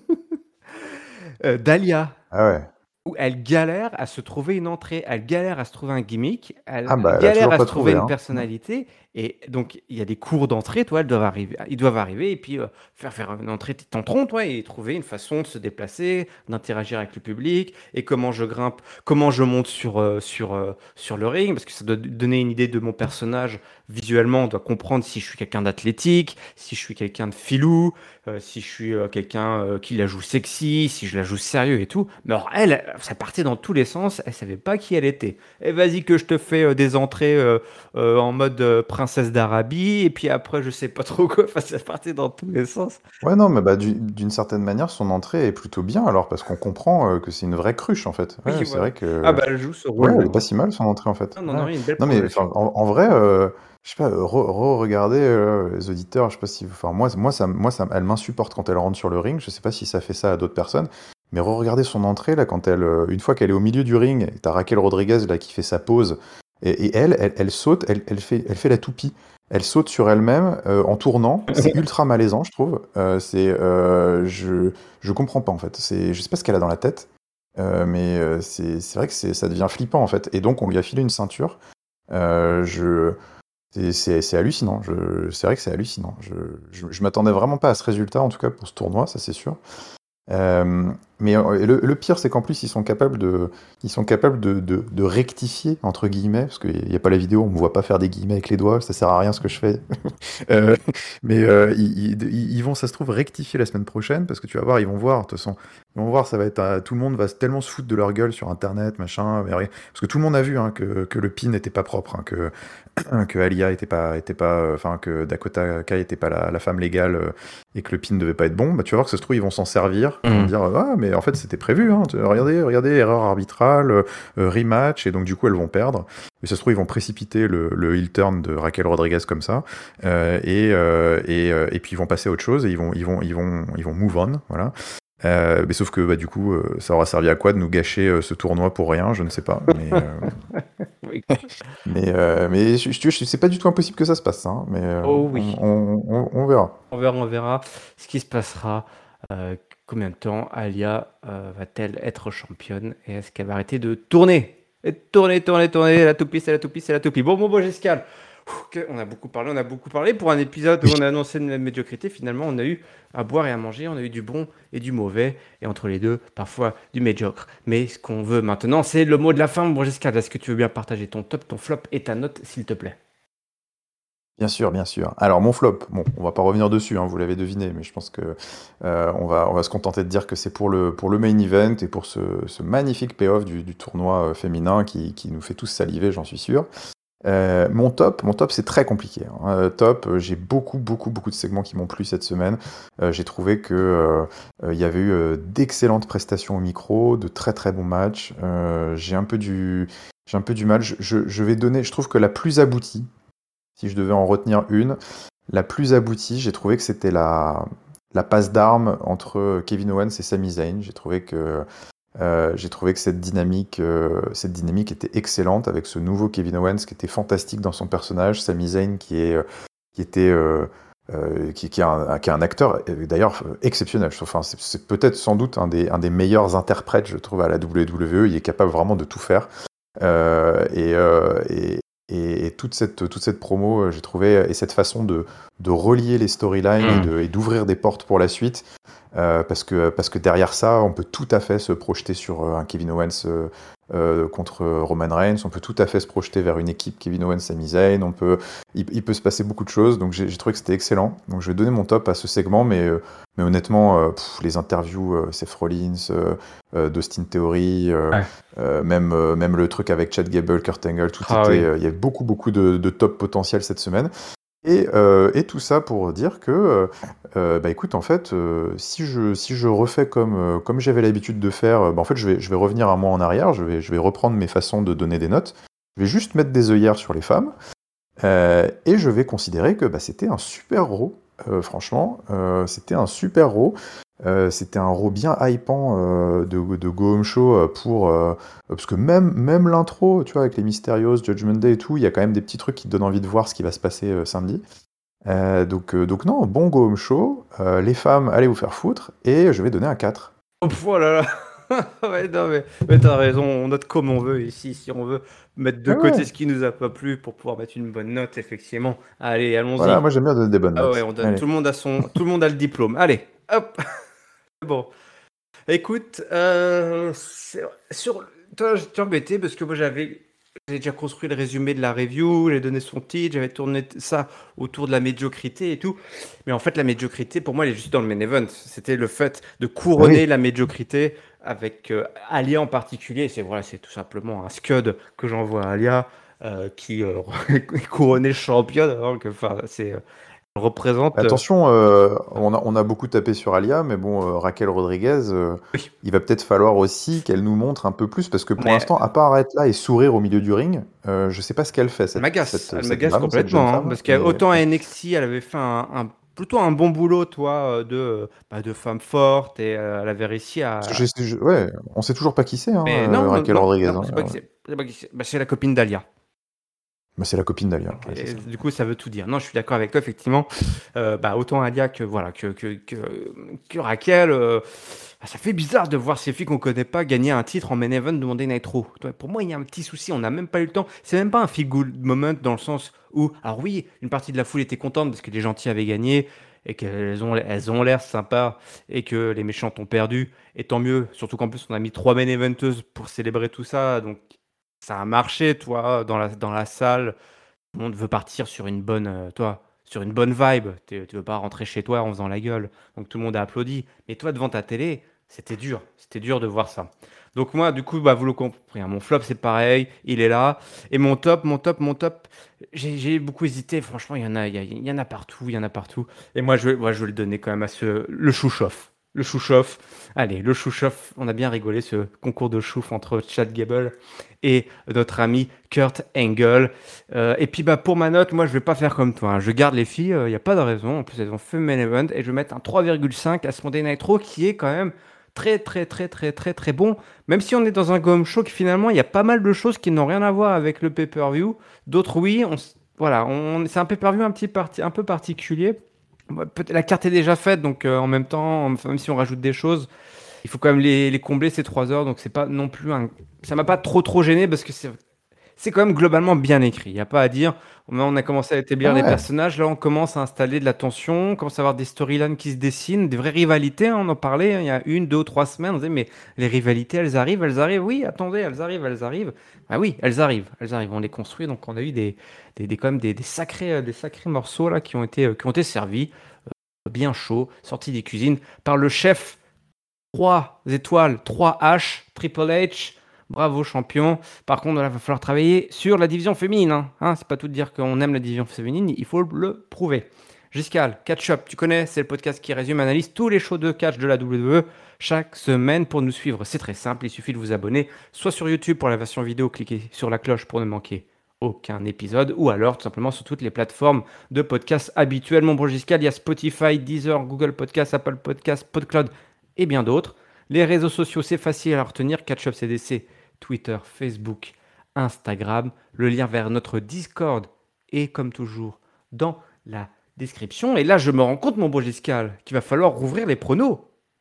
Speaker 1: euh, d'Alia,
Speaker 2: Ah ouais.
Speaker 1: où elle galère à se trouver une entrée, elle galère à se trouver un gimmick, elle,
Speaker 2: Ah
Speaker 1: elle
Speaker 2: bah elle a
Speaker 1: galère
Speaker 2: toujours
Speaker 1: à
Speaker 2: pas
Speaker 1: se trouver
Speaker 2: trouvé
Speaker 1: une
Speaker 2: hein.
Speaker 1: personnalité, et donc il y a des cours d'entrée, toi, elles doivent arriver, ils doivent arriver et puis euh, faire faire une entrée titantron, toi, et trouver une façon de se déplacer, d'interagir avec le public, et comment je grimpe, comment je monte sur euh, sur euh, sur le ring, parce que ça doit donner une idée de mon personnage visuellement, on doit comprendre si je suis quelqu'un d'athlétique, si je suis quelqu'un de filou, euh, si je suis euh, quelqu'un euh, qui la joue sexy, si je la joue sérieux et tout. Mais alors, elle, ça partait dans tous les sens, elle savait pas qui elle était. Et vas-y que je te fais euh, des entrées euh, euh, en mode euh, princesse d'Arabie, et puis après, je sais pas trop quoi, enfin, ça partait dans tous les sens.
Speaker 2: Ouais, non, mais bah, du- d'une certaine manière, son entrée est plutôt bien alors, parce qu'on comprend euh, que c'est une vraie cruche en fait.
Speaker 1: Oui,
Speaker 2: Ouais, c'est vrai
Speaker 1: voilà. Ah
Speaker 2: que.
Speaker 1: bah, elle joue ce
Speaker 2: Ouais, elle
Speaker 1: rôle-là.
Speaker 2: est pas si mal son entrée en fait.
Speaker 1: Non, non,
Speaker 2: Ouais.
Speaker 1: non, une belle
Speaker 2: Non, mais enfin,
Speaker 1: progression.
Speaker 2: en, en vrai, euh, je sais pas, re- re-regardez euh, les auditeurs, je sais pas si. Enfin, moi, moi, ça, moi ça, elle m'insupporte quand elle rentre sur le ring, je sais pas si ça fait ça à d'autres personnes, mais re-regardez son entrée là, quand elle. euh, Une fois qu'elle est au milieu du ring, t'as Raquel Rodriguez là qui fait sa pause, et, et elle, elle, elle saute, elle, elle fait, elle fait la toupie. Elle saute sur elle-même euh, en tournant. C'est ultra malaisant, je trouve. Euh, c'est, euh, je, je comprends pas en fait. C'est, je sais pas ce qu'elle a dans la tête, euh, mais euh, c'est, c'est vrai que c'est, ça devient flippant en fait. Et donc on lui a filé une ceinture. Euh, je, c'est, c'est, c'est hallucinant. Je, c'est vrai que c'est hallucinant. Je, je, je m'attendais vraiment pas à ce résultat en tout cas pour ce tournoi, ça c'est sûr. Euh, Mais euh, et le, le pire, c'est qu'en plus, ils sont capables de, ils sont capables de, de, de rectifier, entre guillemets, parce qu'il n'y a pas la vidéo, on me voit pas faire des guillemets avec les doigts, ça sert à rien ce que je fais. Euh, mais euh, ils, ils- ils vont, ça se trouve, rectifier la semaine prochaine, parce que tu vas voir, ils vont voir, de toute façon, ils vont voir, ça va être, euh, tout le monde va tellement se foutre de leur gueule sur Internet, machin, mais rien- parce que tout le monde a vu hein, que, que le pin n'était pas propre, hein, que, que Alia était pas, était pas, euh, enfin que Dakota Kai était pas la, la femme légale euh, et que le pin devait pas être bon. Bah tu vas voir que ça se trouve ils vont s'en servir, ils vont
Speaker 1: Mmh.
Speaker 2: dire ah mais en fait c'était prévu, hein, tu- regardez, regardez erreur arbitrale, euh, euh, rematch et donc du coup elles vont perdre. Mais ça se trouve ils vont précipiter le, le heel turn de Raquel Rodriguez comme ça euh, et, euh, et, euh, et puis ils vont passer à autre chose et ils vont ils vont ils vont ils vont move on, voilà. Euh, mais sauf que bah, du coup, euh, ça aura servi à quoi de nous gâcher euh, ce tournoi pour rien, je ne sais pas. Mais, euh,
Speaker 1: Oui.
Speaker 2: mais, euh, mais je, je, je- c'est pas du tout impossible que ça se passe, ça, hein, mais euh,
Speaker 1: Oh
Speaker 2: on,
Speaker 1: oui.
Speaker 2: on- on- on verra.
Speaker 1: On verra, on verra ce qui se passera. Euh, combien de temps Alia euh, va-t-elle être championne et est-ce qu'elle va arrêter de tourner et de tourner, tourner, tourner, la toupie, c'est la toupie, c'est la toupie. Bon, bon, bon, j'escale. Ouh, que- On a beaucoup parlé, on a beaucoup parlé. Pour un épisode où
Speaker 2: Oui.
Speaker 1: on a annoncé une médiocrité, finalement, on a eu à boire et à manger, on a eu du bon et du mauvais, et entre les deux, parfois du médiocre. Mais ce qu'on veut maintenant, c'est le mot de la fin. Bon, j'escale. Est-ce que tu veux bien partager ton top, ton flop et ta note, s'il te plaît?
Speaker 2: Bien sûr, bien sûr. Alors mon flop, bon, on va pas revenir dessus, hein, vous l'avez deviné, mais je pense que euh, on va, on va se contenter de dire que c'est pour le, pour le main event et pour ce, ce magnifique payoff du, du tournoi euh, féminin qui, qui nous fait tous saliver, j'en suis sûr. Euh, mon top, mon top, c'est très compliqué, hein. Euh, top, euh, j'ai beaucoup, beaucoup, beaucoup de segments qui m'ont plu cette semaine. Euh, j'ai trouvé que euh, euh, il y avait eu euh, d'excellentes prestations au micro, de très très bons matchs. Euh, j'ai un peu du, j'ai un peu du mal. Je, je- je vais donner, je trouve que la plus aboutie, si je devais en retenir une, la plus aboutie, j'ai trouvé que c'était la, la passe d'armes entre Kevin Owens et Sami Zayn. J'ai trouvé que euh, j'ai trouvé que cette dynamique, euh, cette dynamique était excellente avec ce nouveau Kevin Owens qui était fantastique dans son personnage, Sami Zayn qui est, euh, qui était, euh, euh, qui, qui est un, qui est un acteur euh, d'ailleurs euh, exceptionnel. Je trouve, enfin, c'est, c'est peut-être sans doute un des, un des meilleurs interprètes, je trouve, à la W W E. Il est capable vraiment de tout faire. Euh, et, euh, et, et, et toute cette, toute cette promo, euh, j'ai trouvé, et cette façon de, de relier les storylines et,
Speaker 1: Hmm.
Speaker 2: de, et d'ouvrir des portes pour la suite. Euh, parce que, parce que derrière ça, on peut tout à fait se projeter sur euh, un Kevin Owens euh, euh, contre Roman Reigns, on peut tout à fait se projeter vers une équipe Kevin Owens, Sami Zayn, on peut, il, il peut se passer beaucoup de choses, donc j'ai j'ai trouvé que c'était excellent. Donc je vais donner mon top à ce segment, mais, euh, mais honnêtement, euh, pff, les interviews, euh, Seth Rollins, euh, euh, d'Austin Theory, euh,
Speaker 1: Ouais.
Speaker 2: euh, même, euh, même le truc avec Chad Gable, Kurt Angle, tout
Speaker 1: Ah
Speaker 2: était,
Speaker 1: oui.
Speaker 2: euh, il y avait beaucoup beaucoup de, de top potentiel cette semaine. Et, euh, et tout ça pour dire que, euh, euh, bah écoute, en fait, euh, si je, si je refais comme, euh, comme j'avais l'habitude de faire, euh, bah en fait, je vais, je vais revenir un mois en arrière, je vais, je vais reprendre mes façons de donner des notes, je vais juste mettre des œillères sur les femmes, euh, et je vais considérer que bah, c'était un super Raw, euh, franchement, euh, c'était un super Raw. Euh, c'était un Raw bien hypant euh, de, de Go Home Show euh, pour euh, parce que même même l'intro, tu vois, avec les Mysterios, Judgment Day et tout, il y a quand même des petits trucs qui te donnent envie de voir ce qui va se passer euh, samedi. Euh, donc euh, donc non, bon Go Home Show. Euh, les femmes, allez vous faire foutre et je vais donner un quatre.
Speaker 1: Oh, pff, oh là là. Ouais, non, mais, mais t'as raison, on note comme on veut ici. Si on veut mettre de
Speaker 2: Ouais,
Speaker 1: côté
Speaker 2: ouais.
Speaker 1: ce qui nous a pas plu pour pouvoir mettre une bonne note, effectivement. Allez,
Speaker 2: Voilà,
Speaker 1: allons-y.
Speaker 2: moi j'aime bien donner des bonnes
Speaker 1: Ah ouais,
Speaker 2: notes.
Speaker 1: on donne.
Speaker 2: Allez.
Speaker 1: Tout le monde a son, tout le monde a le diplôme. Allez, hop. Bon, écoute, euh, c'est- sur, toi, je t'ai embêté parce que moi j'avais, j'ai déjà construit le résumé de la review, j'ai donné son titre, j'avais tourné t- ça autour de la médiocrité et tout. Mais en fait, la médiocrité, pour moi, elle est juste dans le main event. C'était le fait de
Speaker 2: Ah
Speaker 1: couronner
Speaker 2: oui.
Speaker 1: la médiocrité avec euh, Alia en particulier. C'est voilà, c'est tout simplement un scud que j'envoie à Alia euh, qui euh, est couronnée championne. Alors que, enfin, c'est euh, représente. euh,
Speaker 2: Attention, euh, on a, on a beaucoup tapé sur Alia, mais bon, euh, Raquel Rodriguez, euh,
Speaker 1: oui,
Speaker 2: il va peut-être falloir aussi qu'elle nous montre un peu plus, parce que pour
Speaker 1: mais
Speaker 2: l'instant, à part être là et sourire au milieu du ring, euh, je sais pas ce qu'elle fait,
Speaker 1: elle
Speaker 2: cette,
Speaker 1: m'agace,
Speaker 2: cette,
Speaker 1: elle
Speaker 2: cette
Speaker 1: m'agace
Speaker 2: dame, cette jeune
Speaker 1: complètement, hein,
Speaker 2: femme.
Speaker 1: parce
Speaker 2: Mais
Speaker 1: qu'autant à N X T, elle avait fait un, un- plutôt un bon boulot, toi, euh, de, euh, bah, de femme forte, et euh, elle avait réussi
Speaker 2: parce que
Speaker 1: à...
Speaker 2: j'ai- je- ouais, on sait toujours pas qui c'est, hein,
Speaker 1: Mais
Speaker 2: euh,
Speaker 1: non,
Speaker 2: Raquel
Speaker 1: non,
Speaker 2: Rodriguez,
Speaker 1: non,
Speaker 2: hein.
Speaker 1: c'est pas qui c'est. C'est pas qui c'est. Bah, c'est la copine d'Alia.
Speaker 2: Mais c'est la copine d'Alia,
Speaker 1: Donc,
Speaker 2: ouais, c'est
Speaker 1: et
Speaker 2: ça.
Speaker 1: du coup, ça veut tout dire. Non, je suis d'accord avec toi, effectivement. Euh, bah, autant Alia que, voilà, que, que, que, que Raquel, euh, bah, ça fait bizarre de voir ces filles qu'on connaît pas gagner un titre en main event de Monday Night Raw. Toi, pour moi, il y a un petit souci, on n'a même pas eu le temps. C'est même pas un feel good moment dans le sens où, alors oui, une partie de la foule était contente parce que les gentils avaient gagné. et qu'elles ont, elles ont l'air sympas et que les méchants ont perdu, et tant mieux. Surtout qu'en plus, on a mis trois main eventeuses pour célébrer tout ça. Donc, ça a marché, toi, dans la, dans la salle. Tout le monde veut partir sur une bonne, euh, toi, sur une bonne vibe. T'es- Tu veux pas rentrer chez toi en faisant la gueule. Donc tout le monde a applaudi. Mais toi, devant ta télé, c'était dur. C'était dur de voir ça. Donc moi, du coup, bah, vous le comprenez, hein, mon flop, c'est pareil. Il est là. Et mon top, mon top, mon top, j'ai j'ai beaucoup hésité. Franchement, il y en a, il y, a- il y en a partout. Il y en a partout. Et moi, je, moi, je vais le donner quand même à ce, le chouchouf. Le chouchouf. Allez, le chouchouf. On a bien rigolé ce concours de chouf entre Chad Gable et notre ami Kurt Angle. Euh, et puis bah pour ma note, moi je vais pas faire comme toi, hein. Je garde les filles, il n'y a pas de raison. En plus elles ont fait main event et je vais mettre un trois virgule cinq à ce Monday Night Raw qui est quand même très très très très très très bon. Même si on est dans un Go-Home Show qui finalement il y a pas mal de choses qui n'ont rien à voir avec le pay-per-view. D'autres oui, on, s- voilà, on, c'est un pay-per-view un petit parti, un peu particulier. Bah, peut- La carte est déjà faite, donc euh, en même temps, enfin, même si on rajoute des choses, il faut quand même les, les combler ces trois heures. Donc c'est pas non plus un, ça m'a pas trop trop gêné parce que c'est c'est quand même globalement bien écrit. Il n'y a pas à dire. On a on a commencé à établir
Speaker 2: Ah
Speaker 1: les
Speaker 2: ouais.
Speaker 1: personnages. Là, on commence à installer de la tension. On commence à avoir des storylines qui se dessinent, des vraies rivalités, hein. On en parlait, hein, il y a une, deux ou trois semaines. On disait, mais les rivalités, elles arrivent, elles arrivent. Oui, attendez, elles arrivent, elles arrivent. Ah oui, elles arrivent, elles arrivent. On les construit. Donc, on a eu des, des, des- quand même des, des sacrés, euh, des sacrés morceaux là qui ont été, euh, qui ont été servis, bien chauds, sortis des cuisines par le chef trois étoiles, trois H, Triple H. Bravo champion. Par contre, il va falloir travailler sur la division féminine, hein. Hein, c'est pas tout de dire qu'on aime la division féminine, il faut le prouver. Giscal, Catch Up, tu connais, c'est le podcast qui résume, analyse tous les shows de catch de la W W E chaque semaine. Pour nous suivre, c'est très simple, il suffit de vous abonner, soit sur YouTube pour la version vidéo, cliquez sur la cloche pour ne manquer aucun épisode, ou alors tout simplement sur toutes les plateformes de podcasts habituelles. Mon bon Giscal, il y a Spotify, Deezer, Google Podcast, Apple Podcast, PodCloud et bien d'autres. Les réseaux sociaux, c'est facile à retenir. Catch Up C D C, Twitter, Facebook, Instagram. Le lien vers notre Discord est comme toujours dans la description. Et là, je me rends compte, mon beau Giscal, qu'il va falloir rouvrir les pronos.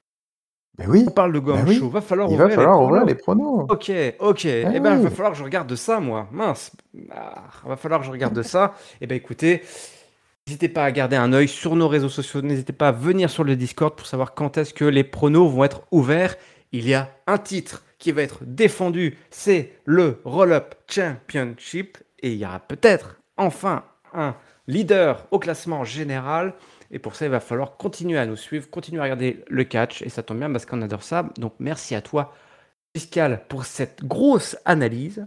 Speaker 2: Ben oui,
Speaker 1: On parle de
Speaker 2: ben
Speaker 1: Gomme Show,
Speaker 2: oui.
Speaker 1: va falloir
Speaker 2: Il va
Speaker 1: ouvrir les
Speaker 2: falloir ouvrir
Speaker 1: pronos.
Speaker 2: les pronos.
Speaker 1: Ok, ok.
Speaker 2: Eh
Speaker 1: Eh ben, il va
Speaker 2: oui.
Speaker 1: falloir que je regarde ça, moi. Mince. Ah, va falloir que je regarde ça. Eh ben, écoutez, n'hésitez pas à garder un œil sur nos réseaux sociaux. N'hésitez pas à venir sur le Discord pour savoir quand est-ce que les pronos vont être ouverts. Il y a un titre qui va être défendu, c'est le Roll-Up Championship. Et il y aura peut-être enfin un leader au classement général. Et pour ça, il va falloir continuer à nous suivre, continuer à regarder le catch. Et ça tombe bien parce qu'on adore ça. Donc merci à toi, Pascal, pour cette grosse analyse.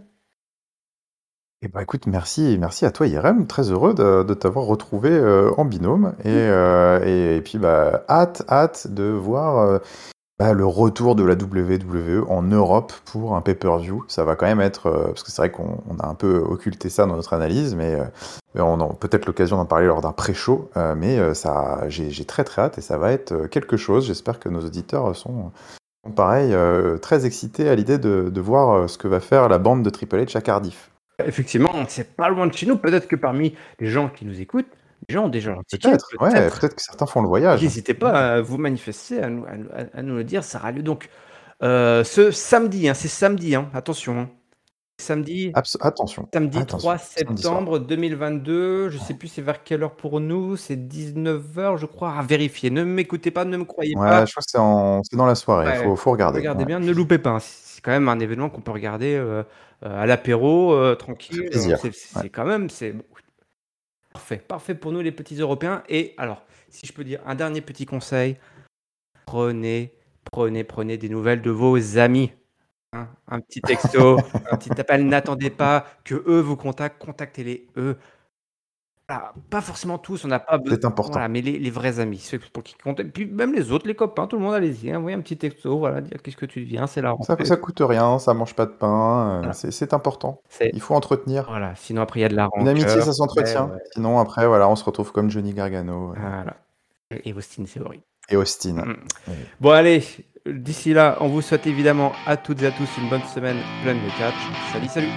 Speaker 2: Eh ben écoute, merci, merci à toi Irem, très heureux de, de t'avoir retrouvé euh, en binôme et, euh, et, et puis bah hâte, hâte de voir euh, bah, le retour de la W W E en Europe pour un pay-per-view. Ça va quand même être, euh, parce que c'est vrai qu'on on a un peu occulté ça dans notre analyse, mais euh, on a peut-être l'occasion d'en parler lors d'un pré-show, euh, mais euh, ça, j'ai, j'ai très très hâte et ça va être euh, quelque chose. J'espère que nos auditeurs sont, sont pareil, euh, très excités à l'idée de, de voir euh, ce que va faire la bande de Triple H à Cardiff.
Speaker 1: Effectivement, c'est pas loin de chez nous. Peut-être que parmi les gens qui nous écoutent, les gens ont déjà leur ticket.
Speaker 2: Peut-être, ouais,
Speaker 1: Peut-être.
Speaker 2: peut-être que certains font le voyage.
Speaker 1: N'hésitez pas à vous manifester, à nous, à nous- à nous le dire. Ça aura lieu donc euh, ce samedi, hein, c'est samedi, hein, attention, hein. Samedi,
Speaker 2: Abs- attention,
Speaker 1: samedi
Speaker 2: attention,
Speaker 1: trois
Speaker 2: samedi soir.
Speaker 1: septembre deux mille vingt-deux. Je sais plus c'est vers quelle heure pour nous. C'est dix-neuf heures, je crois, à vérifier. Ne m'écoutez pas, ne me croyez pas.
Speaker 2: Ouais, je crois que c'est en... c'est dans la soirée,
Speaker 1: Ouais,
Speaker 2: faut, faut regarder.
Speaker 1: regardez
Speaker 2: Ouais.
Speaker 1: bien, ne loupez pas, hein. C'est quand même un événement qu'on peut regarder euh, euh, à l'apéro, euh,
Speaker 2: Ça fait
Speaker 1: tranquille.
Speaker 2: plaisir.
Speaker 1: C'est
Speaker 2: Ouais.
Speaker 1: c'est quand même, c'est parfait, parfait pour nous les petits Européens. Et alors, si je peux dire un dernier petit conseil, prenez, prenez, prenez des nouvelles de vos amis, hein. Un petit texto, un petit appel. N'attendez pas que eux vous contactent, contactez-les eux. Voilà, pas forcément tous, on n'a pas besoin.
Speaker 2: C'est important.
Speaker 1: Voilà, mais les, les vrais amis, ceux pour qui comptent. Et puis même les autres, les copains, tout le monde, allez-y, envoyez un petit texto, voilà, dire qu'est-ce que tu deviens, c'est la
Speaker 2: Ça,
Speaker 1: rentrée.
Speaker 2: ça coûte rien, ça mange pas de pain, euh,
Speaker 1: Voilà,
Speaker 2: c'est c'est important.
Speaker 1: c'est,
Speaker 2: Il faut entretenir.
Speaker 1: voilà. Sinon après il y a de la
Speaker 2: Une amitié,
Speaker 1: rancœur.
Speaker 2: ça
Speaker 1: Ouais,
Speaker 2: s'entretient.
Speaker 1: ouais.
Speaker 2: Sinon, après, voilà, on se retrouve comme Johnny Gargano euh,
Speaker 1: Voilà. Et Austin Theory.
Speaker 2: et Austin.
Speaker 1: Mm.
Speaker 2: Et-
Speaker 1: Bon allez, d'ici là, on vous souhaite évidemment à toutes et à tous une bonne semaine pleine de catch. Salut, salut.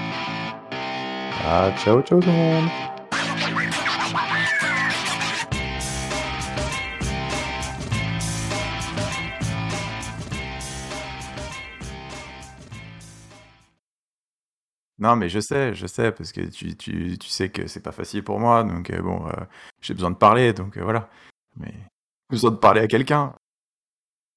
Speaker 2: Ah, ciao, ciao tout le monde. Non, mais je sais, je sais, parce que tu, tu, tu sais que c'est pas facile pour moi, donc euh, bon, euh, j'ai besoin de parler, donc euh, voilà. Mais besoin de parler à quelqu'un.